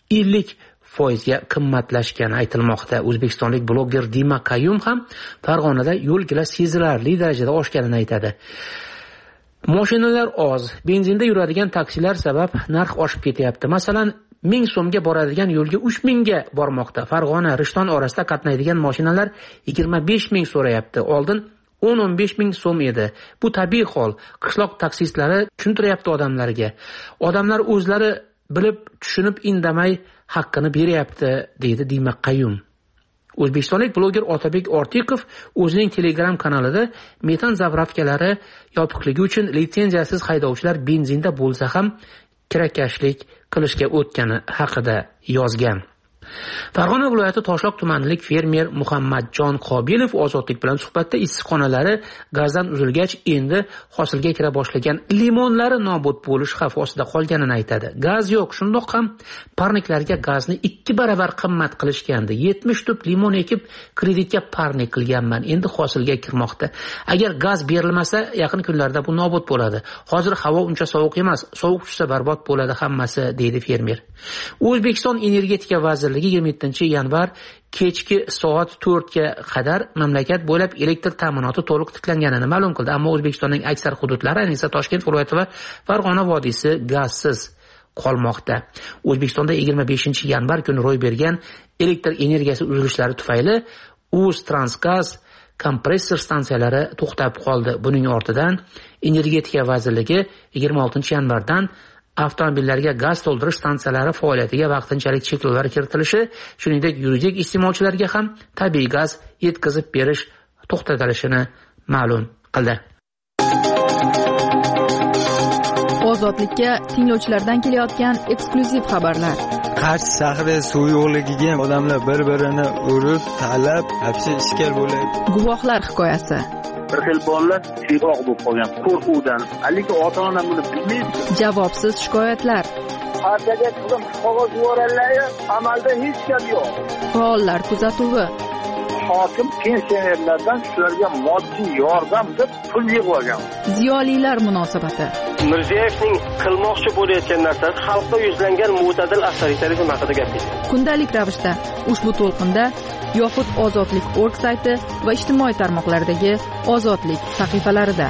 50% qimmatlashgani aytilmoqda. O'zbekistonlik bloger Dima Qayum ham Farg'onada yo'lkira sezilarli darajada oshganini aytadi. Mashinalar oz, benzinda yuradigan taksilar sabab narx oshib ketyapti. Masalan, 1000 so'mga boradigan yo'lga 3000 ga bormoqda. Farg'ona Rishton orasida qatnaydigan mashinalar 25 ming so'rayapti. Oldin 10-15 ming so'm edi. Bu tabiiy hol. Qishloq taksistlari tushuntiryapti odamlarga. Odamlar o'zlari bilib, tushunib, indamay haqqini beryapti, deydi Dima Qayum. O'zbekistonlik bloger Otabek Ortiqov o'zining Telegram kanalida metan zapravkalari yopiqligi uchun litsenziyasiz haydovchilar benzinda bo'lsa ham kirakashlik qilishga o'tgani haqida yozgan. Farg'ona viloyati Toshloq tumanilik fermer Muhammadjon Qobilov Ozodlik bilan suhbatda issiqxonalari gazdan uzilgach, endi hosilga kira boshlagan limonlari nobud bo'lish xavfi ostida qolganini aytadi. Gaz yo'q, shundoq ham parniklarga gazni 2 baravar qimmat qilishgandi. 70 tup limon ekib kreditga parnik qilganman. Endi hosilga kirmoqda. Agar gaz berilmasa, yaqin kunlarda bu nobud bo'ladi. Hozir havo uncha sovuq emas, sovuq tushsa barbod bo'ladi hammasi, deydi fermer. O'zbekiston Energetika vazirligi vazirligi 27-yanvar kechki soat 4 ga qadar mamlakat bo'ylab elektr ta'minoti to'liq tiklanganini ma'lum qildi. Ammo O'zbekistonning aksar hududlari, ayniqsa Toshkent viloyati va Farg'ona vodiysi gazsiz qolmoqda. O'zbekistonda 25-yanvar kuni ro'y bergan elektr energiyasi uzilishlari tufayli O'ztransgaz kompressor stansiyalari to'xtab qoldi. Buning ortidan Energetika vazirligi 26-yanvardan avtomobillarga gaz to'ldirish stansiyalari faoliyatiga vaqtinchalik cheklovlar kiritilishi, shuningdek yuridik iste'molchilarga ham tabiiy gaz yetkazib berish to'xtatilishini ma'lum qildi. Ozodlikka tinglovchilardan kelayotgan eksklyuziv xabarlar. Qarshi shahri suv yo'qligiga odamlar bir-birini urib, talab, hapsi ishkal bo'ladi. Guvohlar hikoyasi. Bir xil bolalar siyg'oq bo'lib qolgan qo'rquvdan. Lekin ota-ona buni bilmaydi. Javobsiz shikoyatlar. Partiyaga qizim qog'oz yuborganlar, amalda hech gap yo'q. Faollar kuzatuvi. Hokim pensionerlardan shularga moddiy yordam deb pul yig'ilgan. Ziyolilar munosabati. Mirziyoyevning qilmoqchi bo'layotgan narsasi xalqqa yuzlangan mo'tadil avtoritarizm haqida gapirdi. Kundalik ravishda ushbu to'lqinda yoxud Ozodlik.org sayti va ijtimoiy tarmoqlardagi Ozodlik sahifalarida.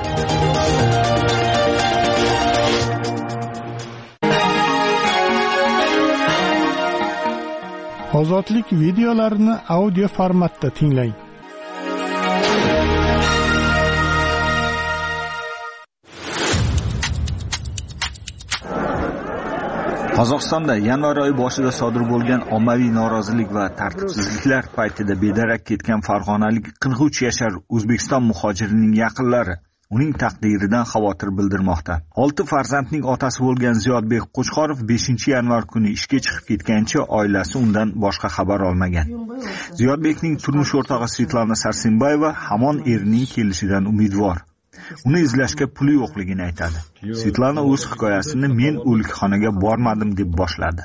Ozodlik videolarini audio formatda tinglang. Qozog'istonda yanvar oyi boshida sodir bo'lgan ommaviy norozilik va tartibsizliklar paytida bedarak ketgan farg'onalik 43 yashar O'zbekiston muhojirining yaqinlari uning taqdiridan xavotir bildirmoqda. 6 farzandning otasi bo'lgan Ziyodbek Qo'chqorov 5-yanvar kuni ishga chiqib ketgancha oilasi undan boshqa xabar olmagan. Ziyodbekning turmush o'rtog'i Svetlana Sarsenbayeva hamon erining kelishidan umidvor. Uni izlashga puli yo'qligini aytadi. Svetlana o'z hikoyasini men o'likxonaga bormadim deb boshladi.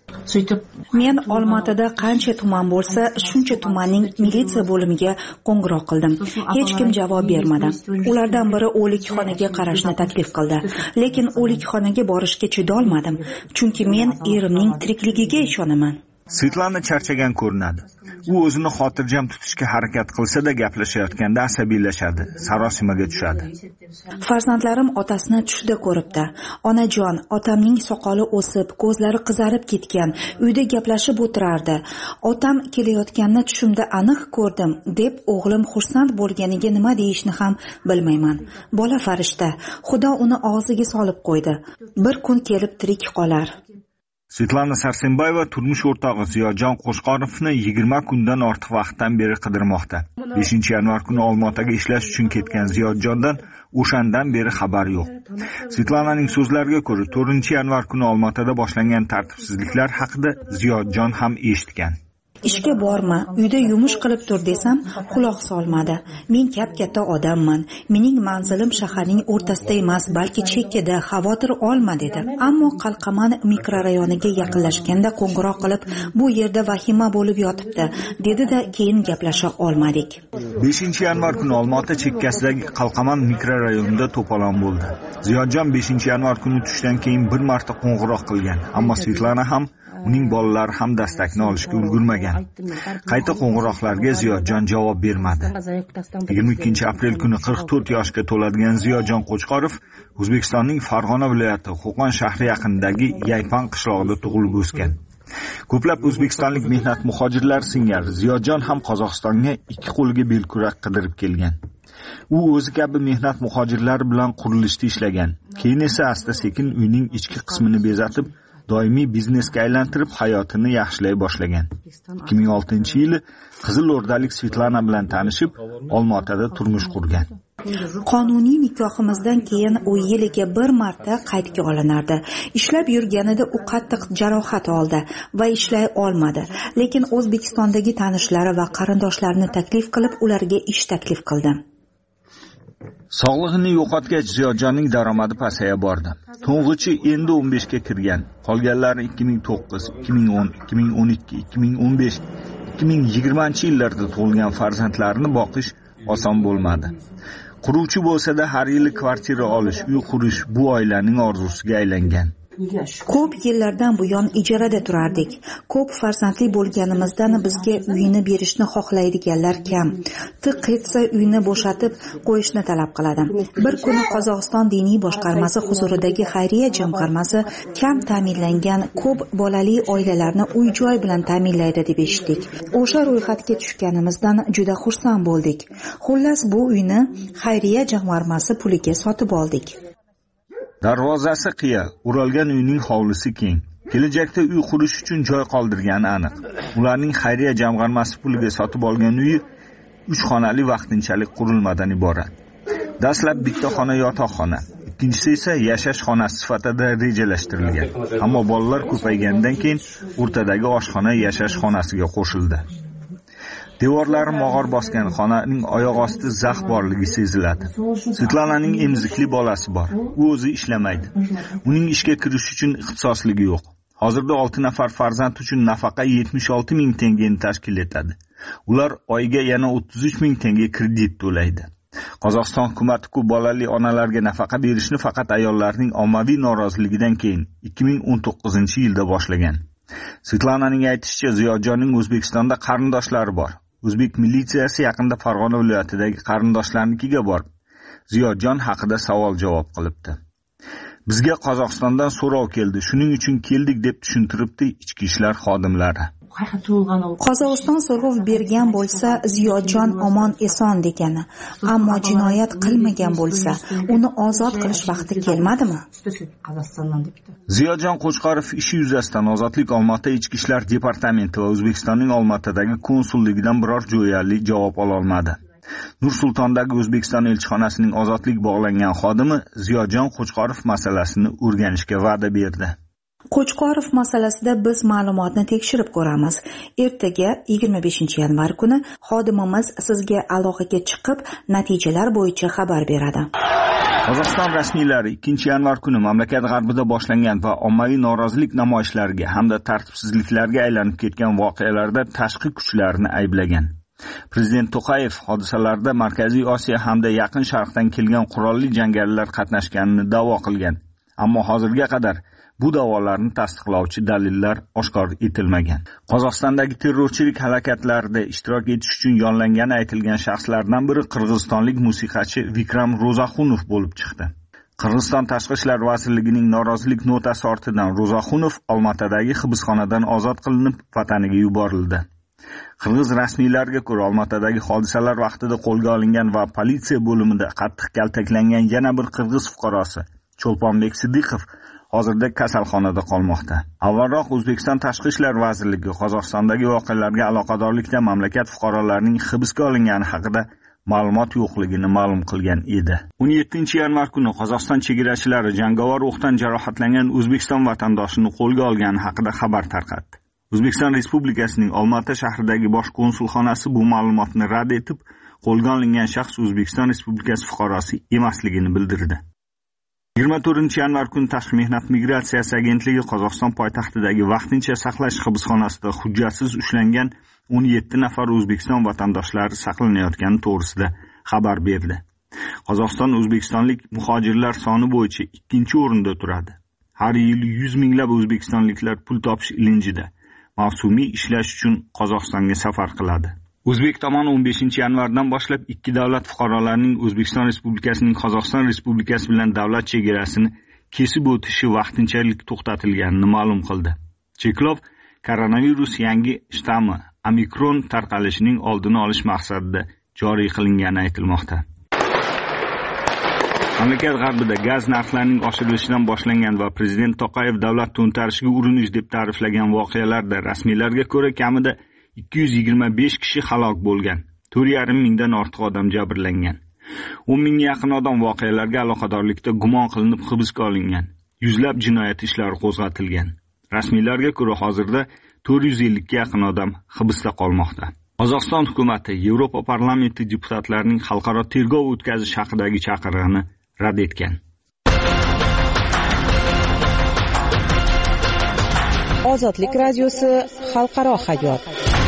Men Olmaotada qancha tuman bo'lsa, shuncha tumanning militsiya bo'limiga qo'ng'iroq qildim. Hech kim javob bermadi. Ulardan biri o'likxonaga qarashni taklif qildi. Lekin o'likxonaga borishga chidolmadim, chunki men erimning tirikligiga ishonaman. Svetlana charchagan ko'rinadi. U o'zini xotirjam tutishga harakat qilsa-da gaplashayotganda asabiylashadi, sarosimaga tushadi. Farzandlarim otasini tushida ko'ribdi. Onajon, otamning soqoli o'sib, ko'zlari qizarib ketgan, uyda gaplashib o'tirardi. Otam kelayotganini tushimda aniq ko'rdim, deb o'g'lim xursand bo'lganiga nima deyishni ham bilmayman. Bola farishta, Xudo uni og'ziga solib qo'ydi. Bir kun kelib tirik qolar. Svetlana Sarsenbayeva turmush o'rtog'i Ziyodjon Qo'chqorovni 20 kundan ortiq vaqtdan beri qidirmoqda. 5-yanvar kuni Olmaotaga ishlash uchun ketgan Ziyodjondan o'shandan beri xabar yo'q. Svetlananing so'zlariga ko'ra, 4-yanvar kuni Olmaotada boshlangan tartibsizliklar haqida Ziyodjon ham eshitgan. Ishga borma, uyda yumush qilib tur desam, quloq solmadi. Men katta odamman. Mening manzilim shaharning o'rtasida emas, balki chekkada, xavotir olma dedi. Ammo Qalqaman mikrorayoniga yaqinlashganda qo'ng'iroq qilib, bu yerda vahima bo'lib yotibdi, dedi-da keyin gaplasha olmadik. 5-yanvar kuni Olmaota chekkasidagi Qalqaman mikrorayonida to'polon bo'ldi. Ziyodjon 5-yanvar kuni tushdan keyin bir marta qo'ng'iroq qilgan, ammo Svetlana ham uning bolalari ham dastakni olishga ulgurmagan. Qayta qo'ng'iroqlarga Ziyodjon javob bermadi. 22-aprel kuni 44 yoshga to'ladigan Ziyodjon Qo'chqorov O'zbekistonning Farg'ona viloyati Qo'qon shahri yaqinidagi Yaypan qishlog'ida tug'ilib o'sgan. Ko'plab o'zbekistonlik mehnat muhojirlari singari Ziyodjon ham Qozog'istonga ikki qo'liga belkurak qidirib kelgan. U o'zi kabi mehnat muhojirlari bilan qurilishda ishlagan. Keyin esa asta-sekin uyning ichki qismini bezatib, doimiy biznesga aylantirib hayotini yaxshilay boshlagan. 2006-yili Qizil O'rdalik Svetlana bilan tanishib, Olmaotada turmush qurgan. Qonuniy nikohimizdan keyin u yiliga bir marta qaydga olinardi. Ishlab yurganida u qattiq jarohat oldi va ishlay olmadi. Lekin O'zbekistondagi tanishlari va qarindoshlarini taklif qilib, ularga ish taklif qildi. Sog'lig'ini yo'qotgach, Ziyodjonning daromadi pasaya bordi. To'ng'ichi endi 15 ga kirgan. Qolganlari 2009, 2010, 2012, 2015, 2020-yillarda tug'ilgan farzandlarini boqish oson bo'lmadi. Quruvchi bo'lsa-da har yili kvartira olish, uy qurish bu oilaning orzusiga aylangan. Ko'p yillardan buyon ijarada turardik. Ko'p farzandli bo'lganimizdan bizga uyini berishni xohlaydiganlar kam. Tiq etsa uyni bo'shatib qo'yishni talab qiladi. Bir kuni Qozog'iston diniy boshqarmasi huzuridagi xayriya jamg'armasi kam ta'minlangan ko'p bolali oilalarni uy-joy bilan ta'minlaydi deb eshitdik. O'sha ro'yxatga tushganimizdan juda xursand bo'ldik. Xullas bu uyni xayriya jamg'armasi puliga sotib oldik. Darvozasi qiya, o'ralgan uyning hovlisi keng. Kelajakda uy qurish uchun joy qoldirgani aniq. Ularning xayriya jamg'armasi puliga sotib olgan uyi 3 xonali vaqtinchalik qurilmadan iborat. Dastlab bitta xona yotoqxona, ikkinchisi esa yashash xonasi sifatida rejalashtirilgan. Ammo bolalar ko'paygandan keyin o'rtadagi oshxona yashash xonasiga qo'shildi. Devorlari mog'or bosgan xonaning oyoq osti zax borligi seziladi. Svetlananing emzikli bolasi bor. U o'zi ishlamaydi. Uning ishga kirish uchun ixtisosligi yo'q. Hozirda 6 nafar farzand uchun nafaqa 76 ming tengani tashkil etadi. Ular oyiga yana 33 ming tenge kredit to'laydi. Qozog'iston hukumati ko'p bolali onalarga nafaqa berishni faqat ayollarning ommaviy noroziligidan keyin 2019-yilda boshlagan. Svetlananing aytishicha, Ziyodjonning O'zbekistonda qarindoshlari bor. O'zbek militsiyasi yaqinda Farg'ona viloyatidagi qarindoshlarnikiga borib, Ziyodjon haqida savol-javob qilibdi. Bizga Qozog'istondan so'rov keldi, shuning uchun keldik deb tushuntiribdi ichki ishlar xodimlari. Qozog'iston so'rov bergan bo'lsa, Ziyodjon omon eson degani, ammo jinoyat qilmagan bo'lsa, uni ozod qilish vaqti kelmadimi? Ziyodjon Qo'chqorov ishi yuzasidan Ozodlik Olmaota Ichki ishlar departamenti va O'zbekistonning Olmaotadagi konsulligidan biror jo'yali javob ola olmadi. Nur-Sultondagi O'zbekiston elchixonasining ozodlik bog'langan xodimi Ziyodjon Qo'chqorov masalasini o'rganishga va'da berdi. Qo'chqorov masalasida biz ma'lumotni tekshirib ko'ramiz. Ertaga 25-yanvar kuni xodimimiz sizga aloqaga chiqib, natijalar bo'yicha xabar beradi. Qozog'iston rasmiylari 2-yanvar kuni mamlakat g'arbida boshlangan va ommaviy norozilik namoyishlariga hamda tartibsizliklarga aylanib ketgan voqealarda tashqi kuchlarni ayblagan. Prezident To'qayev hodisalarda Markaziy Osiyo hamda Yaqin Sharqdan kelgan qurolli jangarilar qatnashganini da'vo qilgan. Ammo hozirga qadar bu da'volarni tasdiqlovchi dalillar oshkor etilmagan. Qozog'istondagi terrorchilik harakatlarida ishtirok etish uchun yollangani aytilgan shaxslardan biri qirg'izistonlik musiqachi Vikram Ro'zaxunov bo'lib chiqdi. Qirg'iziston Tashqi ishlar vazirligining norozilik notasi ortidan Ro'zaxunov Olmaotadagi hibsxonadan ozod qilinib, vataniga yuborildi. Qirg'iz rasmiylariga ko'ra, Olmaotadagi hodisalar vaqtida qo'lga olingan va politsiya bo'limida qattiq kaltaklangan yana bir qirg'iz fuqarosi Cho'lponbek Sidiqov hozirda kasalxonada qolmoqda. Avvalroq O'zbekiston Tashqi ishlar vazirligi Qozog'istondagi voqealarga aloqadorlikda mamlakat fuqarolarining hibsga olingani haqida ma'lumot yo'qligini ma'lum qilgan edi. 17-yanvar kuni Qozog'iston chegarachilari jangovar o'qdan jarohatlangan O'zbekiston vatandoshini qo'lga olgani haqida xabar tarqatdi. O'zbekiston Respublikasining Olmaota shahridagi bosh konsulxonasi bu ma'lumotni rad etib, qo'lga olingan shaxs O'zbekiston Respublikasi fuqarosi emasligini bildirdi. 24-yanvar kuni Tashqi mehnat migratsiyasi agentligi Qozog'iston poytaxtidagi vaqtincha saqlash hibsxonasida hujjatsiz ushlangan 17 nafar O'zbekiston vatandoshlari saqlanayotgani to'g'risida xabar berdi. Qozog'iston o'zbekistonlik muhojirlar soni bo'yicha 2-o'rinda turadi. Har yili 100 minglab o'zbekistonliklar pul topish ilinjida mavsumiy ishlash uchun Qozog'istonga safar qiladi. O'zbek tomoni 15-yanvardan boshlab ikki davlat fuqarolarining O'zbekiston Respublikasining Qozog'iston Respublikasi bilan davlat chegarasini kesib o'tishi vaqtinchalik to'xtatilganini ma'lum qildi. Cheklov koronavirus yangi shtammi Omikron tarqalishining oldini olish maqsadida joriy qilingani aytilmoqda. Mamlakat g'arbida gaz narxlarining oshirilishidan boshlangan va prezident To'qayev davlat to'ntarishiga urinish deb ta'riflagan voqealarda rasmiylarga ko'ra kamida 225 kishi halok bo'lgan. 4,5 mingdan ortiq odam jabrlangan. 10 mingga yaqin odam voqealarga aloqadorlikda gumon qilinib hibsga olingan. Yuzlab jinoyat ishlari qo'zg'atilgan. Rasmiylarga ko'ra hozirda 450 ga yaqin odam hibsda qolmoqda. Qozog'iston hukumati Yevropa parlamenti deputatlarining xalqaro tergov o'tkazish haqidagi chaqirig'ini rad etgan. Ozodlik radiosi xalqaro hayot.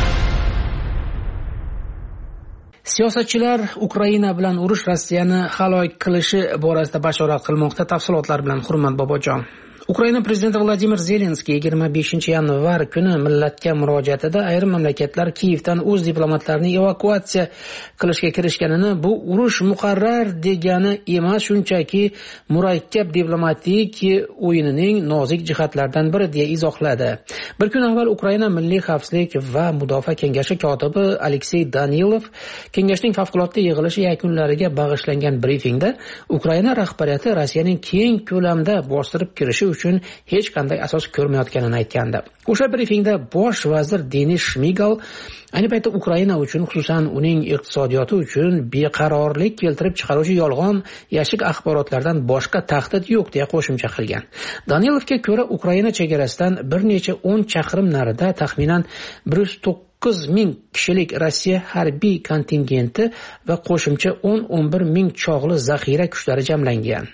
Siyosatchilar Ukraina bilan urush Rossiyani halok qilishi borasida bashorat qilmoqda. Tafsilotlar bilan Hurmat Bobojon. Ukraina prezidenti Vladimir Zelenskiy 25 yanvar kuni millatga murojaatida ayrim mamlakatlar Kiyevdan o'z diplomatlarini evakuatsiya qilishga kirishganini bu urush muqarrar degani emas, shunchaki murakkab diplomatik o'yinining nozik jihatlaridan biri deya izohladi. Bir kun avval Ukraina Milliy xavfsizlik va mudofaa kengashi kotibi Aleksey Danilov kengashning favqulodda yig'ilishi yakunlariga bag'ishlangan brifingda Ukraina rahbariyati Rossiyaning keng ko'lamda bostirib kirishi uchun hech qanday asos ko'rmayotganini aytgandi. O'sha brifingda bosh vazir Denis Shmigal ayni paytda Ukraina uchun, xususan uning iqtisodiyoti uchun beqarorlik keltirib chiqaruvchi yolg'on yashik axborotlardan boshqa tahdid yo'q deya qo'shimcha qilgan. Danilovga ko'ra, Ukraina chegarasidan bir necha 10 chaqirim narida taxminan 109 ming kishilik Rossiya harbiy kontingenti va qo'shimcha 10-11 ming chog'li zaxira kuchlari jamlangan.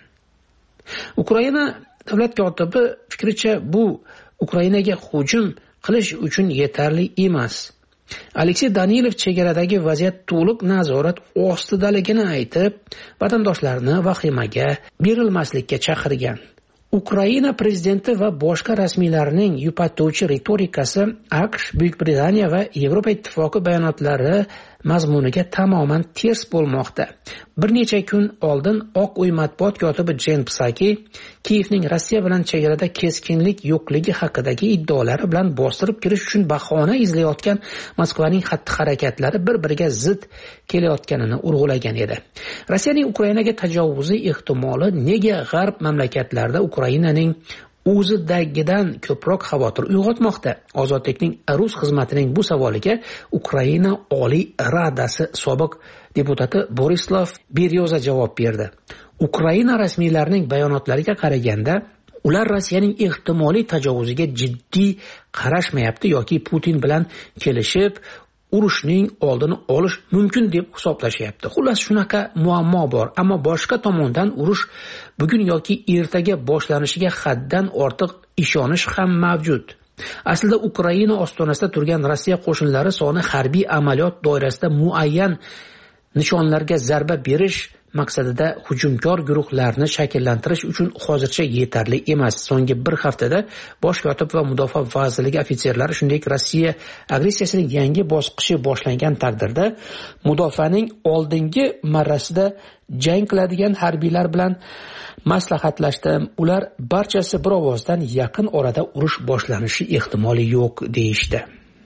Ukraina davlat kotibi fikricha, bu Ukrainaga hujum qilish uchun yetarli emas. Aleksey Danilov chegaradagi vaziyat to'liq nazorat ostidaligini aytib, vatandoshlarni vahimaga berilmaslikka chaqirgan. Ukraina prezidenti va boshqa rasmiylarning yupatuvchi ritorikasi AQSh, Buyuk Britaniya va Yevropa ittifoqi bayonotlari mazmuniga tamoman ters bo'lmoqda. Bir necha kun oldin Oq uy matbuot kotibi Jen Psaki Kiyevning Rossiya bilan chegarada keskinlik yo'qligi haqidagi iddaolari bilan bostirib kirish uchun bahona izlayotgan Moskvaning xatti-harakatlari bir-biriga zid kelayotganini urg'ulagan edi. Rossiyaning Ukrainaga tajovuzi ehtimoli nega g'arb mamlakatlarida Ukrainaning o'zidagidan ko'proq xavotir uyg'otmoqda? Ozodlikning rus xizmatining bu savoliga Ukraina Oliy Radasi sobiq deputati Borislav Beryoza javob berdi. Ukraina rasmiylarining bayonotlariga qaraganda, ular Rossiyaning ehtimoliy tajovuziga jiddiy qarashmayapti yoki Putin bilan kelishib urushning oldini olish mumkin deb hisoblashyapti. Xullas, shunaqa muammo bor, ammo boshqa tomondan urush bugun yoki ertaga boshlanishiga haddan ortiq ishonish ham mavjud. Aslida Ukraina ostonasida turgan Rossiya qo'shinlari soni harbiy amaliyot doirasida muayyan nishonlarga zarba berish maqsadida hujumkor guruhlarni shakllantirish uchun hozircha yetarli emas. So'nggi bir haftada bosh kotib va mudofaa vazirligi ofitserlari, shuningdek Rossiya agressiyasining yangi bosqichi boshlangan taqdirda mudofaaning oldingi marrasida jang qiladigan harbiylar bilan maslahatlashdi. Ular barchasi bir ovozdan yaqin orada urush boshlanishi ehtimoli yo'q deyishdi.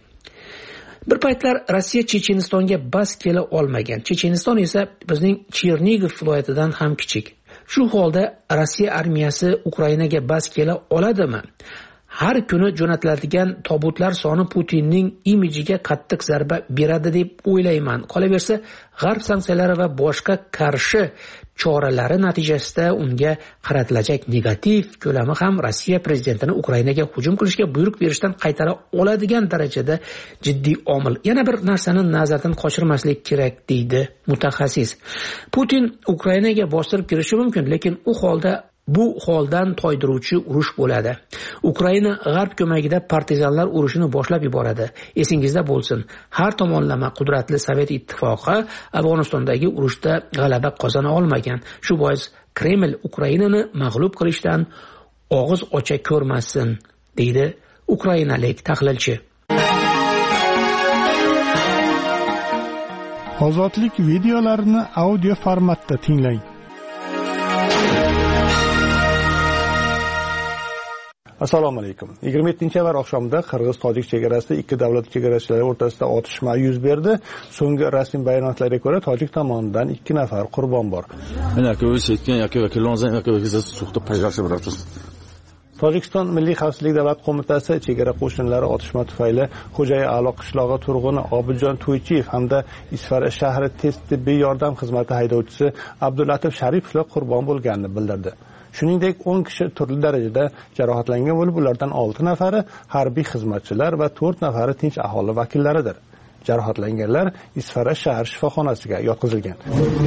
Bir paytlar Rossiya Chechenistonga bas kela olmagan. Checheniston esa bizning Chernigov viloyatidan ham kichik. Shu holda Rossiya armiyasi Ukrainaga bas kela oladimi? Har kuni jo'natiladigan tobutlar soni Putinning imijiga qattiq zarba beradi deb o'ylayman. Qolaversa, g'arb sanksiyalari va boshqa qarshi choralari natijasida unga qaratilajak negativ ko'lami ham Rossiya prezidentini Ukrainaga hujum qilishga buyruq berishdan qaytara oladigan darajada jiddiy omil. Yana bir narsani nazardan qochirmaslik kerak deydi mutaxassis. Putin Ukrainaga bostirib kirishi mumkin, lekin u holda bu holdan toydiruvchi urush bo'ladi. Ukraina g'arb ko'magida partizanlar urushini boshlab yuboradi. Esingizda bo'lsin, har tomonlama qudratli Sovet ittifoqi Afg'onistondagi urushda g'alaba qozona olmagan. Shu bois Kreml Ukrainani mag'lub qilishdan og'iz ocha ko'rmasin, deydi ukrainalik tahlilchi. Ozodlik videolarini audio formatda tinglang. Assalomu alaykum. 27-yanvar oqshomida Qirg'iz-Tojik chegarasida ikki davlat chegarachilari o'rtasida otishma yuz berdi. So'nggi rasmiy bayonotlarga ko'ra, Tojik tomonidan 2 nafar qurbon bor. Tojikiston Milliy xavfsizlik davlat qo'mitasi chegara qo'shinlari otishma tufayli Xo'jayi A'lo qishlog'i turg'uni Obidjon To'ychiyev hamda Isfara shahri tez tibbiy yordam xizmati haydovchisi Abdulatif Sharipovlar qurbon bo'lganini bildirdi. Shuningdek, 10 kishi turli darajada jarohatlangan bo'lib, ulardan 6 nafari harbiy xizmatchilar va 4 nafari tinch aholi vakillaridir. Jarohatlanganlar Isfara shahar shifoxonasiga yotqizilgan.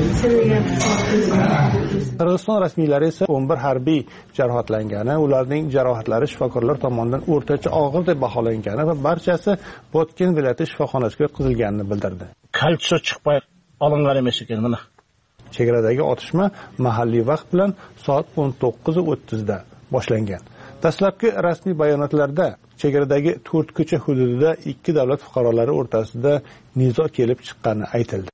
Qirg'iziston rasmiylari esa 11 harbiy jarohatlangani, ularning jarohatlari shifokorlar tomonidan o'rtacha og'ir deb baholangani va barchasi Botken viloyati shifoxonasiga yotqizilganini bildirdi. Kalcho chiqmay olingan emas ekan mana. Chegaradagi otishma mahalliy vaqt bilan soat 19:30 da boshlangan. Dastlabki rasmiy bayonotlarda chegaradagi 4 ko'cha hududida ikki davlat fuqarolari o'rtasida nizo kelib chiqqani aytildi.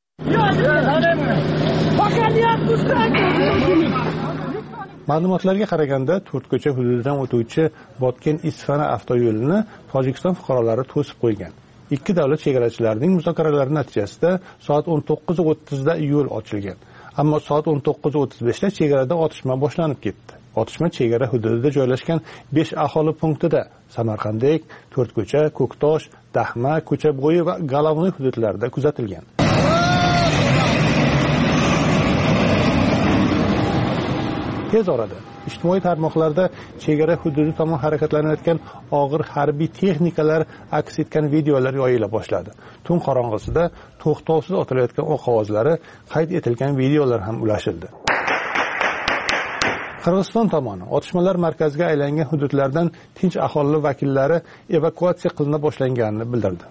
Ma'lumotlarga qaraganda 4 ko'cha hududidan o'tuvchi Botken-Isfana avtoyo'lini Tojikiston fuqarolari to'sib qo'ygan. Ikki davlat chegarachilarining muzokaralari natijasida soat 19:30 da yo'l ochilgan. Ammo soat 19:35 da chegarada otishma boshlanib ketdi. Otishma chegara hududida joylashgan 5 aholi punktida Samarqanddek, To'rtko'cha, Ko'ktosh, Dahma, Ko'chabo'yi va Galovnoy hududlarida kuzatilgan. Tez orada ijtimoiy tarmoqlarda chegara hududi tomon harakatlanayotgan og'ir harbiy texnikalar aks etgan videolar yoyila boshladi. Tun qorong'isida to'xtovsiz otilayotgan o'q ovozlari qayd etilgan videolar ham ulashildi. Qirg'iziston tomoni otishmalar markaziga aylangan hududlardan tinch aholi vakillari evakuatsiya qilina boshlanganini bildirdi.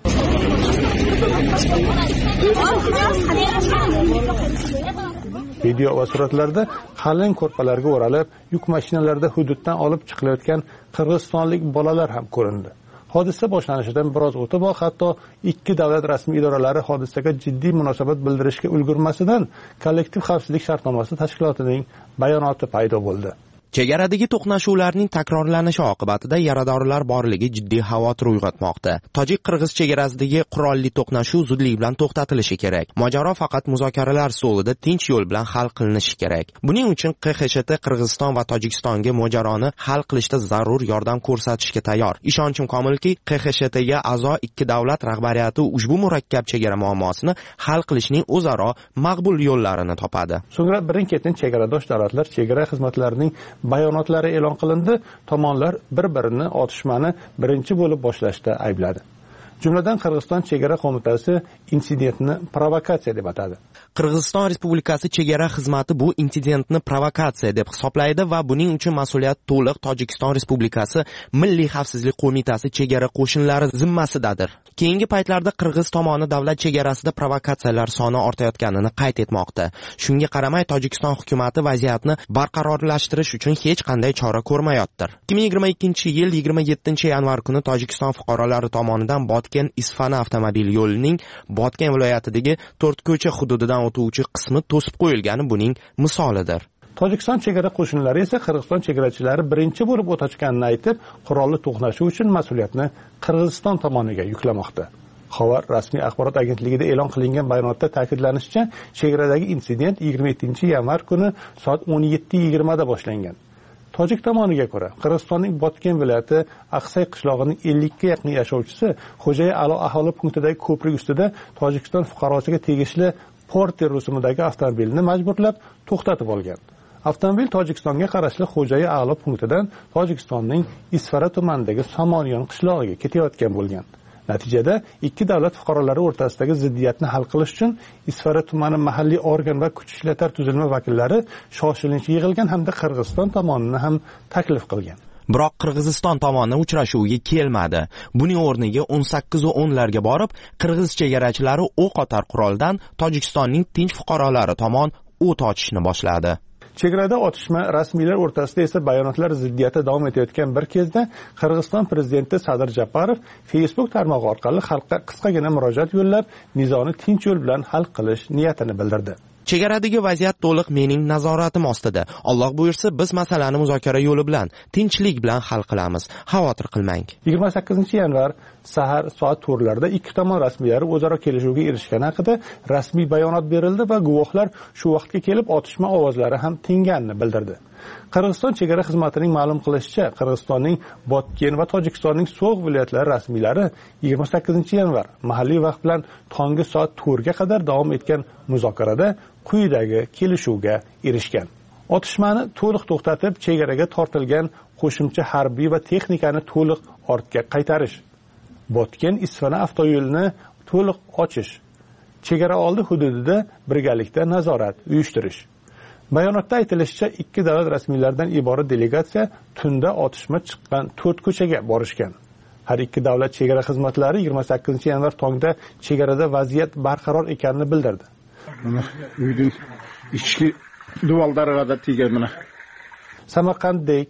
Video va suratlarda qalin ko'rpalarga o'ralib, yuk mashinalarida hududdan olib chiqilayotgan qirg'izistonlik bolalar ham ko'rindi. Hodisa boshlanishidan biroz o'tib, hatto ikki davlat rasmiy idoralari hodisaga jiddiy munosabat bildirishga ulgurmasidan kollektiv xavfsizlik shartnomasi tashkilotining bayonoti paydo bo'ldi. Chegaradagi to'qnashuvlarning takrorlanishi oqibatida yaradorlar borligi jiddiy xavotir uyg'otmoqda. Tojik-qirg'iz chegarasidagi qurolli to'qnashuv zudlik bilan to'xtatilishi kerak. Mojaro faqat muzokaralar stolida tinch yo'l bilan hal qilinishi kerak. Buning uchun QXSHT Qirg'iziston va Tojikistonga mojaroni hal qilishda zarur yordam ko'rsatishga tayyor. Ishonchim komilki, QXSHTga a'zo ikki davlat rahbariyati ushbu murakkab chegara muammosini hal qilishning o'zaro maqbul yo'llarini topadi. So'ngra birin-ketin chegaradosh davlatlar chegara xizmatlarining bayonotlari e'lon qilindi. Tomonlar bir-birini otishmani birinchi bo'lib boshlashda aybladi. Jumladan Qirg'iziston chegara qo'mitasi insidentni provokatsiya deb atadi. Qirg'iziston Respublikasi chegara xizmati bu insidentni provokatsiya deb hisoblaydi va buning uchun mas'uliyat to'liq Tojikiston Respublikasi Milliy xavfsizlik qo'mitasi chegara qo'shinlari zimmasidadir. Keyingi paytlarda Qirg'iz tomoni davlat chegarasida provokatsiyalar soni ortayotganini qayd etmoqda. Shunga qaramay Tojikiston hukumatı vaziyatni barqarorlashtirish uchun hech qanday chora ko'rmayotdir. 2022-yil 27-yanvar kuni Tojikiston fuqarolari tomonidan Botken-Isfana avtomobil yo'lining Botken viloyatidagi To'rtko'cha hududidan o'tuvchi qismi to'sib qo'yilgani buning misolidir. Tojikiston chegara qo'shinlari esa Qirg'iziston chegarachilari birinchi bo'lib o'tayotganini aytib, qurolli to'qnashuv uchun mas'uliyatni Qirg'iziston tomoniga yuklamoqda. Xabar rasmiy axborot agentligida e'lon qilingan bayonotda ta'kidlanishicha, chegaradagi insident 27-yanvar kuni soat 17:20 da boshlangan. Tojik tomoniga ko'ra, Qirg'izistonning Botken viloyati Aqsay qishlog'ining 50 ga yaqin yashovchisi Xo'jayi Alo aholi punktidagi ko'prik ustida Tojikiston fuqarosiga tegishli Porter rusumidagi avtomobilni majburlab to'xtatib olgan. Avtomobil Tojikistonga qarashli Xo'jayi Alo punktidan Tojikistonning Isfara tumanidagi Samoniyon qishlog'iga ketayotgan bo'lgan. Natijada ikki davlat fuqarolari o'rtasidagi ziddiyatni hal qilish uchun Isfara tumani mahalliy organ va kuch ishlatar tuzilma vakillari shoshilinch yig'ilgan hamda Qirg'iziston tomonini ham taklif qilgan. Biroq Qirg'iziston tomoni uchrashuvga kelmadi. Buning o'rniga 18:10larga borib, qirg'iz chegarachilari o'q otar quroldan Tojikistonning tinch fuqarolari tomon o't ochishni boshladi. Chegarada otishma rasmiylar o'rtasida esa bayonotlar ziddiyati davom etayotgan bir kezda Qirg'iziston prezidenti Sadir Japarov Facebook tarmog'i orqali xalqqa qisqagina murojaat yo'llab, nizoni tinch yo'l bilan hal qilish niyatini bildirdi. Chegaradagi vaziyat to'liq mening nazoratim ostida. Alloh buyursa, biz masalani muzokara yo'li bilan, tinchlik bilan hal qilamiz. Xavotir qilmang. 28-yanvar sahar soat 4larda ikki tomon rasmiylari o'zaro kelishuvga erishgani haqida rasmiy bayonot berildi va guvohlar shu vaqtga kelib otishma ovozlari ham tinganini bildirdi. Qirg'iziston chegara xizmatining ma'lum qilishicha, Qirg'izistonning Botken va Tojikistonning So'g'd viloyatlari rasmiylari 28-yanvar mahalliy vaqt bilan tongi soat 4 ga qadar davom etgan muzokarada quyidagi kelishuvga erishgan. Otishmani to'liq to'xtatib, chegaraga tortilgan qo'shimcha harbiy va texnikani to'liq ortga qaytarish, Botken-Isfana avtoyo'lini to'liq ochish, chegara oldi hududida birgalikda nazorat uyushtirish. Bayonotda aytilishicha, ikki davlat rasmiylaridan iborat delegatsiya tunda otishma chiqqan To'rtko'chaga borishgan. Har ikki davlat chegara xizmatlari 28-yanvar tongda chegarada vaziyat barqaror ekanini bildirdi. Mana uyning ichki duvalariga da tegan mana. Samarqanddek,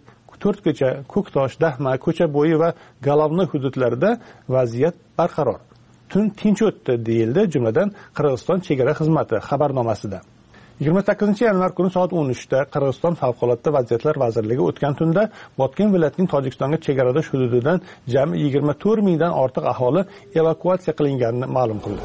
To'rtko'cha, Ko'ktosh, Dahma, ko'cha bo'yi va Galovnoy hududlarida vaziyat barqaror. Tun tinch o'tdi deyildi, jumladan Qirg'iziston chegara xizmati xabarnomasida. 28 yanvar kuni soat 13 da Qirg'iziston Favqulodda vaziyatlar vazirligi o'tgan tunda Botken viloyatining Tojikistonga chegaradosh hududidan jami 24 mingdan ortiq aholi evakuatsiya qilinganini ma'lum qildi.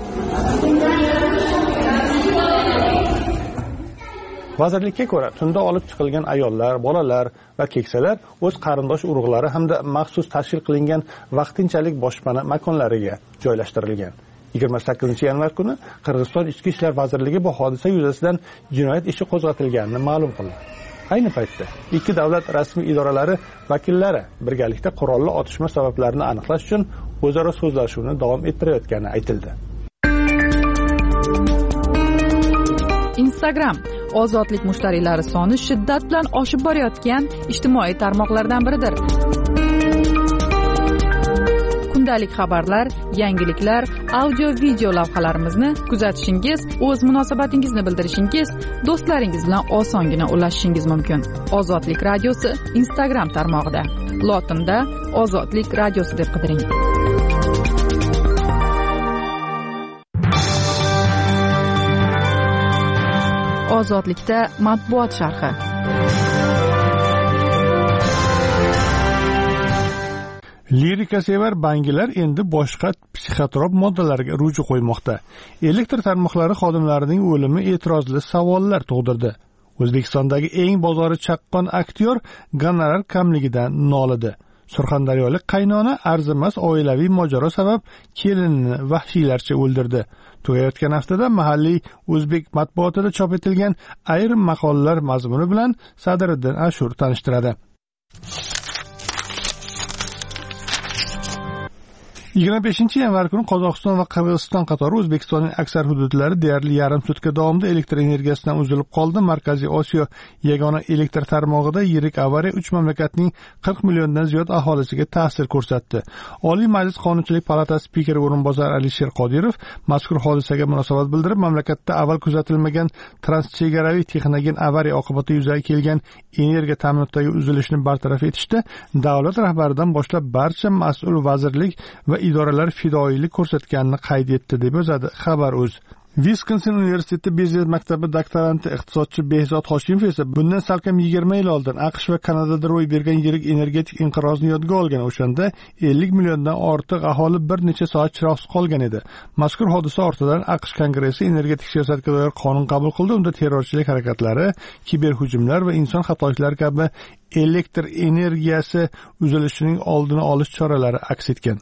Vazirlikka ko'ra, tunda olib chiqilgan ayollar, bolalar va keksalar o'z qarindosh urug'lari hamda maxsus tashkil qilingan vaqtinchalik boshpana makonlariga joylashtirilgan. 28 yanvar kuni Qirg'iziston Ichki ishlar vazirligi bu hodisa yuzasidan jinoyat ishi qo'zg'atilganini ma'lum qildi. Ayni paytda ikki davlat rasmiy idoralari vakillari birgalikda qurolli otishma sabablarini aniqlash uchun o'zaro so'zlashuvni davom ettirayotgani aytildi. Instagram ozodlik mushtariylari soni shiddat bilan oshib borayotgan ijtimoiy tarmoqlardan biridir. Kundalik xabarlar, yangiliklar, audio-video lavhalarimizni kuzatishingiz, o'z munosabatingizni bildirishingiz, do'stlaringiz bilan osongina ulashishingiz mumkin. Ozodlik radiosi Instagram tarmog'ida. Lotinda Ozodlik radiosi deb qidiring. Ozodlikda matbuot sharhi. Lirikasevar bangilar endi boshqa psixotrop moddalarga ruju qo'ymoqda. Elektr tarmoqlari xodimlarining o'limi e'tirozli savollar tug'dirdi. O'zbekistondagi eng bozori chaqqon aktyor gonorar kamligidan nolidi. Surxondaryolik qaynona arzimas oilaviy mojaro sabab kelinini vahshiylarcha o'ldirdi. Tugayotgan haftada mahalliy o'zbek matbuotida chop etilgan ayrim maqolalar mazmuni bilan Sadriddin Ashur tanishtiradi. 25 yanvar kuni Qozog'iston va Qirg'iziston qatori O'zbekistonning aksar hududlari deyarli yarim sutka davomida elektr energiyasidan uzilib qoldi. Markaziy Osiyo yagona elektr tarmog'ida yirik avariya 3 mamlakatning 40 milliondan ziyod aholisiga ta'sir ko'rsatdi. Oliy Majlis Qonunchilik palatasi spikeri o'rinbosari Alisher Qodirov mazkur hodisaga munosabat bildirib, mamlakatda avval kuzatilmagan transchegaraviy texnogen avariya oqibatida yuzaga kelgan energiya ta'minotidagi uzilishni bartaraf etishda davlat rahbaridan boshlab barcha mas'ul vazirlik va idoralar fidoyilik ko'rsatganini qayd etdi deb yozadi Xabar.uz. Wisconsin universiteti biznes maktabi doktoranti iqtisodchi Behzod Hoshimov esa bundan salkam 20 yil oldin AQSh va Kanadada ro'y bergan yirik energetik inqirozni yodga olgan. O'shanda 50 milliondan ortiq aholi bir necha soat chiroqsiz qolgan edi. Mazkur hodisa ortidan AQSh Kongressi energetik siyosatga doir qonun qabul qildi. Unda terrorchilik harakatlari, kiberhujumlar va inson xatoliklari kabi elektr energiyasi uzilishining oldini olish choralari aks etgan.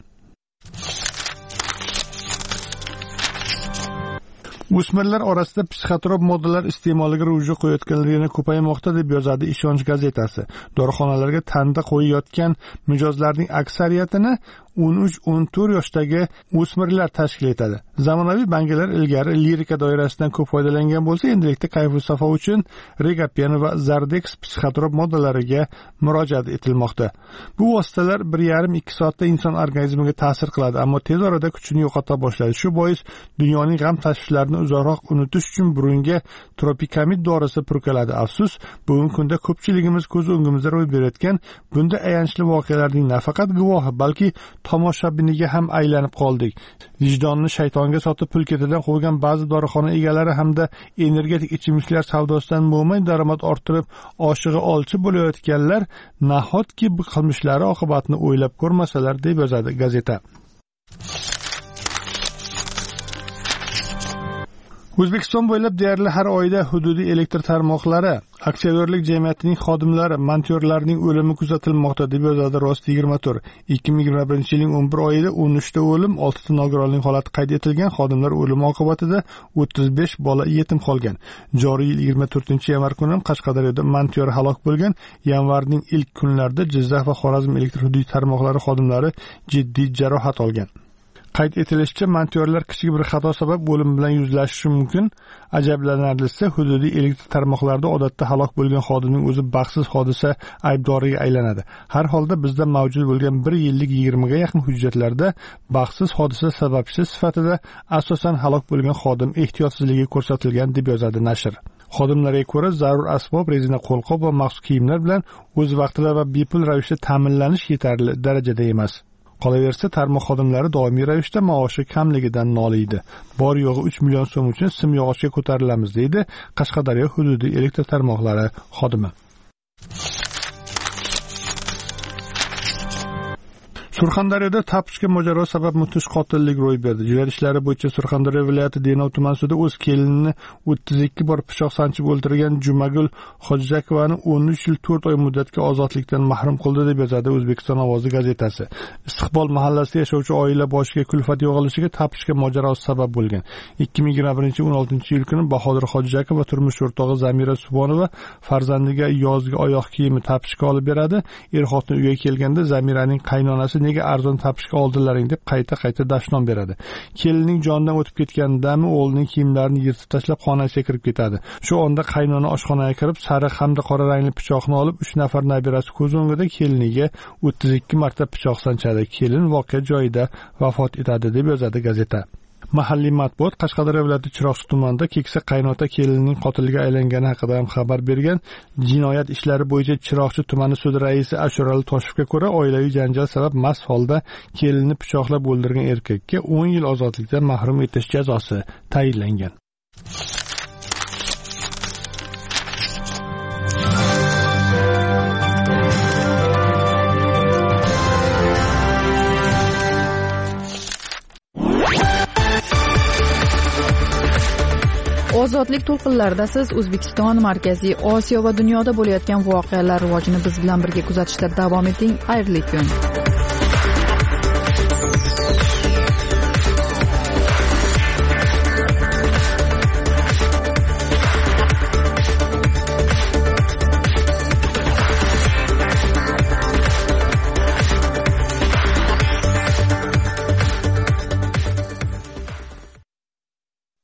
O'smirlar orasida psixotrop moddalar iste'moliga ruju qo'yayotganligi ko'paymoqda deb yozadi Ishonch gazetasi. Dorixonalarga tanda qo'yayotgan mijozlarning aksariyatini 13-14 yoshdagi o'smirlar tashkil etadi. Zamonaviy bangilar ilgari lirika doirasidan ko'p foydalangan bo'lsa, endilikda kayfu safo uchun Regapen va Zardex psixotrop moddalariga murojaat etilmoqda. Bu vositalar 1,5-2 soatda inson organizmiga ta'sir qiladi, ammo tez orada kuchini yo'qota boshlaydi. Shu bois dunyoning g'am tashvishlarini uzoqroq unutish uchun burunga tropikamid dorisi purkaladi. Afsus, bugungi kunda ko'pchiligimiz ko'z o'ngimizda ro'y berayotgan bunday ayanchli voqealarning nafaqat guvohi, balki tomoshabiniga ham aylanib qoldik. Vijdonni shaytonga sotib pul ketidan qo'ygan ba'zi dorixona egalari hamda energetik ichimliklar savdosidan mo'min daromad orttirib oshig'i olchi bo'layotganlar nahotki bu qilmishlari oqibatini o'ylab ko'rmasalar deb yozadi gazeta. O'zbekiston bo'ylab deyarli har oyda hududiy elektr tarmoqlari aksiyadorlik jamiyatining xodimlari, montyorlarning o'limi kuzatilmoqda deb yozadi Rost24. 2021-yilning 11 oyida 13 ta o'lim, 6 ta nogironlik holati qayd etilgan. Xodimlar o'limi oqibatida 35 bola yetim qolgan. Joriy yil 24-yanvar kuni Qashqadaryoda montyor halok bo'lgan. Yanvarning ilk kunlarida Jizzax va Xorazm elektr hududiy tarmoqlari xodimlari jiddiy jarohat olgan. Qayd etilishicha, montyorlar kichik bir xato sabab o'lim bilan yuzlashishi mumkin. Ajablanarlisi, hududiy elektr tarmoqlarida odatda halok bo'lgan xodimning o'zi baxtsiz hodisa aybdoriga aylanadi. Har holda bizda mavjud bo'lgan 1 yillik 20 ga yaqin hujjatlarda baxtsiz hodisa sababchisi sifatida asosan halok bo'lgan xodim ehtiyotsizligi ko'rsatilgan deb yozadi nashr. Xodimlarga ko'ra, zarur asbob, rezina qo'lqop va maxsus kiyimlar bilan o'z vaqtida va bepul ravishda ta'minlanish yetarli darajada emas. Qolaversa, tarmoq xodimlari doimiy ravishda maoshi kamligidan noliydi. Bor yo'g'i 3 million so'm uchun simyog'ochga ko'tarilamiz, deydi Qashqadaryo hududiy elektr tarmoqlari xodimi. Surxondaryoda tapishga mojaro sabab mudhish qotillik ro'y berdi. Jinoyat ishlari bo'yicha Surxondaryo viloyati Denov tuman sudi o'z kelinini 32 bor pichoq sanchib o'ldirgan Jumagul Hojijakovani 13 yil 4 oy muddatga ozodlikdan mahrum qildi deb yozadi O'zbekiston ovozi gazetasi. Istiqbol mahallasida yashovchi oila boshiga kulfat yog'ilishiga tapishga mojaro sabab bo'lgan. 2021-16 yil kuni Bahodir Hojijakov va turmush o'rtog'i Zamira Subonova farzandiga yozgi oyoq kiyimi tapishga olib beradi. Er-xotin uyga kelganda Zamiraning qaynonasi nega arzon tapishga oldilaring deb qayta dashnom beradi. Kelinning jonidan o'tib ketganidami o'g'lining kiyimlarini yirtib tashlab xonasiga kirib ketadi. Shu onda qaynona oshxonaga kirib sariq hamda qora rangli pichoqni olib 3 nafar nabirasi ko'z o'ngida keliniga 32 marta pichoq sanchadi. Kelin voqea joyida vafot etadi deb yozadi gazeta. Mahalliy matbuot Qashqadaryo viloyati Chiroqchi tumanida keksa qaynota kelinning qotilga aylangani haqida ham xabar bergan. Jinoyat ishlari bo'yicha Chiroqchi tumani sudi raisi Ashurali Toshevga ko'ra, oilaviy janjal sabab mast holda kelinni pichoqlab o'ldirgan erkakka 10 yil ozodlikdan mahrum etish jazosi tayinlangan. Ozodlik to'lqinlarida siz O'zbekiston, Markaziy Osiyo va dunyoda bo'layotgan voqealar rivojini biz bilan birga kuzatishda davom eting. Xayrli kun.